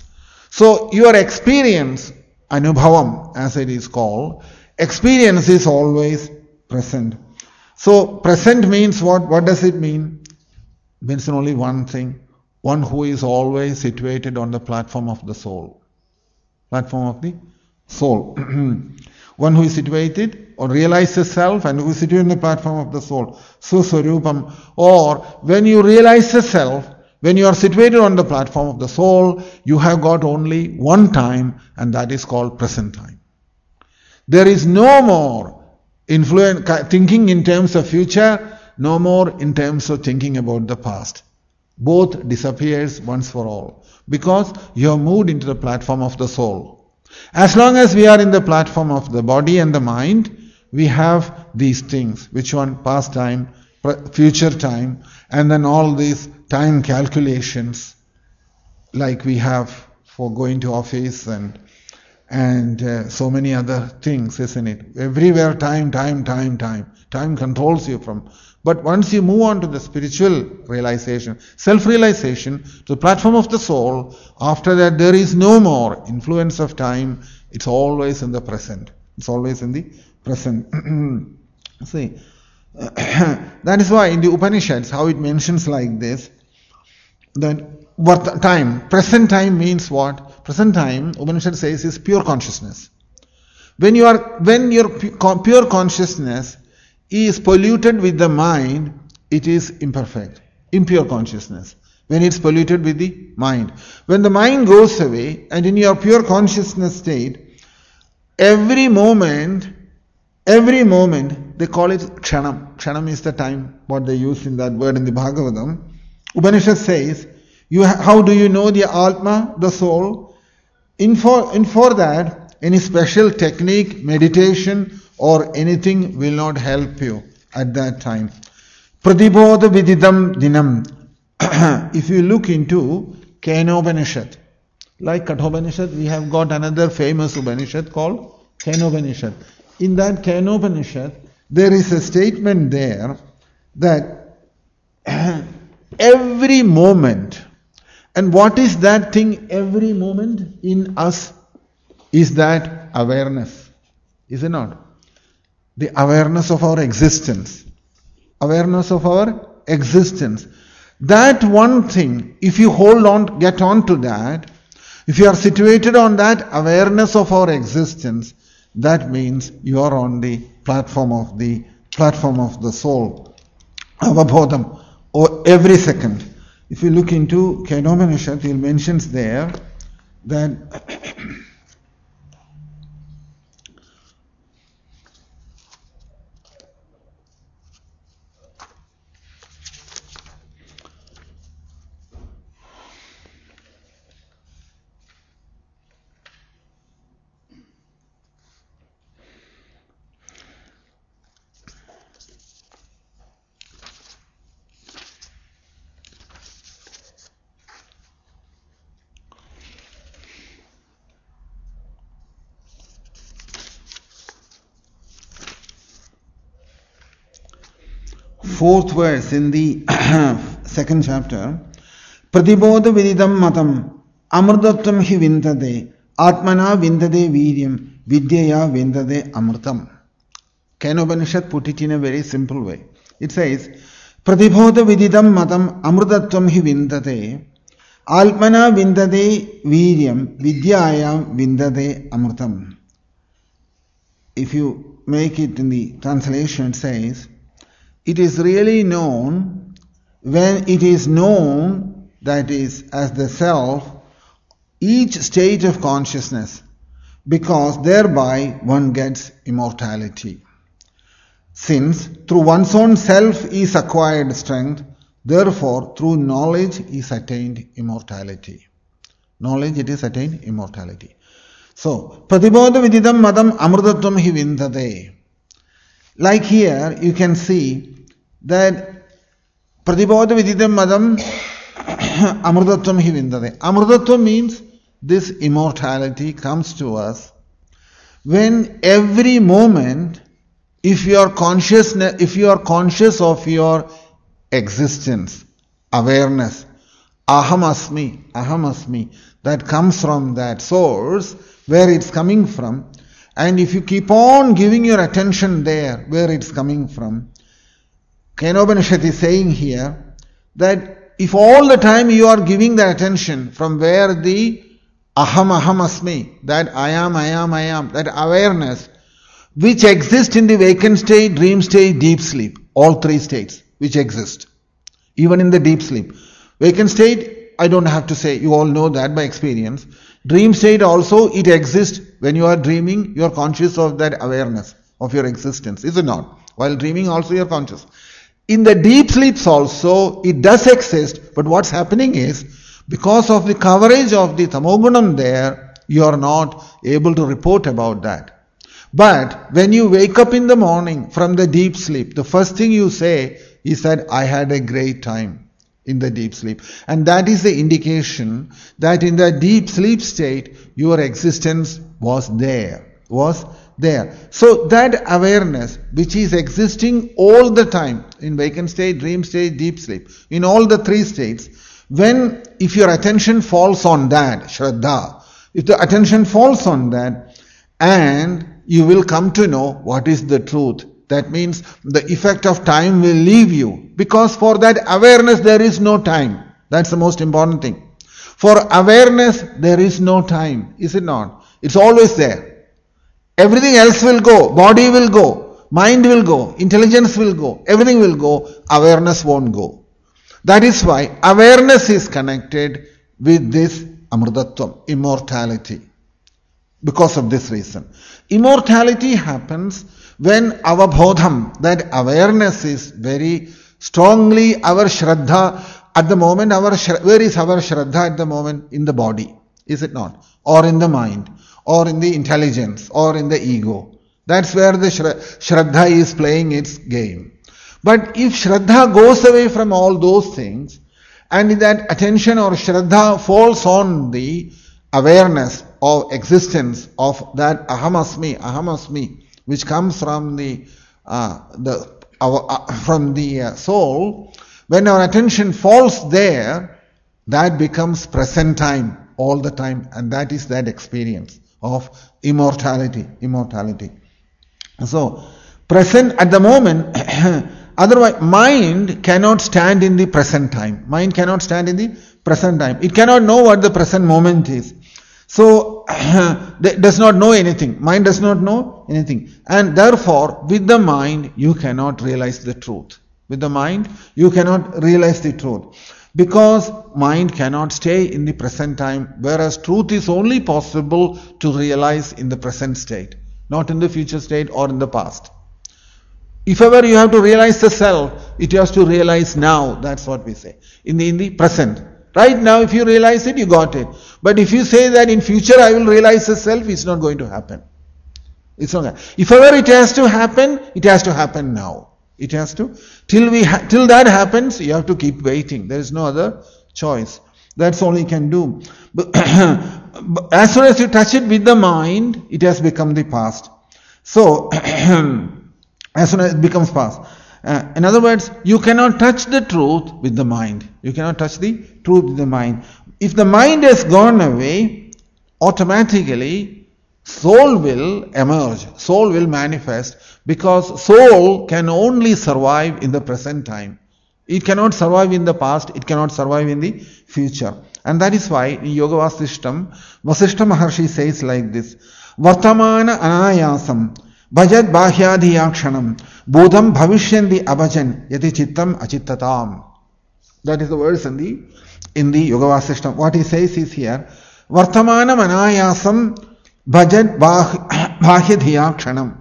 So your experience, anubhavam as it is called, experience is always present. So present means what? What does it mean? It means only one thing. One who is always situated on the platform of the soul. Platform of the soul. One who is situated or realizes self and who is situated on the platform of the soul. Suswarupam. Or when you realize the self, when you are situated on the platform of the soul, you have got only one time, and that is called present time. There is no more influence, thinking in terms of future, no more in terms of thinking about the past. Both disappears once for all, because you have moved into the platform of the soul. As long as we are in the platform of the body and the mind, we have these things. Which one? Past time, future time, and then all these time calculations like we have for going to office and and uh, so many other things, isn't it? Everywhere time, time, time, time. Time controls you from. But once you move on to the spiritual realization, self-realization, to the platform of the soul, after that there is no more influence of time. It's always in the present. It's always in the present. See, that is why in the Upanishads, how it mentions like this, that what time, present time means what? Present time, Upanishad says, is pure consciousness. When you are, when your pure consciousness is polluted with the mind, it is imperfect, impure consciousness. When it's polluted with the mind. When the mind goes away and in your pure consciousness state, every moment, every moment, they call it kshanam. Kshanam is the time, what they use in that word in the Bhagavatam. Upanishad says, you ha- how do you know the Atma, the soul? In for, in for that, any special technique, meditation, or anything will not help you at that time. Pratibodha vididam dinam. If you look into Kenopanishad, like Kathopanishad, we have got another famous Upanishad called Kenopanishad. In that Kenopanishad, there is a statement there that every moment, and what is that thing every moment in us? Is that awareness. Is it not? The awareness of our existence. Awareness of our existence. That one thing, if you hold on, get on to that, if you are situated on that awareness of our existence, that means you are on the platform of the platform of the soul, avabodham, or every second. If you look into Kenopanishad, he mentions there that fourth verse in the second chapter, Pratibodha Vididam Matam Amrdatvam hi vindade Atmana vindade viryam Vidyaya vindade amritam. Kenopanishad put it in a very simple way. It says, Pratibodha Vididam Matam Amrdatvam hi vindade Atmana vindade viryam Vidyaya vindade amritam. If you make it in the translation, it says, it is really known when it is known, that is, as the self, each state of consciousness, because thereby one gets immortality. Since through one's own self is acquired strength, therefore through knowledge is attained immortality. Knowledge it is attained immortality. So, Pratibodha Vididam Madam Amrdatvam hi vindade. Like here, you can see that Pratibodha Vididam Madam Amrdatvam hi vindade. Amrdatvam means this immortality comes to us when every moment, if you are conscious, if you are conscious of your existence, awareness, aham asmi, aham asmi, that comes from that source where it's coming from, and if you keep on giving your attention there where it's coming from, Kenopanishad is saying here that if all the time you are giving the attention from where the aham aham asmi, that I am, I am, I am, that awareness which exists in the vacant state, dream state, deep sleep, all three states which exist, even in the deep sleep. Vacant state, I don't have to say, you all know that by experience. Dream state also, it exists when you are dreaming, you are conscious of that awareness of your existence, is it not? While dreaming also you are conscious. In the deep sleeps also, it does exist, but what's happening is, because of the coverage of the tamogunam there, you are not able to report about that. But when you wake up in the morning from the deep sleep, the first thing you say is that I had a great time in the deep sleep. And that is the indication that in the deep sleep state, your existence was there, was there. So that awareness which is existing all the time in vacant state, dream state, deep sleep, in all the three states, when if your attention falls on that, Shraddha, if the attention falls on that, and you will come to know what is the truth. That means the effect of time will leave you, because for that awareness there is no time. That's the most important thing. For awareness there is no time, is it not? It's always there. Everything else will go, body will go, mind will go, intelligence will go, everything will go, awareness won't go. That is why awareness is connected with this amrtatvam, immortality. Because of this reason. Immortality happens when our bodham, that awareness is very strongly our shraddha at the moment. Our where is our shraddha at the moment? In the body, is it not? Or in the mind, or in the intelligence, or in the ego. That's where the shraddha is playing its game. But if shraddha goes away from all those things, and that attention or shraddha falls on the awareness of existence of that aham asmi, aham asmi, which comes from the uh, the our, uh, from the uh, soul, when our attention falls there, that becomes present time all the time, and that is that experience of immortality, immortality. So, present at the moment, otherwise mind cannot stand in the present time. Mind cannot stand in the present time. It cannot know what the present moment is. So, it does not know anything. Mind does not know anything. And therefore, with the mind, you cannot realize the truth. With the mind, you cannot realize the truth. Because mind cannot stay in the present time, whereas truth is only possible to realize in the present state, not in the future state or in the past. If ever you have to realize the self, it has to realize now. That's what we say. In the, in the present. Right now, if you realize it, you got it. But if you say that in future I will realize the self, it's not going to happen. It's not. If ever it has to happen, it has to happen now. It has to. Till we ha- till that happens, you have to keep waiting. There is no other choice. That's all you can do. But as soon as you touch it with the mind, it has become the past. So, as soon as it becomes past. Uh, in other words, you cannot touch the truth with the mind. You cannot touch the truth with the mind. If the mind has gone away, automatically soul will emerge. Soul will manifest, because soul can only survive in the present time. It cannot survive in the past. It cannot survive in the future. And that is why in Yoga Vasishtam, Vasishta Maharshi says like this: Vartamana anayasam bhajat bhahyadhiyakshanam bodham bhavishyanti abhajan yati chittam achittatam. That is the words in the in the Yoga Vasishtam. What he says is here: Vartamana anayasam bhajat bhahyadhiyakshanam.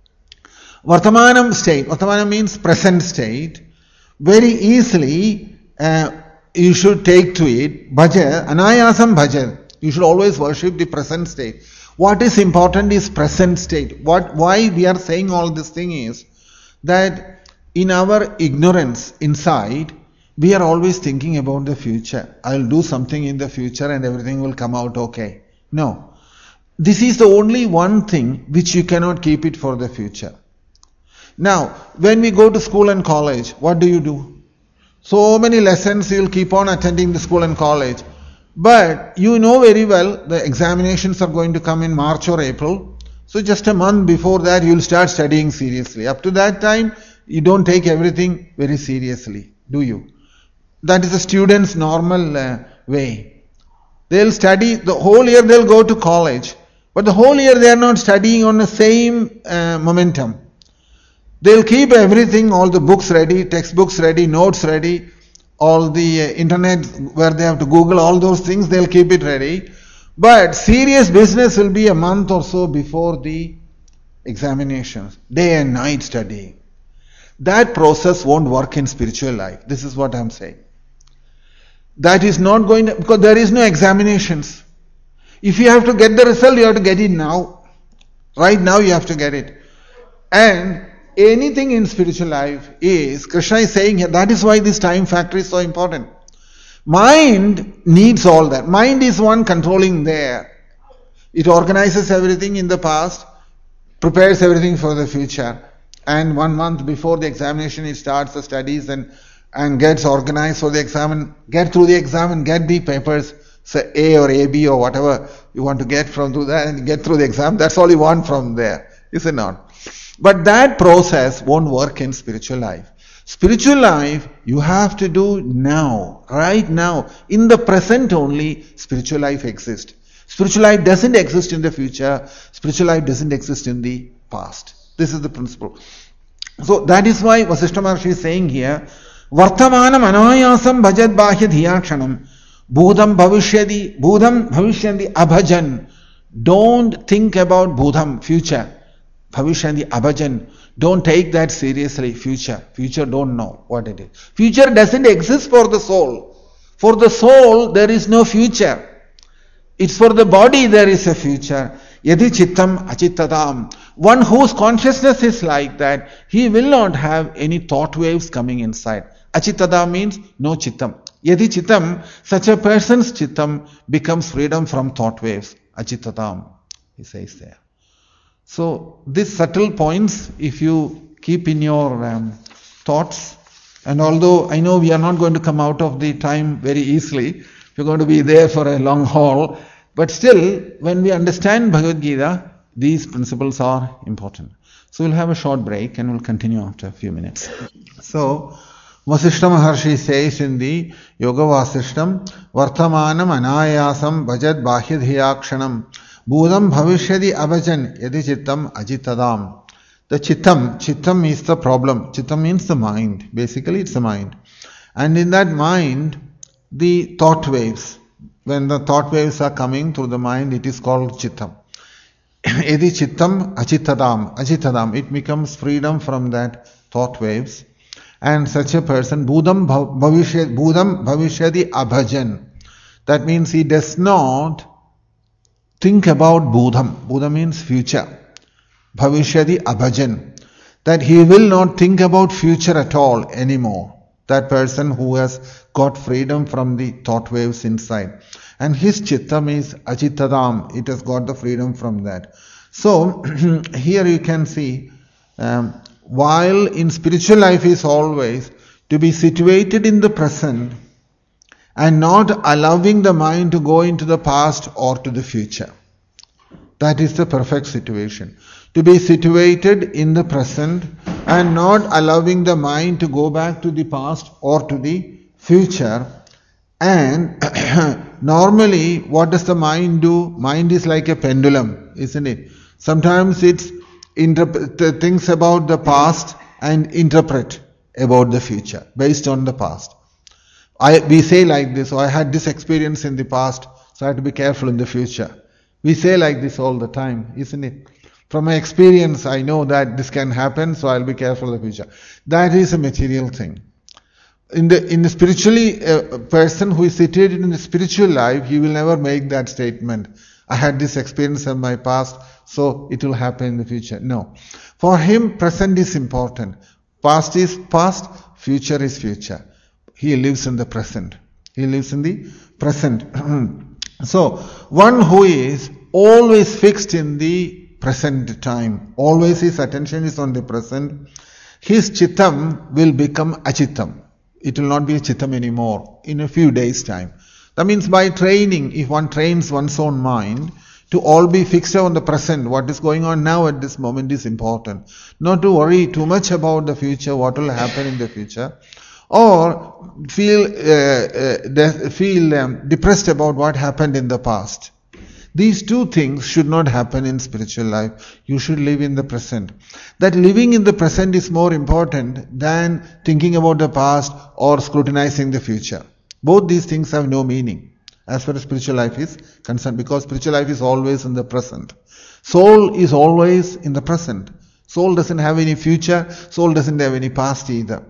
Vartamanam state. Vartamanam means present state. Very easily uh, you should take to it. Bhaja, anayasam bhaja. You should always worship the present state. What is important is present state. What, why we are saying all this thing is that in our ignorance inside, we are always thinking about the future. I'll do something in the future and everything will come out okay. No. This is the only one thing which you cannot keep it for the future. Now, when we go to school and college, what do you do? So many lessons you will keep on attending the school and college. But you know very well the examinations are going to come in March or April. So just a month before that you will start studying seriously. Up to that time, you don't take everything very seriously, do you? That is a student's normal uh, way. They'll study, the whole year they'll go to college. But the whole year they are not studying on the same uh, momentum. They'll keep everything, all the books ready, textbooks ready, notes ready, all the uh, internet where they have to Google all those things, they'll keep it ready. But serious business will be a month or so before the examinations, day and night studying. That process won't work in spiritual life. This is what I'm saying. That is not going to, because there is no examinations. If you have to get the result, you have to get it now. Right now you have to get it. And anything in spiritual life is, Krishna is saying here, that is why this time factor is so important. Mind needs all that. Mind is one controlling there. It organizes everything in the past, prepares everything for the future. And one month before the examination, it starts the studies and, and gets organized for the exam, and get through the exam and get the papers, say A or A B or whatever you want to get from through that, and get through the exam. That's all you want from there, is it not? But that process won't work in spiritual life. Spiritual life, you have to do now, right now. In the present only, spiritual life exists. Spiritual life doesn't exist in the future. Spiritual life doesn't exist in the past. This is the principle. So that is why Vasishta Maharshi is saying here, Vartamanam anayasam bhajat bahya dhiyakshanam Bhudam bhavishyadi, Bhudam bhavishyandi abhajan. Don't think about Bhudam, future. Bhavishyandi abhajan. Don't take that seriously, future. Future don't know what it is. Future doesn't exist for the soul. For the soul, there is no future. It's for the body there is a future. Yadi chittam achittatam. One whose consciousness is like that, he will not have any thought waves coming inside. Achittatam means no chittam. Yadi chittam, such a person's chittam becomes freedom from thought waves. Achittatam, he says there. So these subtle points, if you keep in your um, thoughts, and although I know we are not going to come out of the time very easily, we're going to be there for a long haul, but still, when we understand Bhagavad Gita, these principles are important. So we'll have a short break and we'll continue after a few minutes. So, Vasishta Maharshi says in the Yoga Vasishtam, Vartamanam anayasam bhajad bahyadhiyakshanam Bhudam bhavishyadi abhajan yadi chittam ajitadam. The chittam, chittam is the problem. Chittam means the mind. Basically it's the mind. And in that mind, the thought waves, when the thought waves are coming through the mind, it is called chittam. Yadi chittam ajitadam, ajitadam, it becomes freedom from that thought waves. And such a person, Bhudam bhavishyadi, Bhudam bhavishyadi abhajan. That means he does not think about Bhudam. Bhudam means future. Bhavishyadi abhajan. That he will not think about future at all anymore. That person who has got freedom from the thought waves inside. And his chittam is ajitadam. It has got the freedom from that. So, here you can see, um, while in spiritual life is always to be situated in the present and not allowing the mind to go into the past or to the future. That is the perfect situation. To be situated in the present and not allowing the mind to go back to the past or to the future. And normally, what does the mind do? Mind is like a pendulum, isn't it? Sometimes it's interpret thinks about the past and interpret about the future based on the past. I we say like this, oh, I had this experience in the past, so I have to be careful in the future. We say like this all the time, isn't it? From my experience, I know that this can happen, so I'll be careful in the future. That is a material thing. In the in the spiritually uh, person who is situated in the spiritual life, he will never make that statement. I had this experience in my past, so it will happen in the future. No. For him, present is important. Past is past, future is future. He lives in the present. He lives in the present. So, one who is always fixed in the present time, always his attention is on the present, his chittam will become achittam. It will not be a chittam anymore in a few days' time. That means by training, if one trains one's own mind to all be fixed on the present, what is going on now at this moment is important. Not to worry too much about the future, what will happen in the future, or feel uh, uh, de- feel um, depressed about what happened in the past. These two things should not happen in spiritual life. You should live in the present. That living in the present is more important than thinking about the past or scrutinizing the future. Both these things have no meaning as far as spiritual life is concerned, because spiritual life is always in the present. Soul is always in the present. Soul doesn't have any future. Soul doesn't have any past either.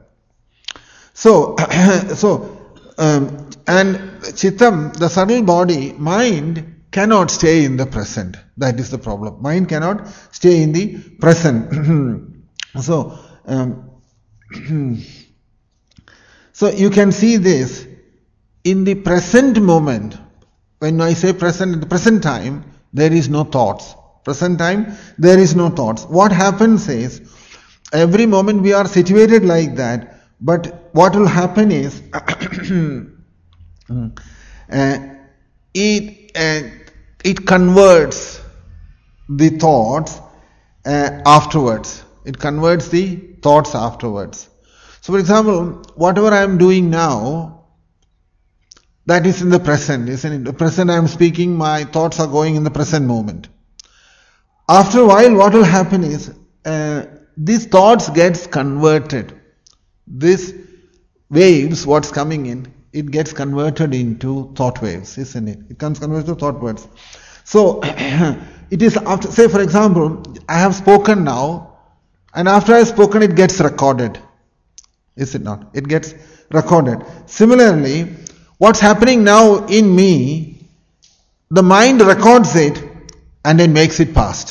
So, so um, and chittam, the subtle body, mind, cannot stay in the present. That is the problem. Mind cannot stay in the present. so, um, so you can see this in the present moment. When I say present, in the present time, there is no thoughts. Present time, there is no thoughts. What happens is, every moment we are situated like that, but what will happen is, uh, it uh, it converts the thoughts uh, afterwards. It converts the thoughts afterwards. So, for example, whatever I am doing now, that is in the present, isn't it? In the present I am speaking, my thoughts are going in the present moment. After a while, what will happen is, uh, these thoughts gets converted. This waves, what's coming in, it gets converted into thought waves, isn't it? It comes converted to thought waves. So, it is after, say for example, I have spoken now, and after I have spoken, it gets recorded. Is it not? It gets recorded. Similarly, what's happening now in me, the mind records it and then makes it past.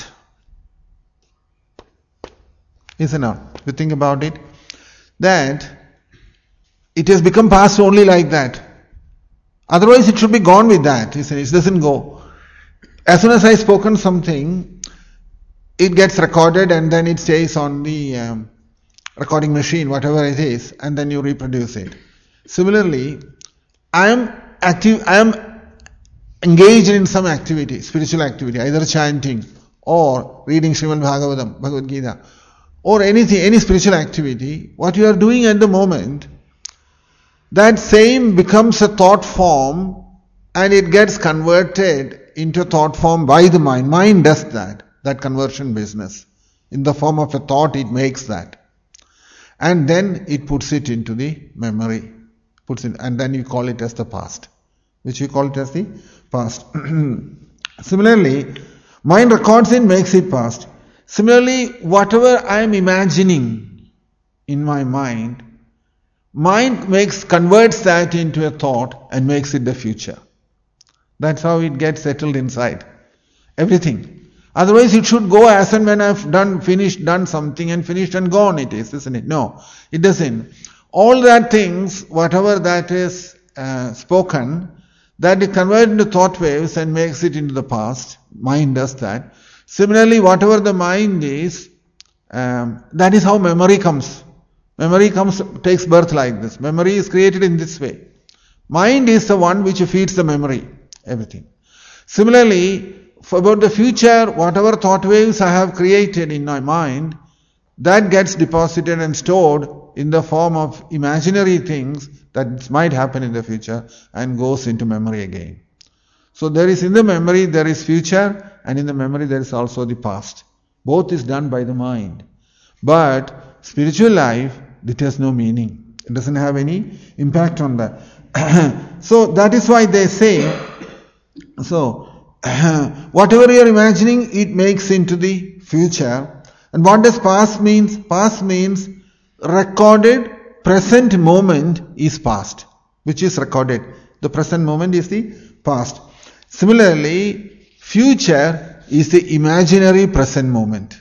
Is it not? You think about it. That it has become past only like that. Otherwise it should be gone with that. It doesn't go. As soon as I spoken something, it gets recorded and then it stays on the um, recording machine, whatever it is, and then you reproduce it. Similarly, I am active, I am engaged in some activity, spiritual activity, either chanting or reading Srimad Bhagavatam, Bhagavad Gita, or anything, any spiritual activity. What you are doing at the moment, that same becomes a thought form and it gets converted into thought form by the mind. Mind does that, that conversion business. In the form of a thought, it makes that. And then it puts it into the memory. Puts it, and then you call it as the past. Which you call it as the past. Similarly, mind records it, makes it past. Similarly, whatever I am imagining in my mind, mind makes converts that into a thought and makes it the future. That's how it gets settled inside. Everything. Otherwise it should go as and when I've done, finished, done something and finished and gone it is, isn't it? No, it doesn't. All that things, whatever that is uh, spoken, that is converted into thought waves and makes it into the past. Mind does that. Similarly, whatever the mind is, um, that is how memory comes. Memory comes, takes birth like this. Memory is created in this way. Mind is the one which feeds the memory, everything. Similarly, for about the future, whatever thought waves I have created in my mind, that gets deposited and stored in the form of imaginary things that might happen in the future and goes into memory again. So there is in the memory, there is future, and in the memory there is also the past. Both is done by the mind. But spiritual life, it has no meaning. It doesn't have any impact on that. So that is why they say, so whatever you are imagining, it makes into the future. And what does past means? Past means recorded present moment is past, which is recorded. The present moment is the past. Similarly, future is the imaginary present moment.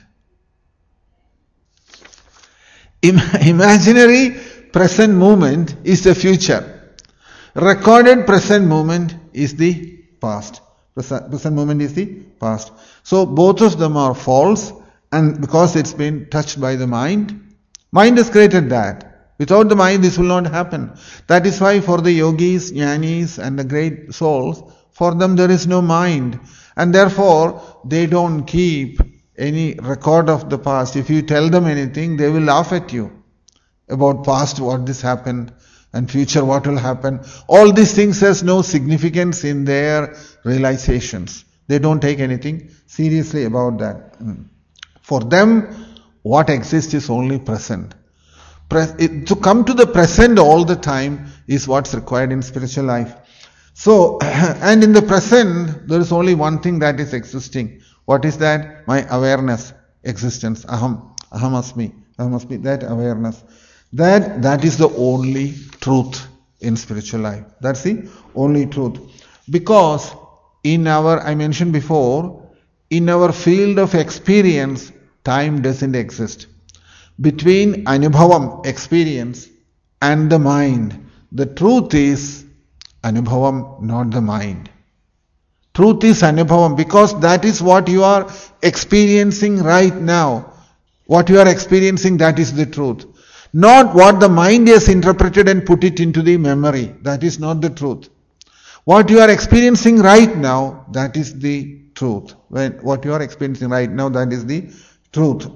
Im- imaginary present moment is the future. Recorded present moment is the past. Present, present moment is the past. So both of them are false, and because it's been touched by the mind, mind has created that. Without the mind, this will not happen. That is why for the yogis, jnanis and the great souls, for them there is no mind. And therefore, they don't keep any record of the past. If you tell them anything, they will laugh at you about past, what this happened, and future, what will happen. All these things has no significance in their realizations. They don't take anything seriously about that. For them, what exists is only present. To come to the present all the time is what's required in spiritual life. So, and in the present, there is only one thing that is existing. What is that? My awareness, existence, aham, aham asmi, aham asmi, that awareness. That, that is the only truth in spiritual life. That's the only truth. Because in our, I mentioned before, in our field of experience, time doesn't exist. Between anubhavam, experience, and the mind, the truth is anubhavam, not the mind. Truth is anubhavam, because that is what you are experiencing right now. What you are experiencing, that is the truth. Not what the mind has interpreted and put it into the memory. That is not the truth. What you are experiencing right now, that is the truth. When what you are experiencing right now, that is the truth.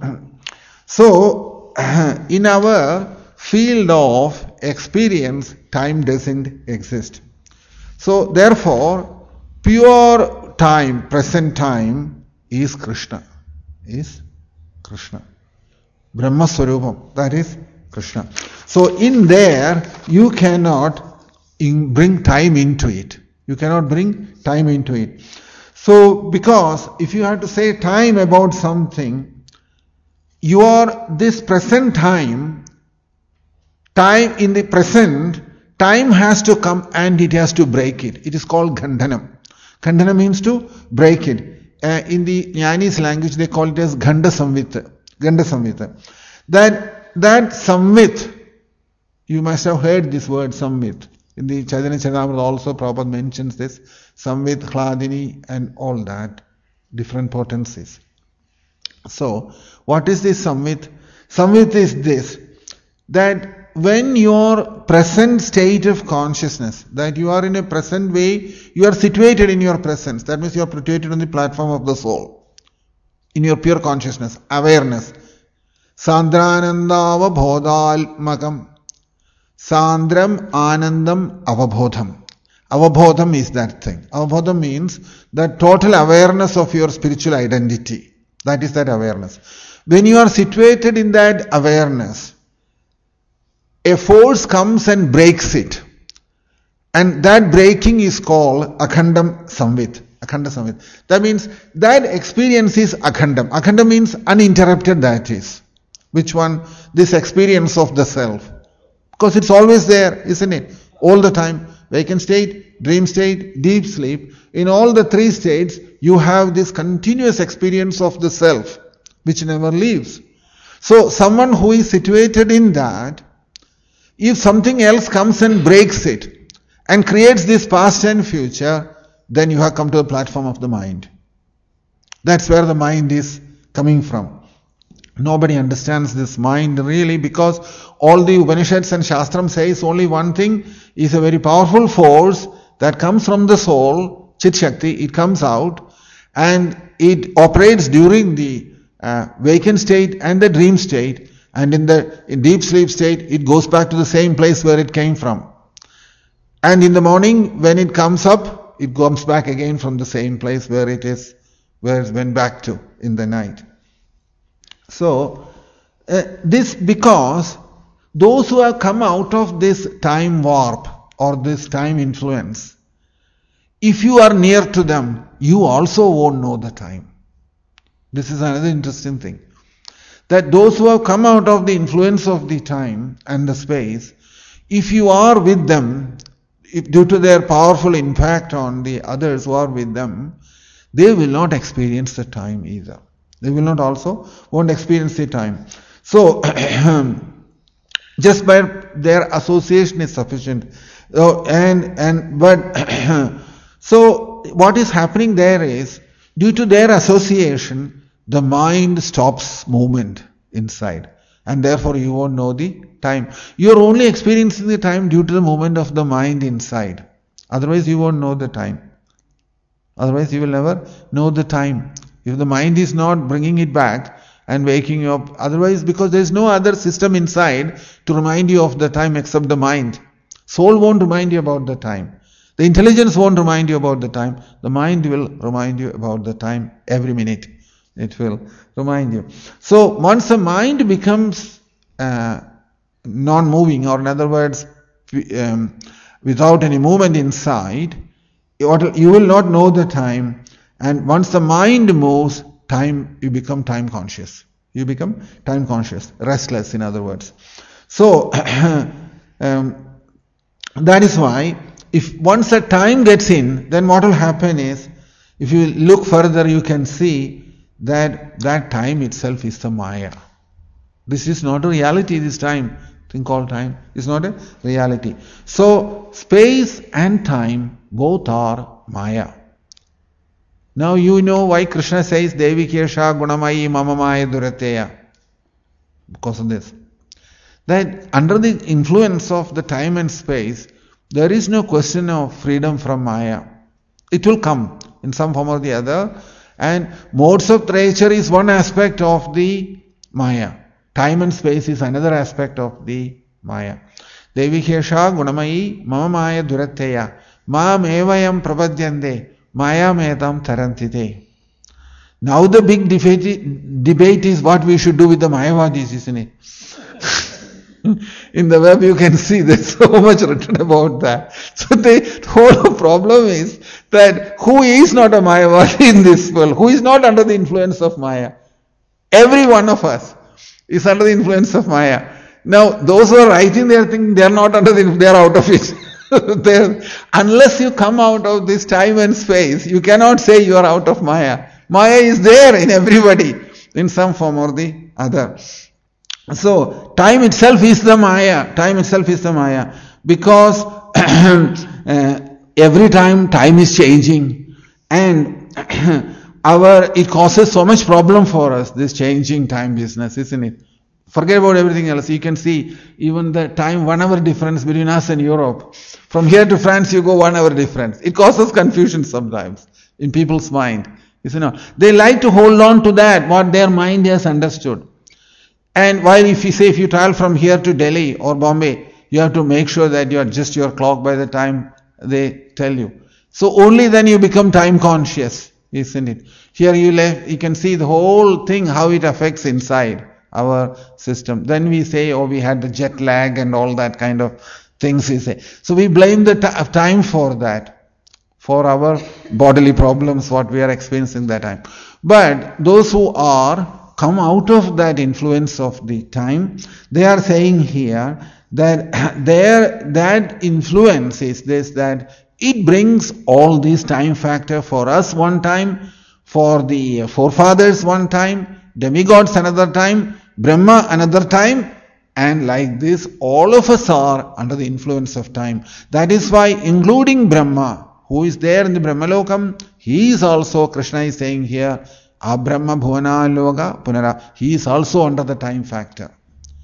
So, in our field of experience, time doesn't exist. So, therefore, pure time, present time, is Krishna. Is Krishna. Brahma Swarupam, that is Krishna. So, in there, you cannot in bring time into it. You cannot bring time into it. So, because if you have to say time about something, your this present time, time in the present, time has to come and it has to break it. It is called Gandhanam. Gandhanam means to break it. Uh, in the Jnani's language, they call it as Ganda Samvita. Ganda Samvita. That that Samvit, you must have heard this word Samvit. In the Chaitanya Charitamrita also Prabhupada mentions this. Samvit, Hladini and all that. Different potencies. So, what is this Samvit? Samvit is this. That when your present state of consciousness, that you are in a present way, you are situated in your presence. That means you are situated on the platform of the soul. In your pure consciousness, awareness. Sandranandava bodhalmakam. Sandram Anandam Avabodham. Avabodham is that thing. Avabodham means the total awareness of your spiritual identity. That is that awareness. When you are situated in that awareness, a force comes and breaks it. And that breaking is called Akhandam Samvit. Akhanda Samvit. That means that experience is Akhandam. Akhanda means uninterrupted, that is. Which one? This experience of the self. Because it's always there, isn't it? All the time. Vacant state, dream state, deep sleep. In all the three states, you have this continuous experience of the self, which never leaves. So, someone who is situated in that, if something else comes and breaks it, and creates this past and future, then you have come to the platform of the mind. That's where the mind is coming from. Nobody understands this mind really, because all the Upanishads and Shastram says only one thing is a very powerful force that comes from the soul, Chit Shakti. It comes out and it operates during the uh, vacant state and the dream state, and in the in deep sleep state it goes back to the same place where it came from. And in the morning when it comes up, it comes back again from the same place where it is, where it went back to in the night. So, uh, this because those who have come out of this time warp or this time influence, if you are near to them, you also won't know the time. This is another interesting thing. That those who have come out of the influence of the time and the space, if you are with them, if due to their powerful impact on the others who are with them, they will not experience the time either. They will not also, won't experience the time. So, just by their association is sufficient. So, and, and, but, so what is happening there is, due to their association, the mind stops movement inside. And therefore you won't know the time. You are only experiencing the time due to the movement of the mind inside. Otherwise you won't know the time. Otherwise you will never know the time. If the mind is not bringing it back and waking you up, otherwise, because there is no other system inside to remind you of the time except the mind. Soul won't remind you about the time. The intelligence won't remind you about the time. The mind will remind you about the time every minute. It will remind you. So once the mind becomes uh, non-moving, or in other words, um, without any movement inside, you will not know the time. And once the mind moves, time, you become time conscious. You become time conscious, restless in other words. So, um, that is why, if once the time gets in, then what will happen is, if you look further, you can see that that time itself is the Maya. This is not a reality, this time, thing called time, is not a reality. So, space and time, both are Maya. Now you know why Krishna says Devi Kesha Gunamayi Mamamaya Durateya. Because of this. That under the influence of the time and space, there is no question of freedom from Maya. It will come in some form or the other. And modes of nature is one aspect of the Maya. Time and space is another aspect of the Maya. Devi Kesha Gunamayi Mamamaya Durateya. Maam evayam prapadyante. Maya metam tarantite. Now the big debate, debate is what we should do with the Mayavadis, isn't it? In the web you can see there's so much written about that. So the whole problem is that who is not a Mayavadi in this world? Who is not under the influence of Maya? Every one of us is under the influence of Maya. Now those who are writing their thing, they are not under the, they are out of it. Unless you come out of this time and space, you cannot say you are out of Maya. Maya is there in everybody, in some form or the other. So, time itself is the Maya. Time itself is the Maya. Because uh, every time, time is changing. And our it causes so much problem for us, this changing time business, isn't it? Forget about everything else. You can see even the time, one hour difference between us and Europe. From here to France, you go one hour difference. It causes confusion sometimes in people's mind. Isn't it? They like to hold on to that, what their mind has understood. And while if you say, if you travel from here to Delhi or Bombay, You have to make sure that you adjust your clock by the time they tell you. So only then you become time conscious, isn't it? Here you, left, you can see the whole thing, how it affects inside our system. Then we say, oh, we had the jet lag and all that kind of things we say. So we blame the t- time for that, for our bodily problems, what we are experiencing that time. But those who are come out of that influence of the time, they are saying here that their that influence is this, that it brings all these time factor for us one time, for the forefathers one time, demigods another time, Brahma another time, and like this all of us are under the influence of time. That is why, including Brahma, who is there in the Brahmalokam, he is also, Krishna is saying here, Abrahma Bhuvana Loga Punara, he is also under the time factor.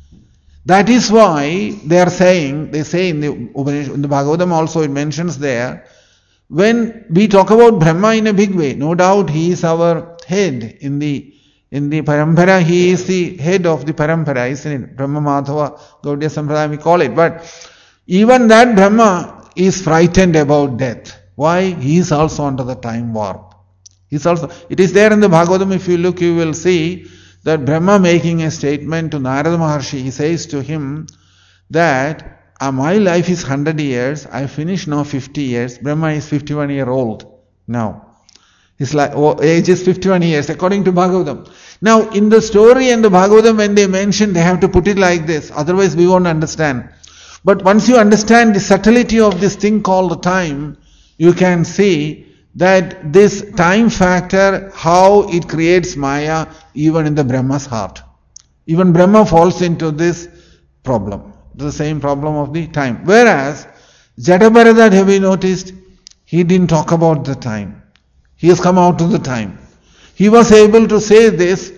That is why they are saying, they say in the, in the Bhagavatam also it mentions there, when we talk about Brahma in a big way, no doubt he is our head in the in the Parampara, he is the head of the Parampara, isn't it? Brahma Madhava Gaudiya Sampradaya we call it. But even that Brahma is frightened about death. Why? He is also under the time warp. He's also, it is there in the Bhagavatam, if you look, you will see that Brahma making a statement to Narada Maharshi, he says to him that uh, my life is one hundred years, I finish now fifty years, Brahma is fifty-one year old now. His life, oh, age is fifty-one years according to Bhagavatam. Now in the story and the Bhagavatam when they mention, they have to put it like this, otherwise we won't understand. But once you understand the subtlety of this thing called time, you can see that this time factor, how it creates Maya even in the Brahma's heart. Even Brahma falls into this problem, the same problem of the time. Whereas Jadabharata, have you noticed, he didn't talk about the time. He has come out of the time. He was able to say this,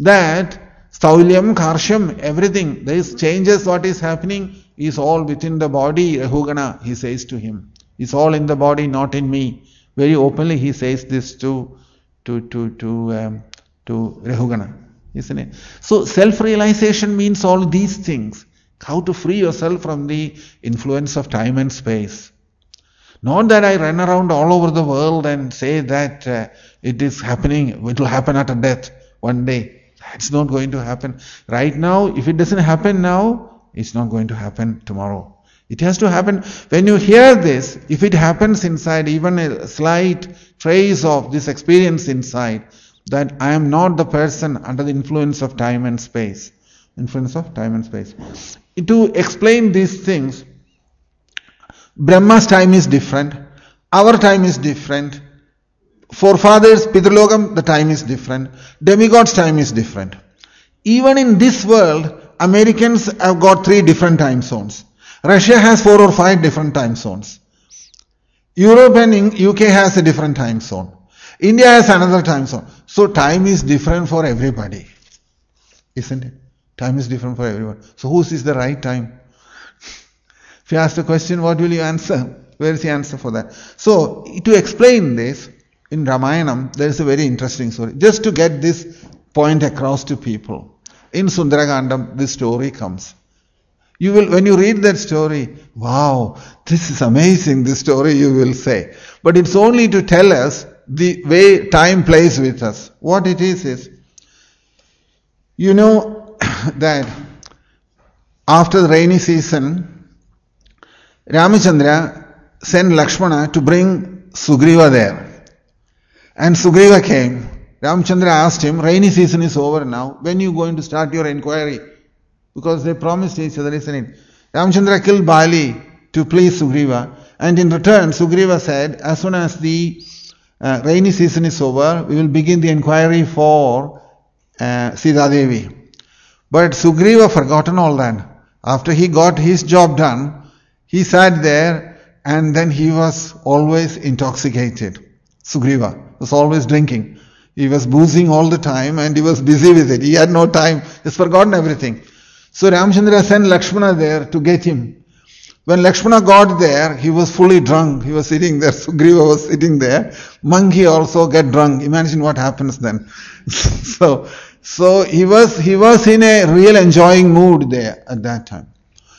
that Staulyam, Karsham, everything, these changes, what is happening is all within the body, Rahugana, he says to him. It's all in the body, not in me. Very openly he says this to to to to um, to Rahugana, isn't it? So self-realization means all these things. How to free yourself from the influence of time and space. Not that I run around all over the world and say that uh, it is happening, it will happen at a death one day. It's not going to happen. Right now, if it doesn't happen now, it's not going to happen tomorrow. It has to happen. When you hear this, if it happens inside, even a slight trace of this experience inside, that I am not the person under the influence of time and space. Influence of time and space. To explain these things, Brahma's time is different. Our time is different. Forefathers, Pitralokam, the time is different. Demigod's time is different. Even in this world, Americans have got three different time zones. Russia has four or five different time zones. Europe and U K has a different time zone. India has another time zone. So time is different for everybody. Isn't it? Time is different for everyone. So whose is the right time? If you ask the question, what will you answer? Where is the answer for that? So to explain this, in Ramayanam, there is a very interesting story. Just to get this point across to people. In Sundarakandam, this story comes. You will, when you read that story, wow, this is amazing, this story you will say. But it's only to tell us the way time plays with us. What it is is, you know that after the rainy season, Ramachandra sent Lakshmana to bring Sugriva there. And Sugriva came. Ramachandra asked him, rainy season is over now, when are you going to start your inquiry? Because they promised each other, isn't it? Ramachandra killed Bali to please Sugriva, and in return Sugriva said, as soon as the uh, rainy season is over, we will begin the inquiry for uh, Sita Devi. But Sugriva forgotten all that. After he got his job done, he sat there and then he was always intoxicated. Sugriva was always drinking. He was boozing all the time and he was busy with it. He had no time. He's forgotten everything. So Ramachandra sent Lakshmana there to get him. When Lakshmana got there, he was fully drunk. He was sitting there. Sugriva was sitting there. Monkey also get drunk. Imagine what happens then. so, so he was he was in a real enjoying mood there at that time.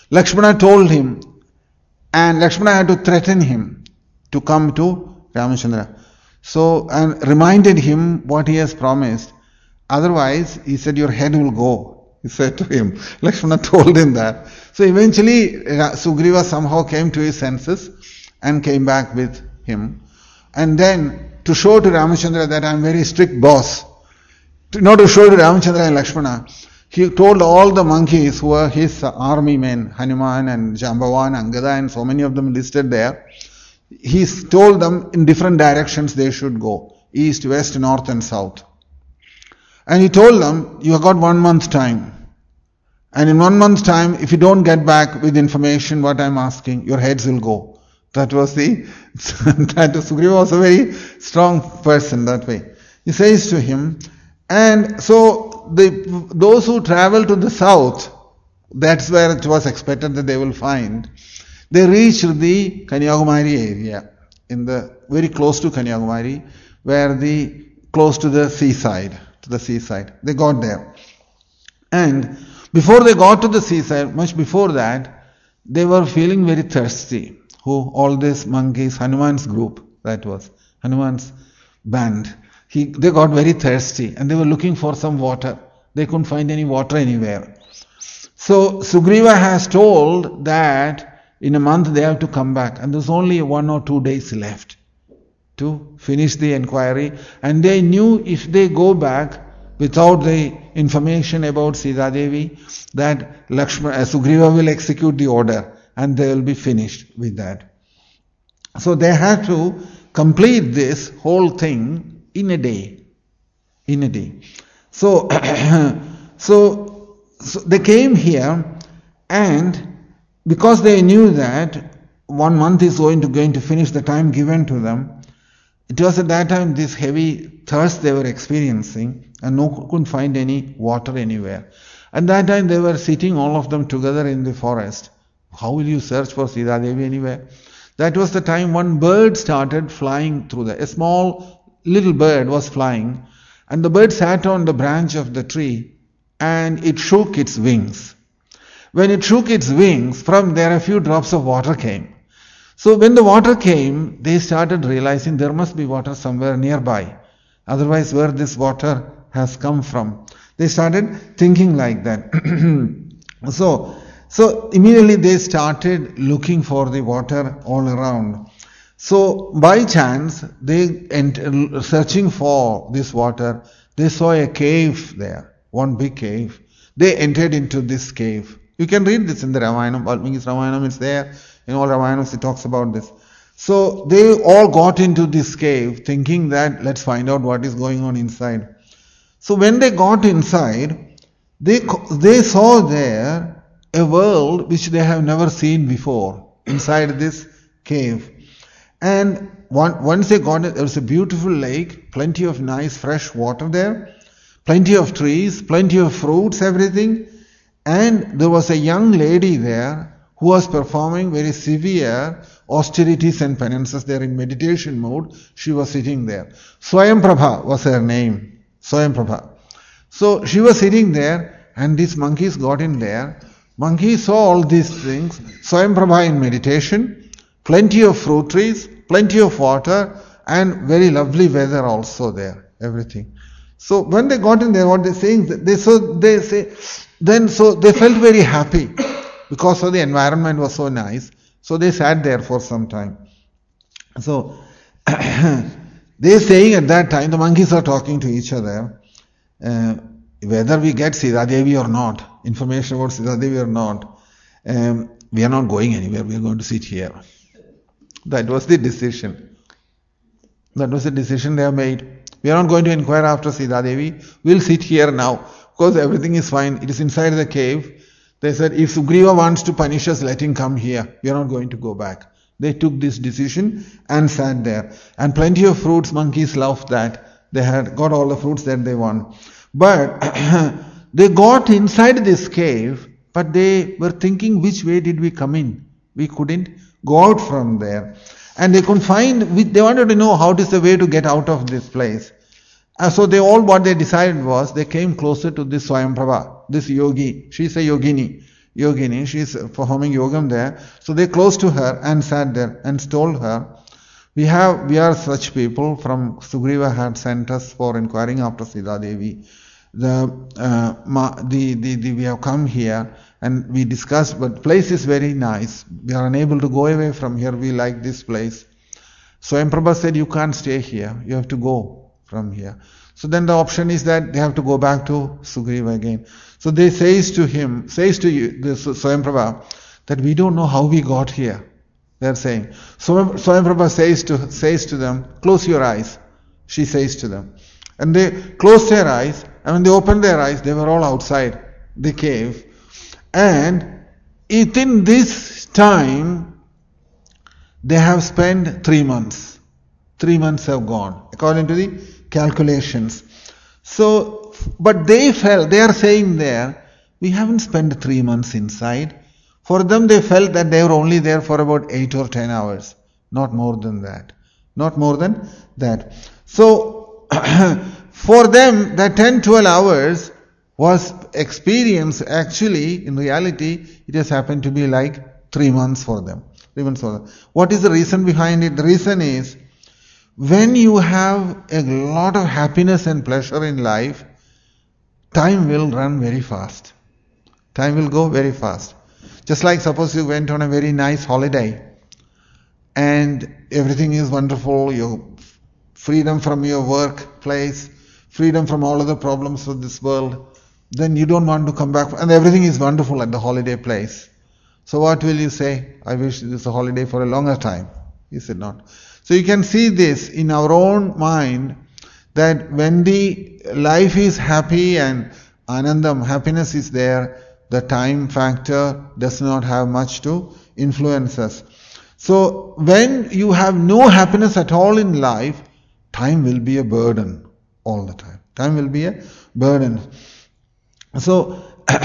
Lakshmana told him, and Lakshmana had to threaten him to come to Ramachandra. So, and reminded him what he has promised. Otherwise, he said, your head will go. He said to him. Lakshmana told him that. So eventually, Sugriva somehow came to his senses and came back with him. And then, to show to Ramachandra that I am very strict boss, in order to show to Ramachandra and Lakshmana, he told all the monkeys who were his army men, Hanuman and Jambavan, Angada, and so many of them listed there, he told them in different directions they should go, east, west, north and south. And he told them, you have got one month time. And in one month's time, if you don't get back with information what I am asking, your heads will go. That was the, that Sugriva was a very strong person that way. He says to him, and so the those who travel to the south, that's where it was expected that they will find, they reached the Kanyakumari area, in the very close to Kanyakumari, where the close to the seaside, to the seaside. They got there. And before they got to the seaside, much before that, they were feeling very thirsty. Who? All these monkeys, Hanuman's group, that was, Hanuman's band. He, they got very thirsty and they were looking for some water. They couldn't find any water anywhere. So Sugriva has told that in a month they have to come back, and there's only one or two days left to finish the inquiry. And they knew if they go back without the information about Sita Devi, that Lakshmana, uh, Sugriva will execute the order and they will be finished with that. So they had to complete this whole thing in a day. In a day. So, so, so they came here, and because they knew that one month is going to going to finish the time given to them, it was at that time this heavy thirst they were experiencing, and no couldn't find any water anywhere. At that time they were sitting all of them together in the forest. How will you search for Sita Devi anywhere? That was the time one bird started flying through there. A small little bird was flying, and the bird sat on the branch of the tree and it shook its wings. When it shook its wings, from there a few drops of water came. So when the water came, they started realizing there must be water somewhere nearby. Otherwise, where this water has come from? They started thinking like that. so, so immediately they started looking for the water all around. So by chance, they ent- searching for this water, they saw a cave there, one big cave. They entered into this cave. You can read this in the Ramayana, Valmiki's Ramayana, it's there. In all Ramayanas it talks about this. So they all got into this cave thinking that let's find out what is going on inside. So when they got inside, they they saw there a world which they have never seen before inside this cave. And one, once they got it, there was a beautiful lake, plenty of nice fresh water there, plenty of trees, plenty of fruits, everything. And there was a young lady there who was performing very severe austerities and penances there in meditation mode. She was sitting there. Swayamprabha was her name. Swayamprabha. So she was sitting there, and these monkeys got in there. Monkeys saw all these things. Swayamprabha in meditation, plenty of fruit trees, plenty of water, and very lovely weather also there. Everything. So when they got in there, what they're saying, they so they say, then so they felt very happy because of the environment was so nice. So they sat there for some time. So they're saying at that time, the monkeys are talking to each other, uh, whether we get Sita Devi or not, information about Sita Devi or not, um, we are not going anywhere, we are going to sit here. That was the decision. That was the decision they have made. We are not going to inquire after Sita Devi, we will sit here now. Because everything is fine, it is inside the cave. They said, if Sugriva wants to punish us, let him come here. We are not going to go back. They took this decision and sat there. And plenty of fruits, monkeys loved that. They had got all the fruits that they want. But they got inside this cave, but they were thinking, which way did we come in? We couldn't go out from there. And they couldn't find, they wanted to know how is the way to get out of this place. Uh, so they all, what they decided was, they came closer to this Swayamprabha, this yogi. She's a yogini. yogini, she is performing yogam there. So they close to her and sat there and told her, we have, we are such people from Sugriva had sent us for inquiring after Sita Devi. The, uh, ma, the, the, the, we have come here and we discussed, but place is very nice. We are unable to go away from here. We like this place. So Emprabha said, you can't stay here. You have to go from here. So then the option is that they have to go back to Sugriva again. So they says to him, says to you, the Swayamprabha, that we don't know how we got here. They are saying. So Swayamprabha says to says to them, close your eyes. She says to them. And they closed their eyes, and when they opened their eyes, they were all outside the cave. And within this time, they have spent three months. Three months have gone, according to the calculations. So, but they felt, they are saying there, we haven't spent three months inside. For them, they felt that they were only there for about eight or ten hours. Not more than that. Not more than that. So, for them, that ten to twelve hours was experience. Actually, in reality, it has happened to be like three months for them. Three months for them. What is the reason behind it? The reason is, when you have a lot of happiness and pleasure in life, time will run very fast. Time will go very fast. Just like suppose you went on a very nice holiday and everything is wonderful, your freedom from your workplace, freedom from all of the problems of this world, then you don't want to come back and everything is wonderful at the holiday place. So what will you say? I wish this was a holiday for a longer time. Is it not? So you can see this in our own mind, that when the life is happy and anandam, happiness is there, the time factor does not have much to influence us. So when you have no happiness at all in life, time will be a burden all the time. Time will be a burden. So,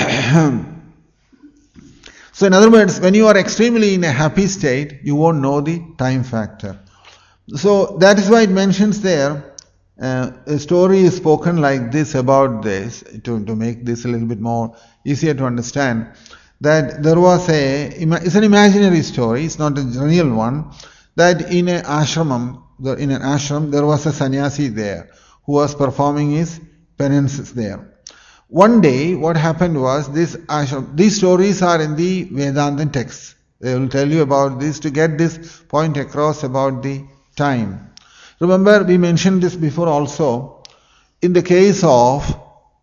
so in other words, when you are extremely in a happy state, you won't know the time factor. So that is why it mentions there, uh, a story is spoken like this about this, to, to make this a little bit more easier to understand, that there was a, it's an imaginary story, it's not a real one, that in an ashramam, in an ashram, there was a sannyasi there who was performing his penances there. One day, what happened was, this ashram, these stories are in the Vedantan texts. They will tell you about this to get this point across about the time. Remember, we mentioned this before also. In the case of,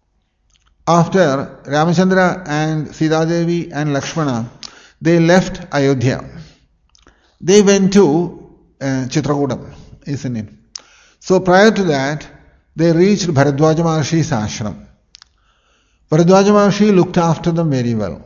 after Ramachandra and Sita Devi and Lakshmana, they left Ayodhya. They went to uh, Chitrakoodam, isn't it? So prior to that, they reached Bharadwaja Maharshi's ashram. Bharadwaja Maharshi looked after them very well.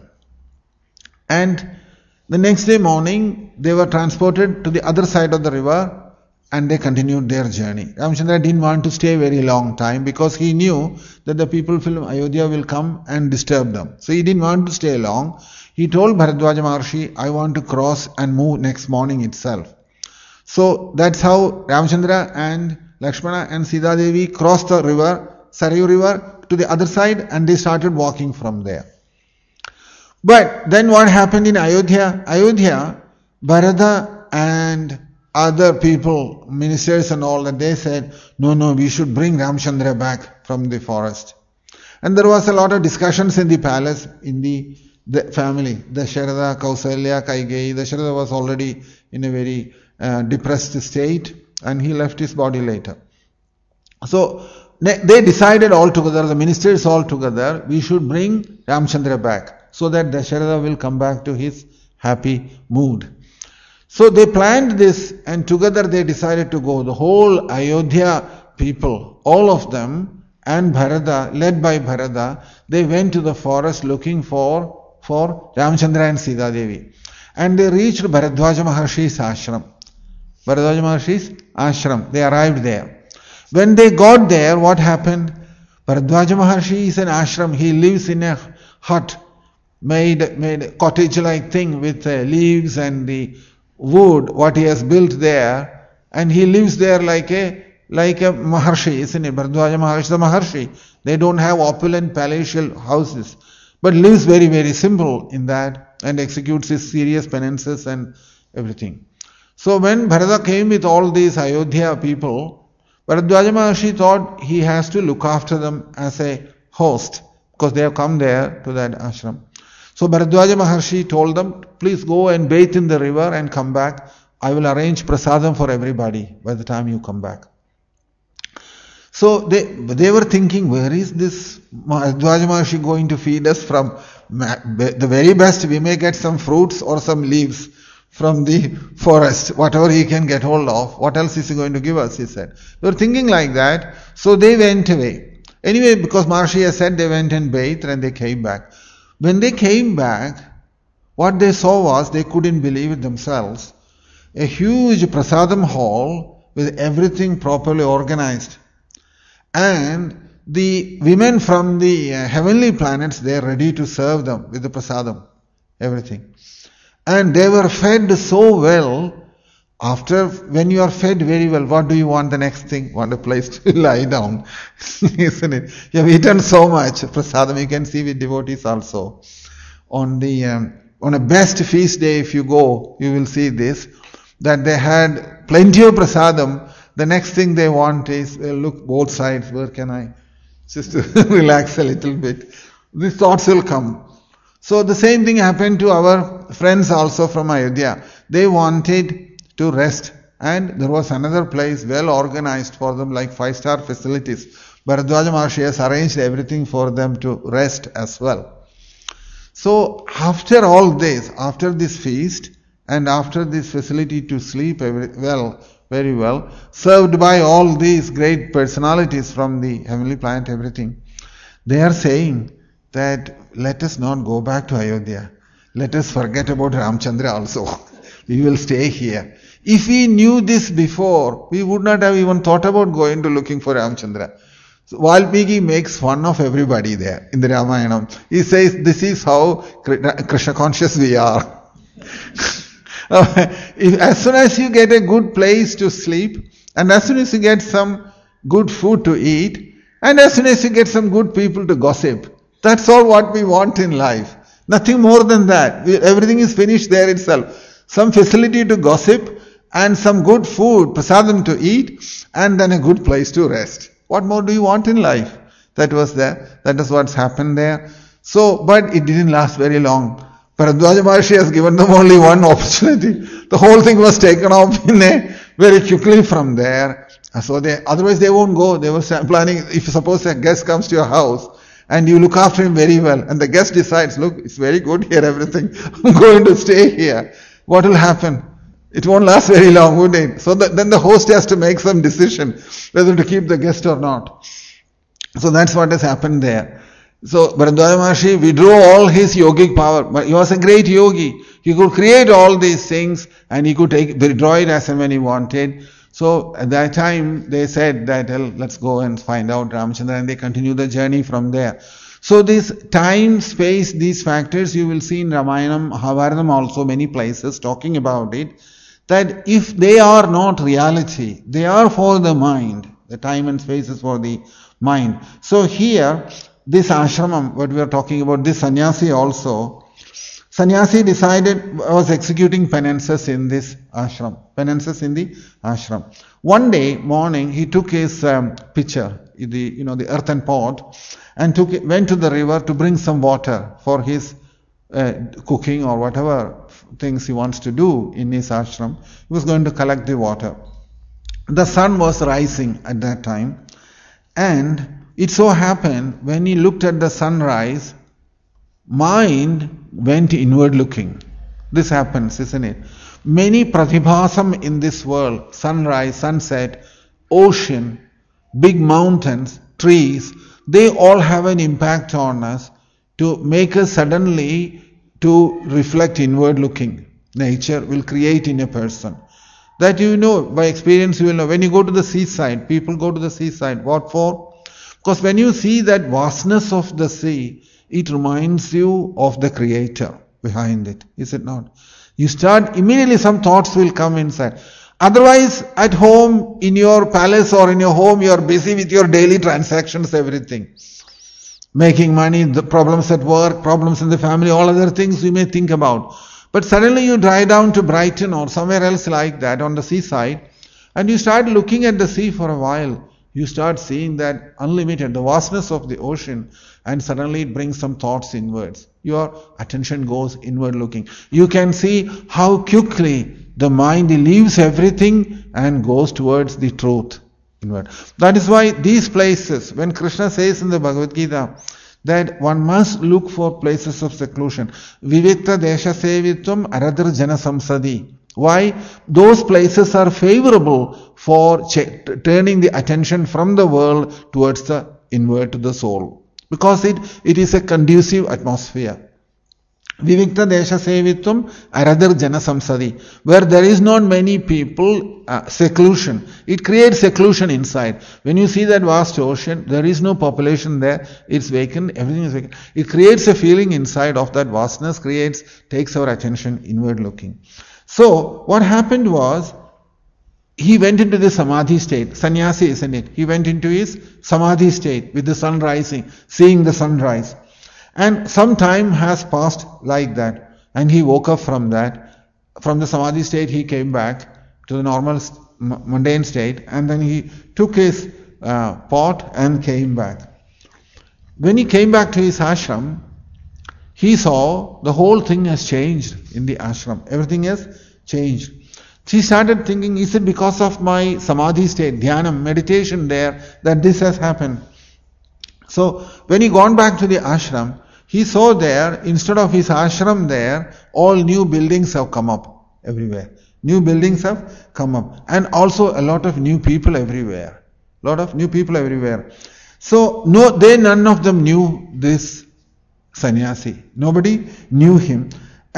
And the next day morning, they were transported to the other side of the river and they continued their journey. Ramachandra didn't want to stay very long time because he knew that the people from Ayodhya will come and disturb them. So he didn't want to stay long. He told Bharadwaja Maharshi, I want to cross and move next morning itself. So that's how Ramachandra and Lakshmana and Sita Devi crossed the river, Sarayu river, to the other side and they started walking from there. But then what happened in Ayodhya? Ayodhya, Bharata and other people, ministers and all that, they said, no, no, we should bring Ramachandra back from the forest. And there was a lot of discussions in the palace, in the, the family. Dasharatha, Kausalya, Kaigeyi. Dasharatha was already in a very uh, depressed state and he left his body later. So they decided all together, the ministers all together, we should bring Ramachandra back so that Dasharatha will come back to his happy mood. So they planned this and together they decided to go. The whole Ayodhya people, all of them, and Bharata, led by Bharata, they went to the forest looking for, for Ramachandra and Sita Devi. And they reached Bharadwaja Maharshi's ashram. Bharadwaja Maharshi's ashram. They arrived there. When they got there, what happened? Bharadwaja Maharshi is an ashram. He lives in a hut, made, made a cottage-like thing with uh, leaves and the wood, what he has built there, and he lives there like a like a Maharshi, isn't it? Bharadwaja Maharshi is a Maharshi. They don't have opulent palatial houses. but lives very, very simple in that and executes his serious penances and everything. So when Bharata came with all these Ayodhya people, Bharadwaja Maharshi thought he has to look after them as a host because they have come there to that ashram. So Bharadwaja Maharshi told them, please go and bathe in the river and come back. I will arrange prasadam for everybody by the time you come back. So they they were thinking, where is this Bharadwaja Maharshi going to feed us from? The very best, we may get some fruits or some leaves from the forest, whatever he can get hold of. What else is he going to give us, he said. They were thinking like that, so they went away. Anyway, because Maharshi has said, they went and bathed and they came back. When they came back, what they saw was, they couldn't believe it themselves, a huge prasadam hall with everything properly organized. And the women from the uh, heavenly planets, they are ready to serve them with the prasadam, everything. And they were fed so well. After, when you are fed very well, what do you want the next thing? Want a place to lie down, isn't it? You have eaten so much prasadam. You can see with devotees also. On the um, on a best feast day, if you go, you will see this, that they had plenty of prasadam. The next thing they want is, well, look both sides, where can I just relax a little bit? These thoughts will come. So the same thing happened to our friends also from Ayodhya. They wanted to rest, and there was another place well organized for them, like five-star facilities. Bharadwaja Maharshi has arranged everything for them to rest as well. So after all this, after this feast and after this facility to sleep every, well, very well, served by all these great personalities from the heavenly planet, everything, they are saying that let us not go back to Ayodhya. Let us forget about Ramchandra also. We will stay here. If we knew this before, we would not have even thought about going to looking for Ramchandra. So Valmiki makes fun of everybody there in the Ramayana. He says, this is how Krishna conscious we are. if, as soon as you get a good place to sleep, and as soon as you get some good food to eat, and as soon as you get some good people to gossip, that's all what we want in life. Nothing more than that. We, everything is finished there itself. Some facility to gossip, and some good food, prasadam to eat, and then a good place to rest. What more do you want in life? That was there. That is what's happened there. So, but it didn't last very long. Bharadwaja Maharshi has given them only one opportunity. The whole thing was taken off in a very quickly from there. So they, otherwise they won't go. They were planning, if suppose a guest comes to your house, and you look after him very well, and the guest decides, look, it's very good here, everything, I'm going to stay here. What will happen? It won't last very long, would it? So that, then the host has to make some decision whether to keep the guest or not. So that's what has happened there. So Bharadwaja Maharshi withdrew all his yogic power. But he was a great yogi. He could create all these things and he could take, withdraw it as and when he wanted. So at that time they said that, well, let's go and find out Ramchandra, and they continue the journey from there. So this time, space, these factors you will see in Ramayana, Mahabharatam also, many places talking about it, that if they are not reality, they are for the mind. The time and space is for the mind. So here, this ashramam, what we are talking about, this sannyasi also, sannyasi decided, was executing penances in this ashram. Penances in the ashram. One day, morning, he took his um, pitcher, the, you know, the earthen pot, and took it, went to the river to bring some water for his uh, cooking or whatever things he wants to do in his ashram. He was going to collect the water. The sun was rising at that time, and it so happened when he looked at the sunrise, mind went inward looking. This happens, isn't it? Many pratibhasam in this world, sunrise, sunset, ocean, big mountains, trees, they all have an impact on us to make us suddenly to reflect inward looking. Nature will create in a person. That you know, by experience you will know. When you go to the seaside, people go to the seaside. What for? Because when you see that vastness of the sea, it reminds you of the Creator behind it. Is it not? You start, immediately some thoughts will come inside. Otherwise, at home, in your palace or in your home, you are busy with your daily transactions, everything. making money, the problems at work, problems in the family, all other things you may think about. But suddenly you drive down to Brighton or somewhere else like that on the seaside, and you start looking at the sea for a while. You start seeing that unlimited, the vastness of the ocean, and suddenly it brings some thoughts inwards. Your attention goes inward looking. You can see how quickly the mind leaves everything and goes towards the truth inward. That is why these places, when Krishna says in the Bhagavad Gita that one must look for places of seclusion, Vivikta Desha Sevitvam Aradhar Jana Samsadi. Why? Those places are favorable for ch- turning the attention from the world towards the inward to the soul. Because it, it is a conducive atmosphere. Vivikta Desha Sevitvam Aradhar Jana Samsadi. Where there is not many people, uh, seclusion. It creates seclusion inside. When you see that vast ocean, there is no population there. It's vacant. Everything is vacant. It creates a feeling inside of that vastness, creates, takes our attention inward looking. So, what happened was, he went into the Samadhi state. Sannyasi, isn't it? He went into his Samadhi state with the sun rising, seeing the sunrise. And some time has passed like that. And he woke up from that. From the Samadhi state, he came back to the normal mundane state. And then he took his uh, pot and came back. When he came back to his ashram, he saw the whole thing has changed in the ashram. Everything has changed. He started thinking, is it because of my Samadhi state, Dhyanam, meditation there, that this has happened? So, when he gone back to the ashram, he saw there, instead of his ashram there, all new buildings have come up everywhere. New buildings have come up. And also a lot of new people everywhere. A lot of new people everywhere. So, no, they none of them knew this sannyasi. Nobody knew him.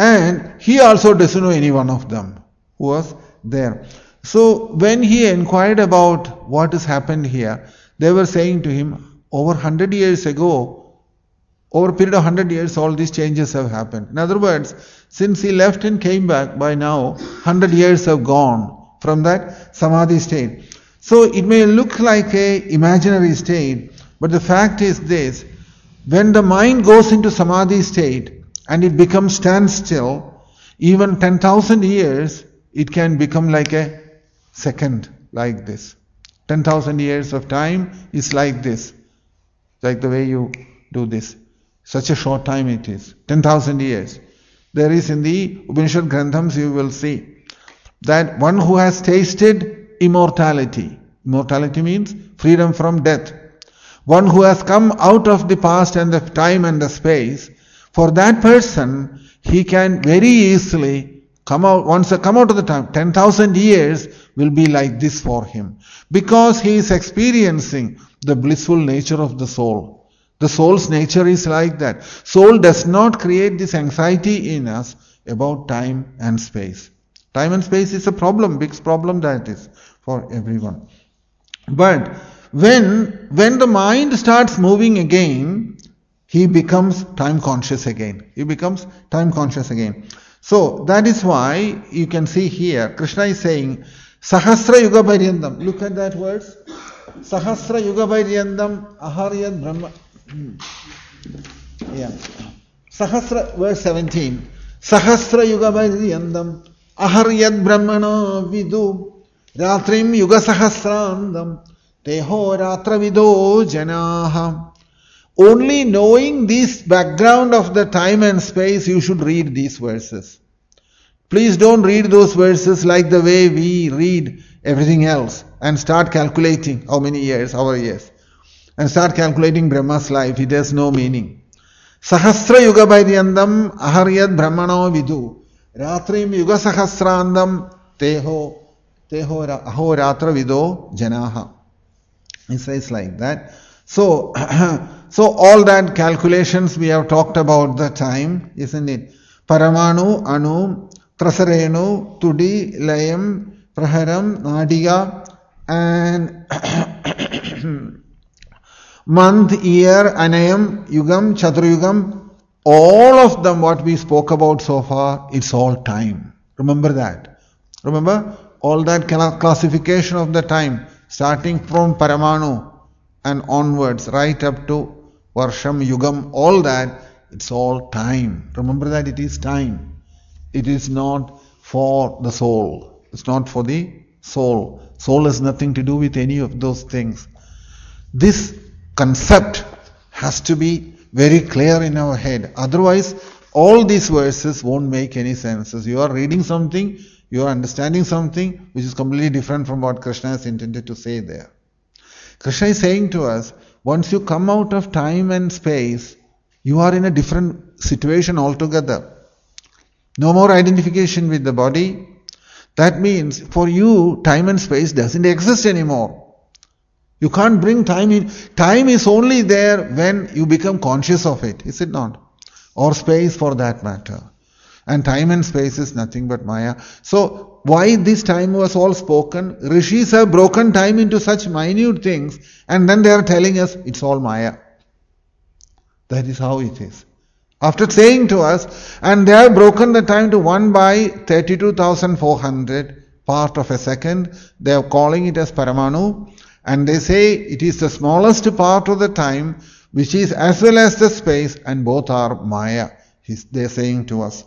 And he also doesn't know any one of them who was there. So when he inquired about what has happened here, they were saying to him, over one hundred years ago, over a period of one hundred years, all these changes have happened. In other words, since he left and came back, by now, one hundred years have gone from that Samadhi state. So it may look like a imaginary state, but the fact is this: when the mind goes into Samadhi state and it becomes standstill, even ten thousand years, it can become like a second, like this. ten thousand years of time is like this, like the way you do this. Such a short time it is, ten thousand years. There is in the Upanishad Granthams, you will see that one who has tasted immortality, immortality means freedom from death, one who has come out of the past and the time and the space, for that person, he can very easily come out, once he come out of the time, ten thousand years will be like this for him. Because he is experiencing the blissful nature of the soul. The soul's nature is like that. Soul does not create this anxiety in us about time and space. Time and space is a problem, big problem that is for everyone. But when, when the mind starts moving again, he becomes time conscious again. He becomes time conscious again. So that is why you can see here, Krishna is saying, Sahasra Yuga Paryandam. Look at that words. Sahasra Yuga Paryandam Aharyad Brahma. Yeah. Sahasra, verse seventeen. Sahasra Yuga Paryandam Aharyad Brahmana Vidu Ratrim Yuga Sahasrandam Teho Ratra Vido Janaha. Only knowing this background of the time and space, you should read these verses. Please don't read those verses like the way we read everything else and start calculating how many years, our years, and start calculating Brahma's life. It has no meaning. Sahasra Yuga Paryandam Aharyad Brahmano Vidu Ratrim Yuga Sahasrandam Teho Teho Aho Ratra Vido Janaha. It says like that. So, so all that calculations we have talked about the time, isn't it? Paramanu, Anu, Trasarenu, Tudi, Layam, Praharam, Nadiga, and month, year, Anayam, Yugam, Chaturayugam, all of them what we spoke about so far, it's all time. Remember that. Remember all that classification of the time, starting from Paramanu and onwards, right up to Varsham, Yugam, all that, it's all time. Remember that it is time. It is not for the soul. It's not for the soul. Soul has nothing to do with any of those things. This concept has to be very clear in our head. Otherwise, all these verses won't make any sense. You are reading something, you are understanding something which is completely different from what Krishna has intended to say there. Krishna is saying to us, once you come out of time and space, you are in a different situation altogether. No more identification with the body. That means for you, time and space doesn't exist anymore. You can't bring time in. Time is only there when you become conscious of it, is it not? Or space for that matter. And time and space is nothing but Maya. So, why this time was all spoken? Rishis have broken time into such minute things, and then they are telling us it's all Maya. That is how it is. After saying to us, and they have broken the time to one by thirty-two thousand four hundred part of a second, they are calling it as Paramanu, and they say it is the smallest part of the time, which is as well as the space, and both are Maya. They are saying to us.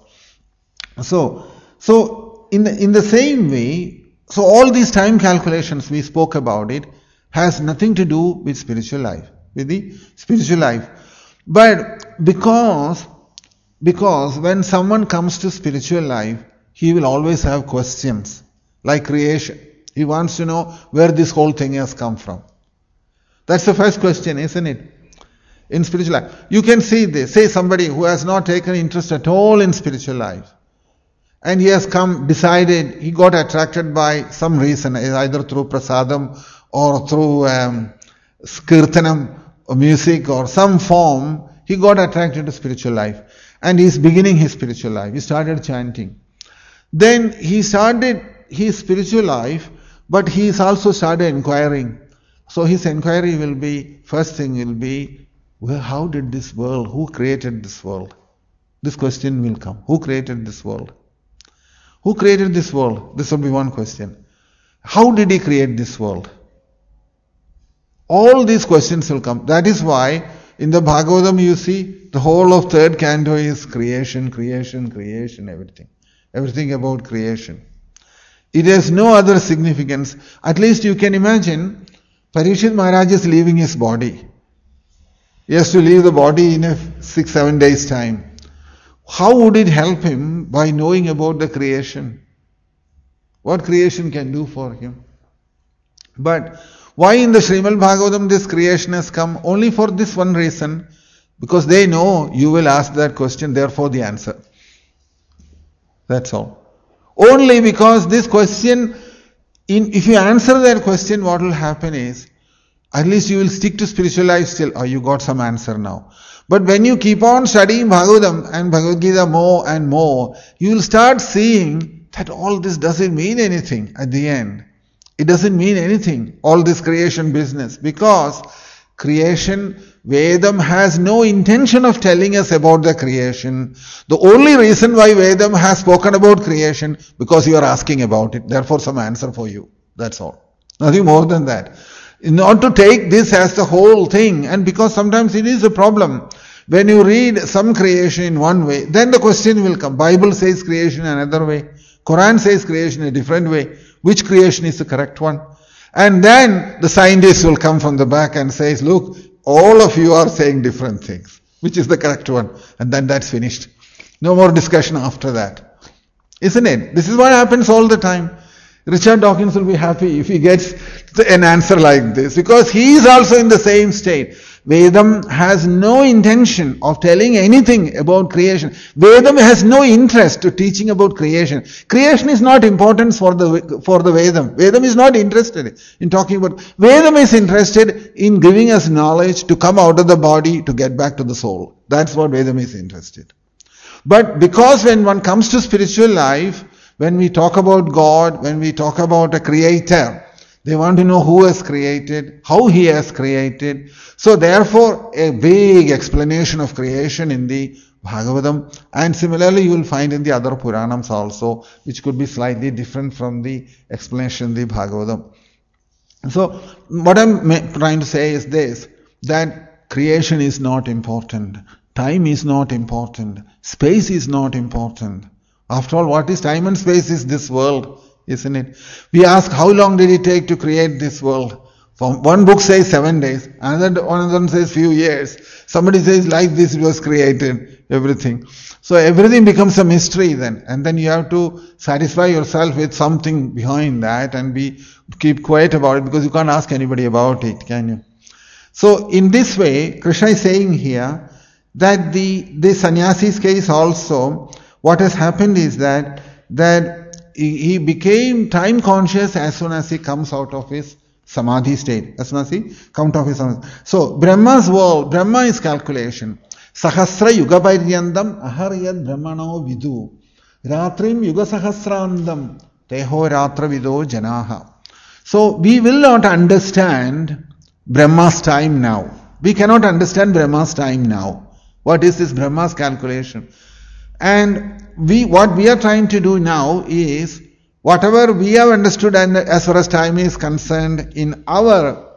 So, so in the, in the same way, so all these time calculations we spoke about it has nothing to do with spiritual life, with the spiritual life. But because, because when someone comes to spiritual life, he will always have questions, like creation. He wants to know where this whole thing has come from. That's the first question, isn't it? In spiritual life. You can see this. Say somebody who has not taken interest at all in spiritual life, and he has come, decided, he got attracted by some reason, either through prasadam or through um, kirtanam, or music or some form, he got attracted to spiritual life. And he is beginning his spiritual life. He started chanting. Then he started his spiritual life, but he is also started inquiring. So his inquiry will be, first thing will be, well, how did this world, who created this world? This question will come. Who created this world? Who created this world? This will be one question. How did he create this world? All these questions will come. That is why in the Bhagavatam you see the whole of third canto is creation, creation, creation, everything. Everything about creation. It has no other significance. At least you can imagine Parikshit Maharaj is leaving his body. He has to leave the body in a six, seven days time. How would it help him by knowing about the creation? What creation can do for him? But why in the Srimad Bhagavatam this creation has come? Only for this one reason. Because they know you will ask that question, therefore the answer. That's all. Only because this question, in, if you answer that question, what will happen is, at least you will stick to spiritual life still. Oh, you got some answer now. But when you keep on studying Bhagavatam and Bhagavad Gita more and more, you will start seeing that all this doesn't mean anything at the end. It doesn't mean anything, all this creation business, because creation, Vedam has no intention of telling us about the creation. The only reason why Vedam has spoken about creation, because you are asking about it, therefore some answer for you. That's all. Nothing more than that. Not to take this as the whole thing, and because sometimes it is a problem. When you read some creation in one way, then the question will come. Bible says creation another way. Quran says creation a different way. Which creation is the correct one? And then the scientists will come from the back and say, look, all of you are saying different things. Which is the correct one? And then that's finished. No more discussion after that. Isn't it? This is what happens all the time. Richard Dawkins will be happy if he gets an answer like this, because he is also in the same state. Vedam has no intention of telling anything about creation. Vedam has no interest to teaching about creation. Creation is not important for the for the Vedam. Vedam is not interested in talking about. Vedam is interested in giving us knowledge to come out of the body to get back to the soul. That's what Vedam is interested. But because when one comes to spiritual life, when we talk about God, when we talk about a creator, they want to know who has created, how he has created. So therefore, a big explanation of creation in the Bhagavatam, and similarly you will find in the other Puranams also, which could be slightly different from the explanation in the Bhagavatam. So what I'm trying to say is this, that creation is not important. Time is not important. Space is not important. After all, what is time and space is this world, isn't it? We ask, how long did it take to create this world? From one book says seven days, another one says few years. Somebody says like this it was created, everything. So everything becomes a mystery then. And then you have to satisfy yourself with something behind that and be keep quiet about it, because you can't ask anybody about it, can you? So in this way, Krishna is saying here that the, the sannyasi's case also, what has happened is that, that he, he became time conscious as soon as he comes out of his samadhi state. As soon as he comes out of his samadhi. So Brahma's world, Brahma is calculation. Sahasra yuga paryandam aharyad brahmano vidu. Ratrim yuga sahasrandam teho ratra vido janaha. So we will not understand Brahma's time now. We cannot understand Brahma's time now. What is this Brahma's calculation? And we, what we are trying to do now is, whatever we have understood and as far as time is concerned in our,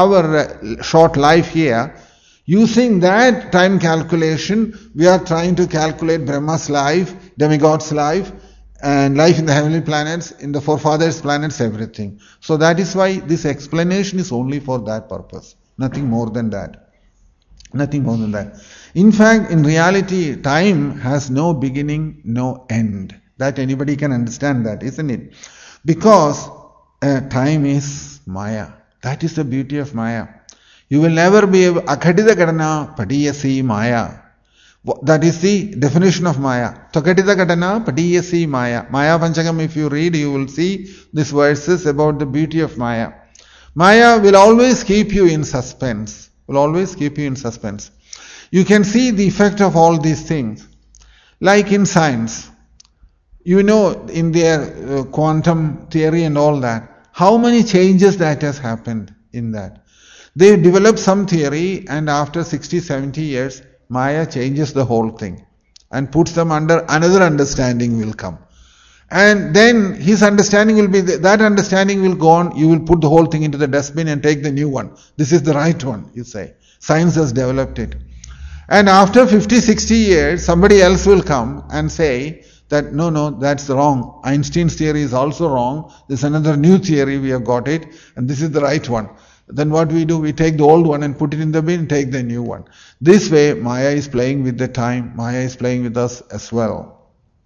our short life here, using that time calculation, we are trying to calculate Brahma's life, demigod's life, and life in the heavenly planets, in the forefathers' planets, everything. So that is why this explanation is only for that purpose. Nothing more than that. Nothing more than that. In fact, in reality, time has no beginning, no end. That anybody can understand that, isn't it? Because uh, time is Maya. That is the beauty of Maya. You will never be able, Akhatita Kadana Padiyasi Maya. That is the definition of Maya. Takatita Kadana Padiyasi Maya. Maya Panchakam, if you read, you will see these verses about the beauty of Maya. Maya will always keep you in suspense. Will always keep you in suspense. You can see the effect of all these things. Like in science. You know, in their uh, quantum theory and all that, how many changes that has happened in that. They developed some theory, and after sixty, seventy years, Maya changes the whole thing and puts them under another understanding will come. And then his understanding will be, that understanding will go on, you will put the whole thing into the dustbin and take the new one. This is the right one, you say. Science has developed it. And after fifty, sixty years, somebody else will come and say that no, no, that's wrong. Einstein's theory is also wrong. There's another new theory, we have got it, and this is the right one. Then what we do, we take the old one and put it in the bin, take the new one. This way, Maya is playing with the time, Maya is playing with us as well.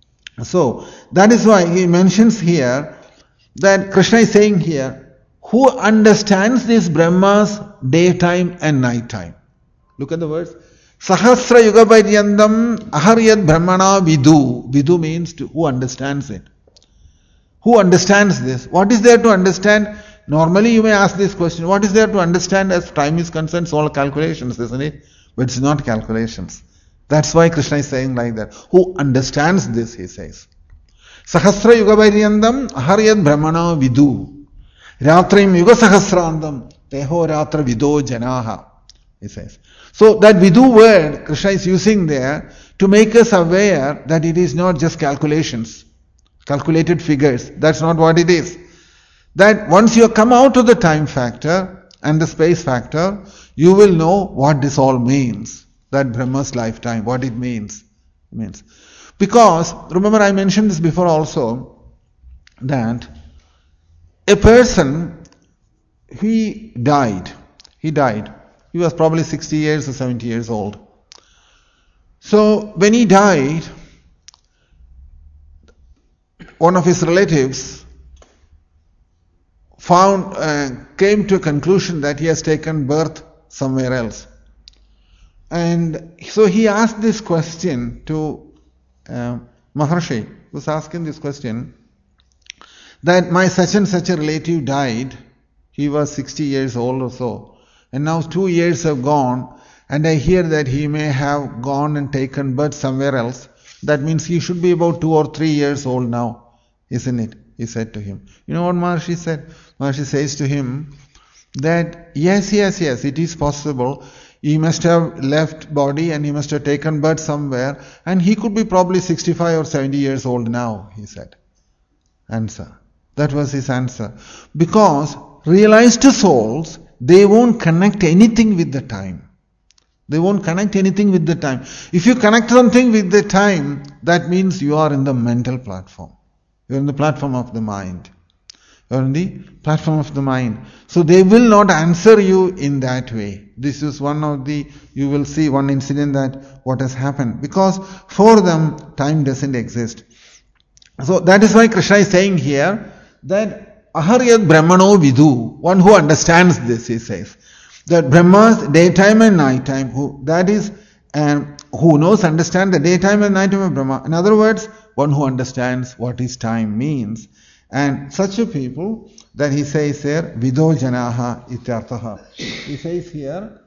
So, that is why he mentions here, that Krishna is saying here, who understands this Brahma's daytime and nighttime? Look at the words. Sahasra yuga paryandam aharyad brahmana vidu. Vidu means to, who understands it. Who understands this? What is there to understand? Normally you may ask this question, what is there to understand as time is concerned? It's all calculations, isn't it? But it's not calculations. That's why Krishna is saying like that. Who understands this, he says. Sahasra yuga paryandam aharyad brahmana vidu. Ratrim yuga sahasrandam teho ratra vido janaha, he says. So that vidu word Krishna is using there to make us aware that it is not just calculations, calculated figures. That's not what it is. That once you come out of the time factor and the space factor, you will know what this all means. That Brahma's lifetime, what it means. It means. Because, remember I mentioned this before also, that a person, he died. He died. He was probably sixty years or seventy years old. So, when he died, one of his relatives found, uh, came to a conclusion that he has taken birth somewhere else. And so he asked this question to uh, Maharshi, was asking this question, that my such and such a relative died, he was sixty years old or so, and now two years have gone, and I hear that he may have gone and taken birth somewhere else. That means he should be about two or three years old now, isn't it? He said to him. You know what Maharshi said? Maharshi says to him that yes, yes, yes, it is possible. He must have left body and he must have taken birth somewhere, and he could be probably sixty-five or seventy years old now, he said. Answer. That was his answer. Because realized souls, they won't connect anything with the time. They won't connect anything with the time. If you connect something with the time, that means you are in the mental platform. You are in the platform of the mind. You are in the platform of the mind. So they will not answer you in that way. This is one of the, you will see one incident that what has happened. Because for them, time doesn't exist. So that is why Krishna is saying here that Aharyat Brahmano Vidu, one who understands this, he says. That Brahma's daytime and nighttime, who that is, um, who knows, understand the daytime and nighttime of Brahma. In other words, one who understands what his time means. And such a people that he says here, Vido Janaha Ityarthaha. He says here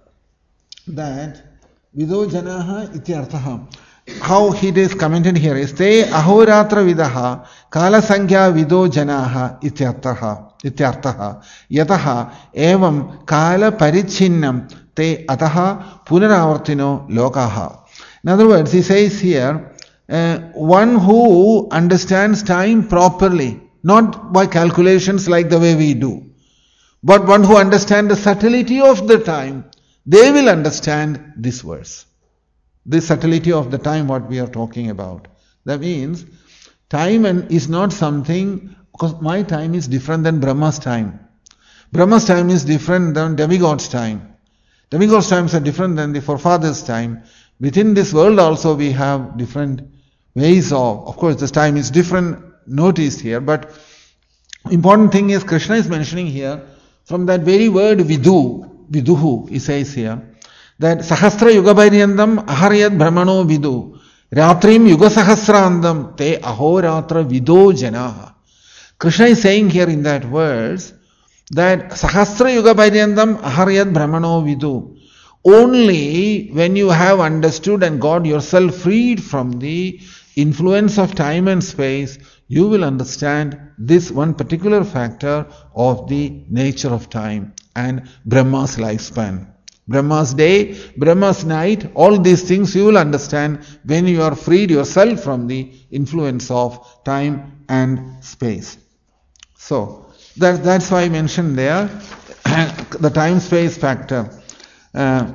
that Vido Janaha Ityarthaha. How it is commented here is Te Ahoratra Vidaha Kala Sankhya Vido Janaha Ityarthaha Ityarthaha Yataha Evam Kala Parichinnam Te Ataha Punaravartino Lokaha. In other words, he says here, uh, one who understands time properly, not by calculations like the way we do, but one who understands the subtlety of the time, they will understand this verse. The subtlety of the time what we are talking about. That means time is not something, because my time is different than Brahma's time. Brahma's time is different than demigod's time. Demigod's times are different than the forefathers' time. Within this world also we have different ways of, of course this time is different, noticed here, but important thing is Krishna is mentioning here, from that very word vidu, viduhu, he says here, that Sahasra Yuga Paryandam Aharyat Brahmano Vidu Ratrim Yuga Sahasrandam Te Ahoratra Vido Janaha. Krishna is saying here in that verse that Sahasra Yuga Paryandam Aharyat Brahmano Vidu. Only when you have understood and got yourself freed from the influence of time and space, you will understand this one particular factor of the nature of time and Brahma's lifespan. Brahma's day, Brahma's night, all these things you will understand when you are freed yourself from the influence of time and space. So, that, that's why I mentioned there the time-space factor. Uh,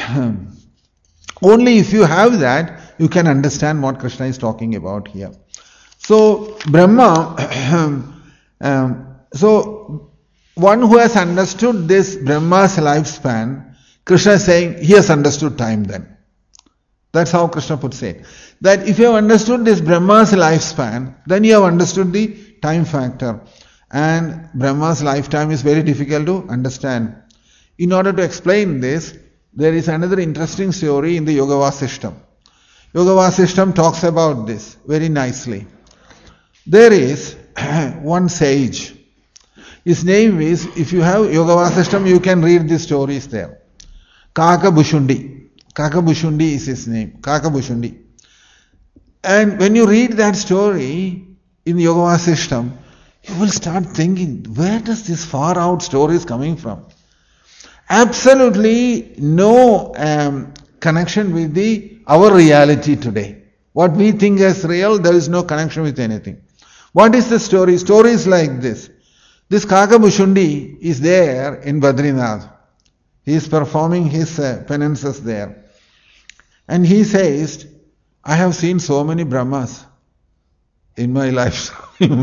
only if you have that, you can understand what Krishna is talking about here. So, Brahma, um, so one who has understood this Brahma's lifespan, Krishna is saying he has understood time then. That's how Krishna puts it. That if you have understood this Brahma's lifespan, then you have understood the time factor. And Brahma's lifetime is very difficult to understand. In order to explain this, there is another interesting story in the Yoga Vasishtam. Yoga Vasishtam talks about this very nicely. There is one sage. His name is, if you have Yoga Vasishtam, you can read the stories there. Kaka Bhushundi. Kaka Bhushundi is his name. Kaka Bhushundi. And when you read that story in Yoga Vasishtam, you will start thinking, where does this far out story is coming from? Absolutely no um, connection with the our reality today. What we think as real, there is no connection with anything. What is the story? Story is like this. This Kaka Bhushundi is there in Badrinath. He is performing his uh, penances there. And he says, I have seen so many Brahmas in my life.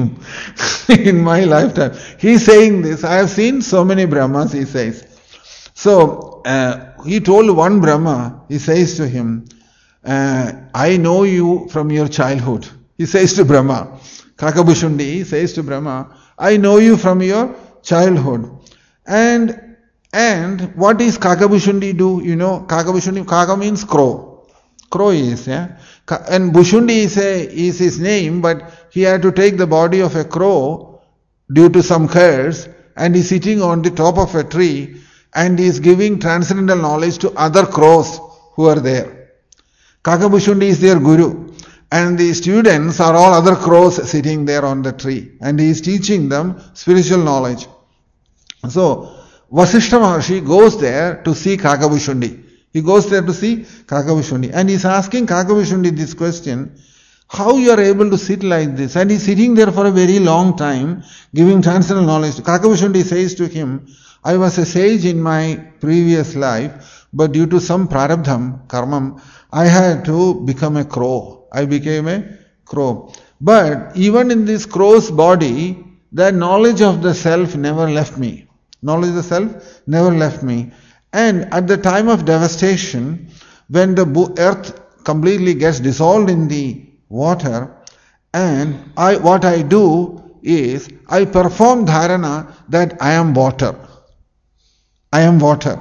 in my lifetime. He is saying this, I have seen so many Brahmas, he says. So, uh, he told one Brahma, he says to him, uh, I know you from your childhood. He says to Brahma, Kaka Bhushundi says to Brahma, I know you from your childhood. And And what is Kaka Bhushundi do? You know, Kaka Bhushundi, Kaka means crow. Crow is, yeah. And Bhushundi is, a, is his name, but he had to take the body of a crow due to some curse, and he's sitting on the top of a tree, and he's giving transcendental knowledge to other crows who are there. Kaka Bhushundi is their guru, and the students are all other crows sitting there on the tree, and he is teaching them spiritual knowledge. So, Vasishta Maharshi goes there to see Kaka Bhushundi. He goes there to see Kaka Bhushundi. And he's asking Kaka Bhushundi this question, how you are able to sit like this? And he's sitting there for a very long time, giving transcendental knowledge. Kaka Bhushundi says to him, I was a sage in my previous life but due to some prarabdham, karmam, I had to become a crow. I became a crow. But even in this crow's body, the knowledge of the self never left me. Knowledge of the self never left me. And at the time of devastation, when the earth completely gets dissolved in the water, and I, what I do is, I perform dharana that I am water. I am water.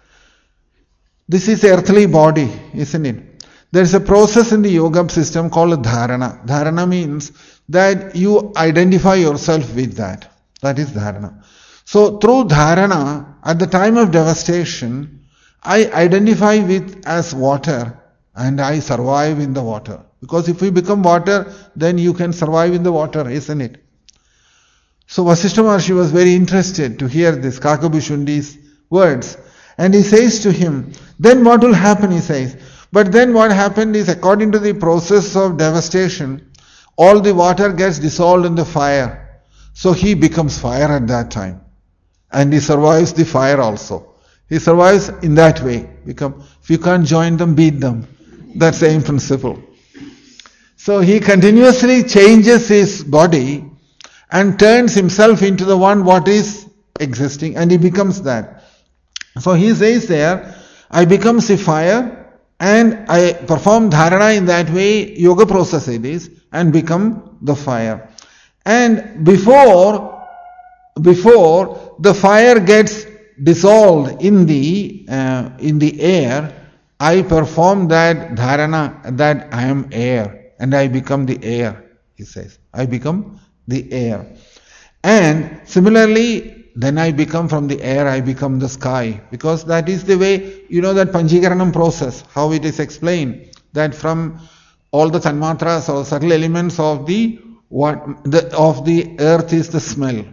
This is earthly body, isn't it? There is a process in the yoga system called dharana. Dharana means that you identify yourself with that. That is dharana. So through dharana, at the time of devastation, I identify with as water and I survive in the water. Because if you become water, then you can survive in the water, isn't it? So Vasishtha Maharshi was very interested to hear this Kakabhushundi's words. And he says to him, then what will happen, he says. But then what happened is, according to the process of devastation, all the water gets dissolved in the fire. So he becomes fire at that time. And he survives the fire also. He survives in that way. Become, if you can't join them, beat them. That's the same principle. So he continuously changes his body and turns himself into the one what is existing, and he becomes that. So he says there, I become the fire and I perform dharana in that way, yoga process it is, and become the fire. And before, before the fire gets dissolved in the, uh, in the air, I perform that dharana that I am air. And I become the air, he says. I become the air. And similarly, then I become from the air, I become the sky. Because that is the way, you know that Panchikaranam process, how it is explained. That from all the tanmatras or subtle elements of the, what, the, of the earth is the smell.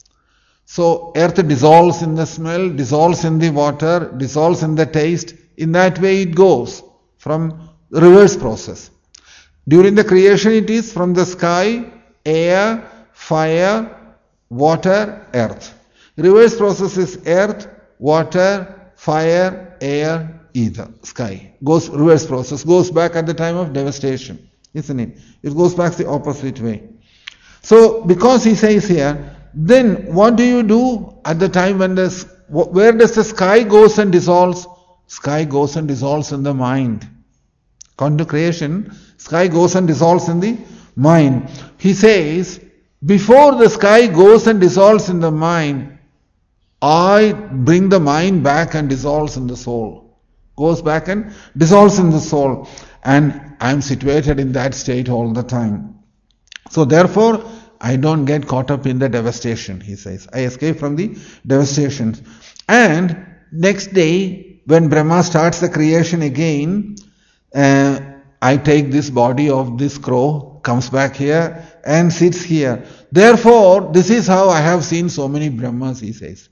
So earth dissolves in the smell, dissolves in the water, dissolves in the taste. In that way it goes from the reverse process. During the creation it is from the sky, air, fire, water, earth. Reverse process is earth, water, fire, air, ether, sky. Goes reverse process, goes back at the time of devastation, isn't it? It goes back the opposite way. So because he says here, then what do you do at the time when the, where does the sky goes and dissolves? Sky goes and dissolves in the mind. According to creation, sky goes and dissolves in the mind. He says, before the sky goes and dissolves in the mind, I bring the mind back and dissolves in the soul. Goes back and dissolves in the soul. And I am situated in that state all the time. So therefore, I don't get caught up in the devastation, he says. I escape from the devastation. And next day, when Brahma starts the creation again, uh, I take this body of this crow, comes back here and sits here. Therefore, this is how I have seen so many Brahmas, he says.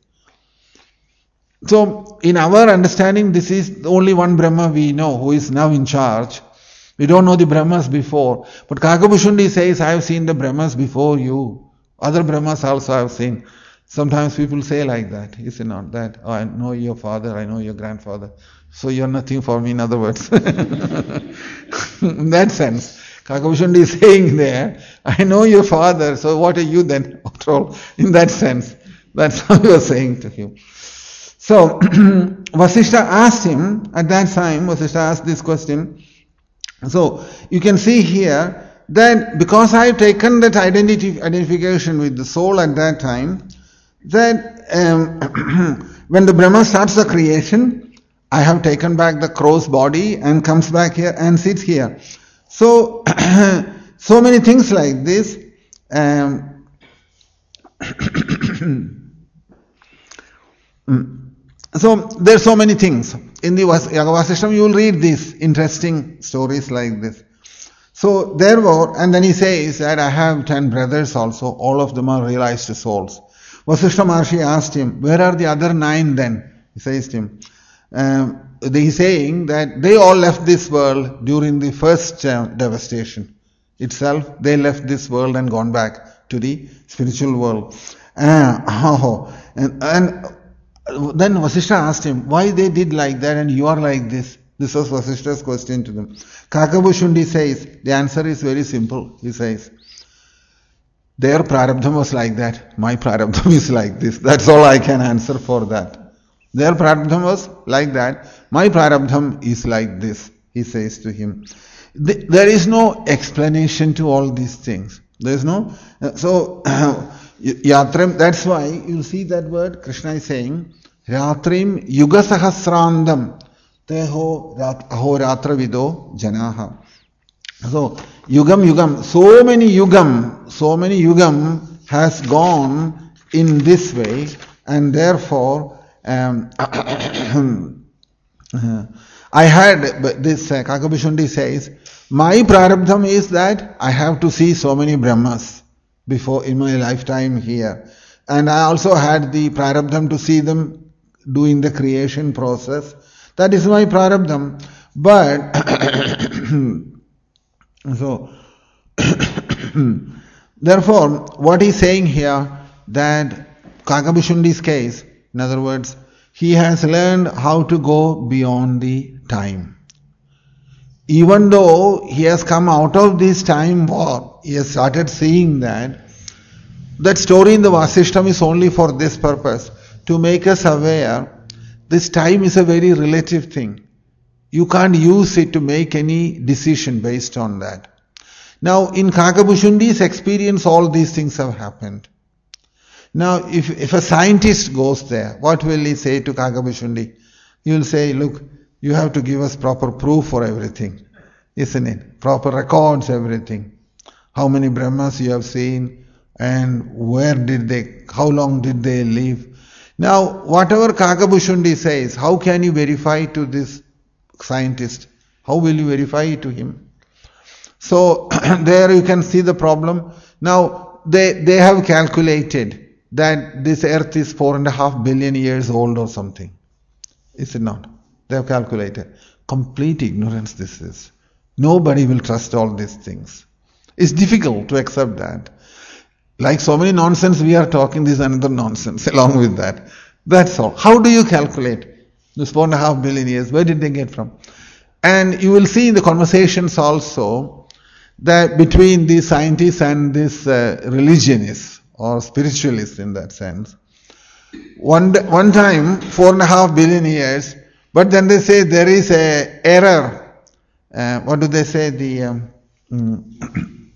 So, in our understanding, this is the only one Brahma we know who is now in charge. We don't know the Brahmas before. But Kakabhushundi says, I have seen the Brahmas before you. Other Brahmas also I have seen. Sometimes people say like that, is it not? That, oh, I know your father, I know your grandfather. So you're nothing for me, in other words. In that sense, Kakabhushundi is saying there, I know your father, so what are you then? After all, in that sense. That's how you are saying to him. So, Vasishtha asked him, at that time, Vasishtha asked this question. So, you can see here that because I have taken that identity, identification with the soul at that time, that um, when the Brahma starts the creation, I have taken back the crow's body and comes back here and sits here. So, so many things like this. Um, so, there are so many things. In the Vasishtha, you will read these interesting stories like this. So, there were, and then he says that I have ten brothers also, all of them are realized souls. Vasishtha Maharshi asked him, where are the other nine then? He says to him, um, he's saying that they all left this world during the first uh, devastation itself. They left this world and gone back to the spiritual world. Uh, oh, and, and Then Vasishtha asked him, why they did like that and you are like this? This was Vasishtha's question to them. Kakabhushundi says, the answer is very simple. He says, their prarabdham was like that. My prarabdham is like this. That's all I can answer for that. Their prarabdham was like that. My prarabdham is like this, he says to him. There is no explanation to all these things. There is no... So, Yatrim, that's why you see that word, Krishna is saying, Ratrim Yuga Sahasrandam Teho Ahoratra Vido Janaha. So, Yugam Yugam, so many Yugam, so many Yugam has gone in this way, and therefore, um, I heard this, uh, Kakabhushundi says, my prarabdham is that I have to see so many Brahmas before in my lifetime here. And I also had the prarabdham to see them doing the creation process. That is my prarabdham. But, so, therefore, what he's saying here, that Kakabhushundi's case, in other words, he has learned how to go beyond the time. Even though he has come out of this time war, he has started seeing that that story in the Vasishtam is only for this purpose, to make us aware this time is a very relative thing. You can't use it to make any decision based on that. Now, in Kakabhushundi's experience, all these things have happened. Now, if, if a scientist goes there, what will he say to Kakabhushundi? He will say, look, you have to give us proper proof for everything, isn't it? Proper records, everything. How many Brahmas you have seen, and where did they, how long did they live? Now, whatever Kakabhushundi says, how can you verify to this scientist? How will you verify it to him? So, there you can see the problem. Now, they, they have calculated that this earth is four and a half billion years old or something. Is it not? They have calculated. Complete ignorance this is. Nobody will trust all these things. It's difficult to accept that. Like so many nonsense we are talking, this is another nonsense along with that. That's all. How do you calculate this four and a half billion years? Where did they get from? And you will see in the conversations also that between these scientists and this uh, religionists or spiritualists in that sense, one, one time, four and a half billion years, but then they say there is a error. Uh, what do they say? The um, mm,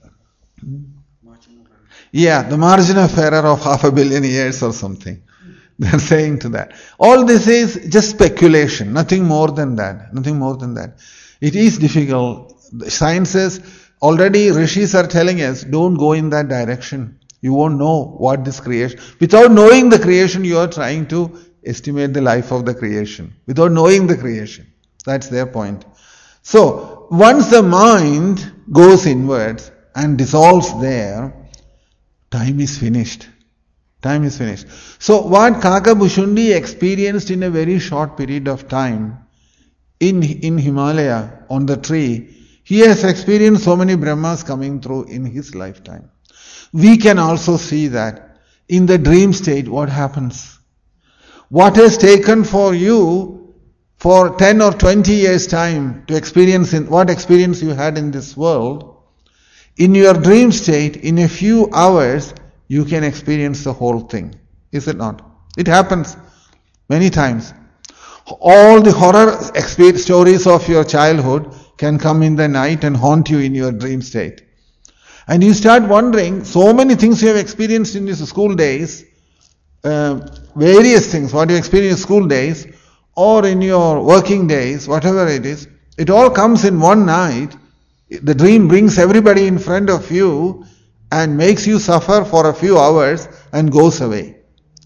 yeah, the margin of error of half a billion years or something. They're saying to that. All this is just speculation, nothing more than that. Nothing more than that. It is difficult. The sciences, already rishis are telling us, don't go in that direction. You won't know what this creation. Without knowing the creation, you are trying to estimate the life of the creation. Without knowing the creation. That's their point. So, once the mind goes inwards and dissolves there, time is finished. Time is finished. So, what Kakabhushundi experienced in a very short period of time in, in Himalaya, on the tree, he has experienced so many Brahmas coming through in his lifetime. We can also see that in the dream state, what happens? What has taken for you for ten or twenty years time to experience in, what experience you had in this world, in your dream state, in a few hours, you can experience the whole thing. Is it not? It happens many times. All the horror experience stories of your childhood can come in the night and haunt you in your dream state. And you start wondering, so many things you have experienced in these school days, uh, various things, what you experienced in school days, or in your working days, whatever it is, it all comes in one night. The dream brings everybody in front of you and makes you suffer for a few hours and goes away.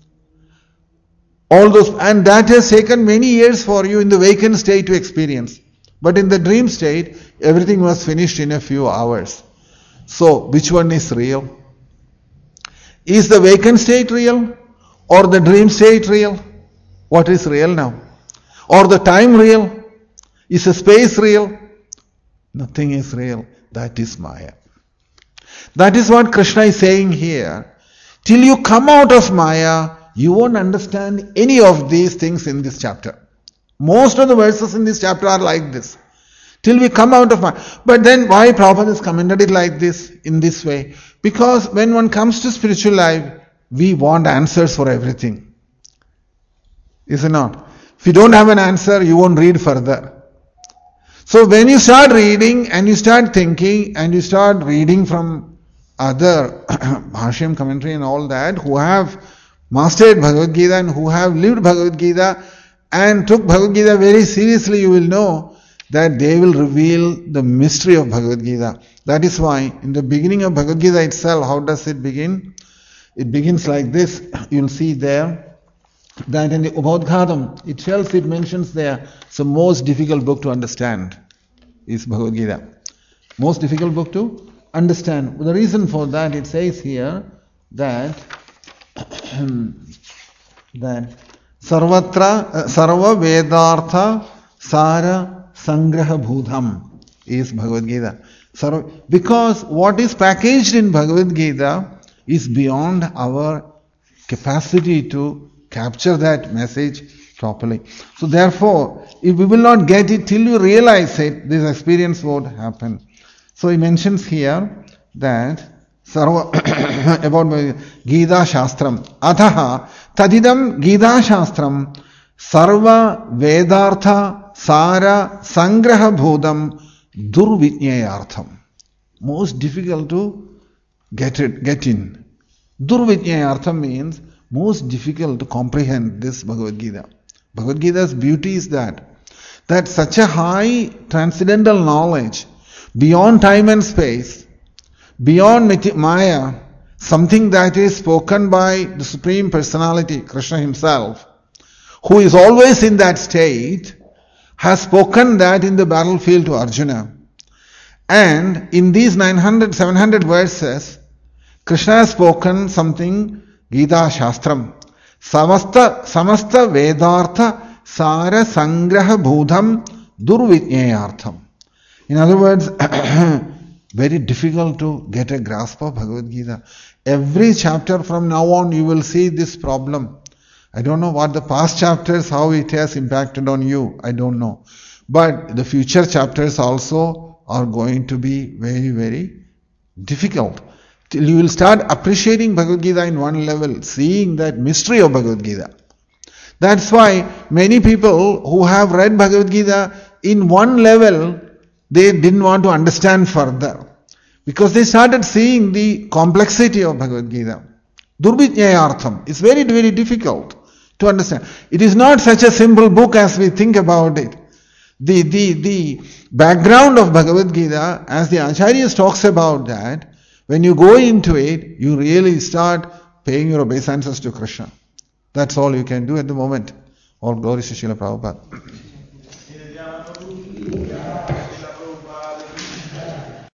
All those, and that has taken many years for you in the wakened state to experience. But in the dream state, everything was finished in a few hours. So, which one is real? Is the wakened state real? Or the dream state real? What is real now? Or the time real? Is the space real? Nothing is real. That is Maya. That is what Krishna is saying here. Till you come out of Maya, you won't understand any of these things in this chapter. Most of the verses in this chapter are like this. Till we come out of my... But then why Prabhupada has commented it like this, in this way? Because when one comes to spiritual life, we want answers for everything. Is it not? If you don't have an answer, you won't read further. So when you start reading and you start thinking and you start reading from other Bhashyam commentary and all that, who have mastered Bhagavad Gita and who have lived Bhagavad Gita and took Bhagavad Gita very seriously, you will know that they will reveal the mystery of Bhagavad Gita. That is why in the beginning of Bhagavad Gita itself, how does it begin? It begins like this. You'll see there that in the Ubodhghatam itself it mentions there, it's the most difficult book to understand is Bhagavad Gita. Most difficult book to understand. The reason for that, it says here that that Sarvatra uh, Sarva Vedartha Sara Sangraha Bhudham is Bhagavad Gita. Sarva, because what is packaged in Bhagavad Gita is beyond our capacity to capture that message properly. So therefore, if we will not get it till you realize it, this experience won't happen. So he mentions here that Sarva about Gita Shastram. Athaha Tadidam Gita Shastram Sarva Vedartha Sara Sangraha Bhudam Durvijnayartham. Most difficult to get it, get in. Durvijnayartham means most difficult to comprehend this Bhagavad Gita. Bhagavad Gita's beauty is that, that such a high transcendental knowledge, beyond time and space, beyond Maya, something that is spoken by the Supreme Personality, Krishna himself, who is always in that state, has spoken that in the battlefield to Arjuna. And in these nine hundred, seven hundred verses, Krishna has spoken something, Gita Shastram. Samasta, samasta Vedartha Sara Sangraha Bhudham Durvijnayartham. In other words, very difficult to get a grasp of Bhagavad Gita. Every chapter from now on you will see this problem. I don't know what the past chapters, how it has impacted on you. I don't know. But the future chapters also are going to be very, very difficult. Till you will start appreciating Bhagavad Gita in one level, seeing that mystery of Bhagavad Gita. That's why many people who have read Bhagavad Gita in one level, they didn't want to understand further. Because they started seeing the complexity of Bhagavad Gita. Durvijnayartham is very, very difficult to understand. It is not such a simple book as we think about it. The, the, the background of Bhagavad Gita, as the Acharyas talks about that, when you go into it, you really start paying your obeisances to Krishna. That's all you can do at the moment. All glory to Srila Prabhupada.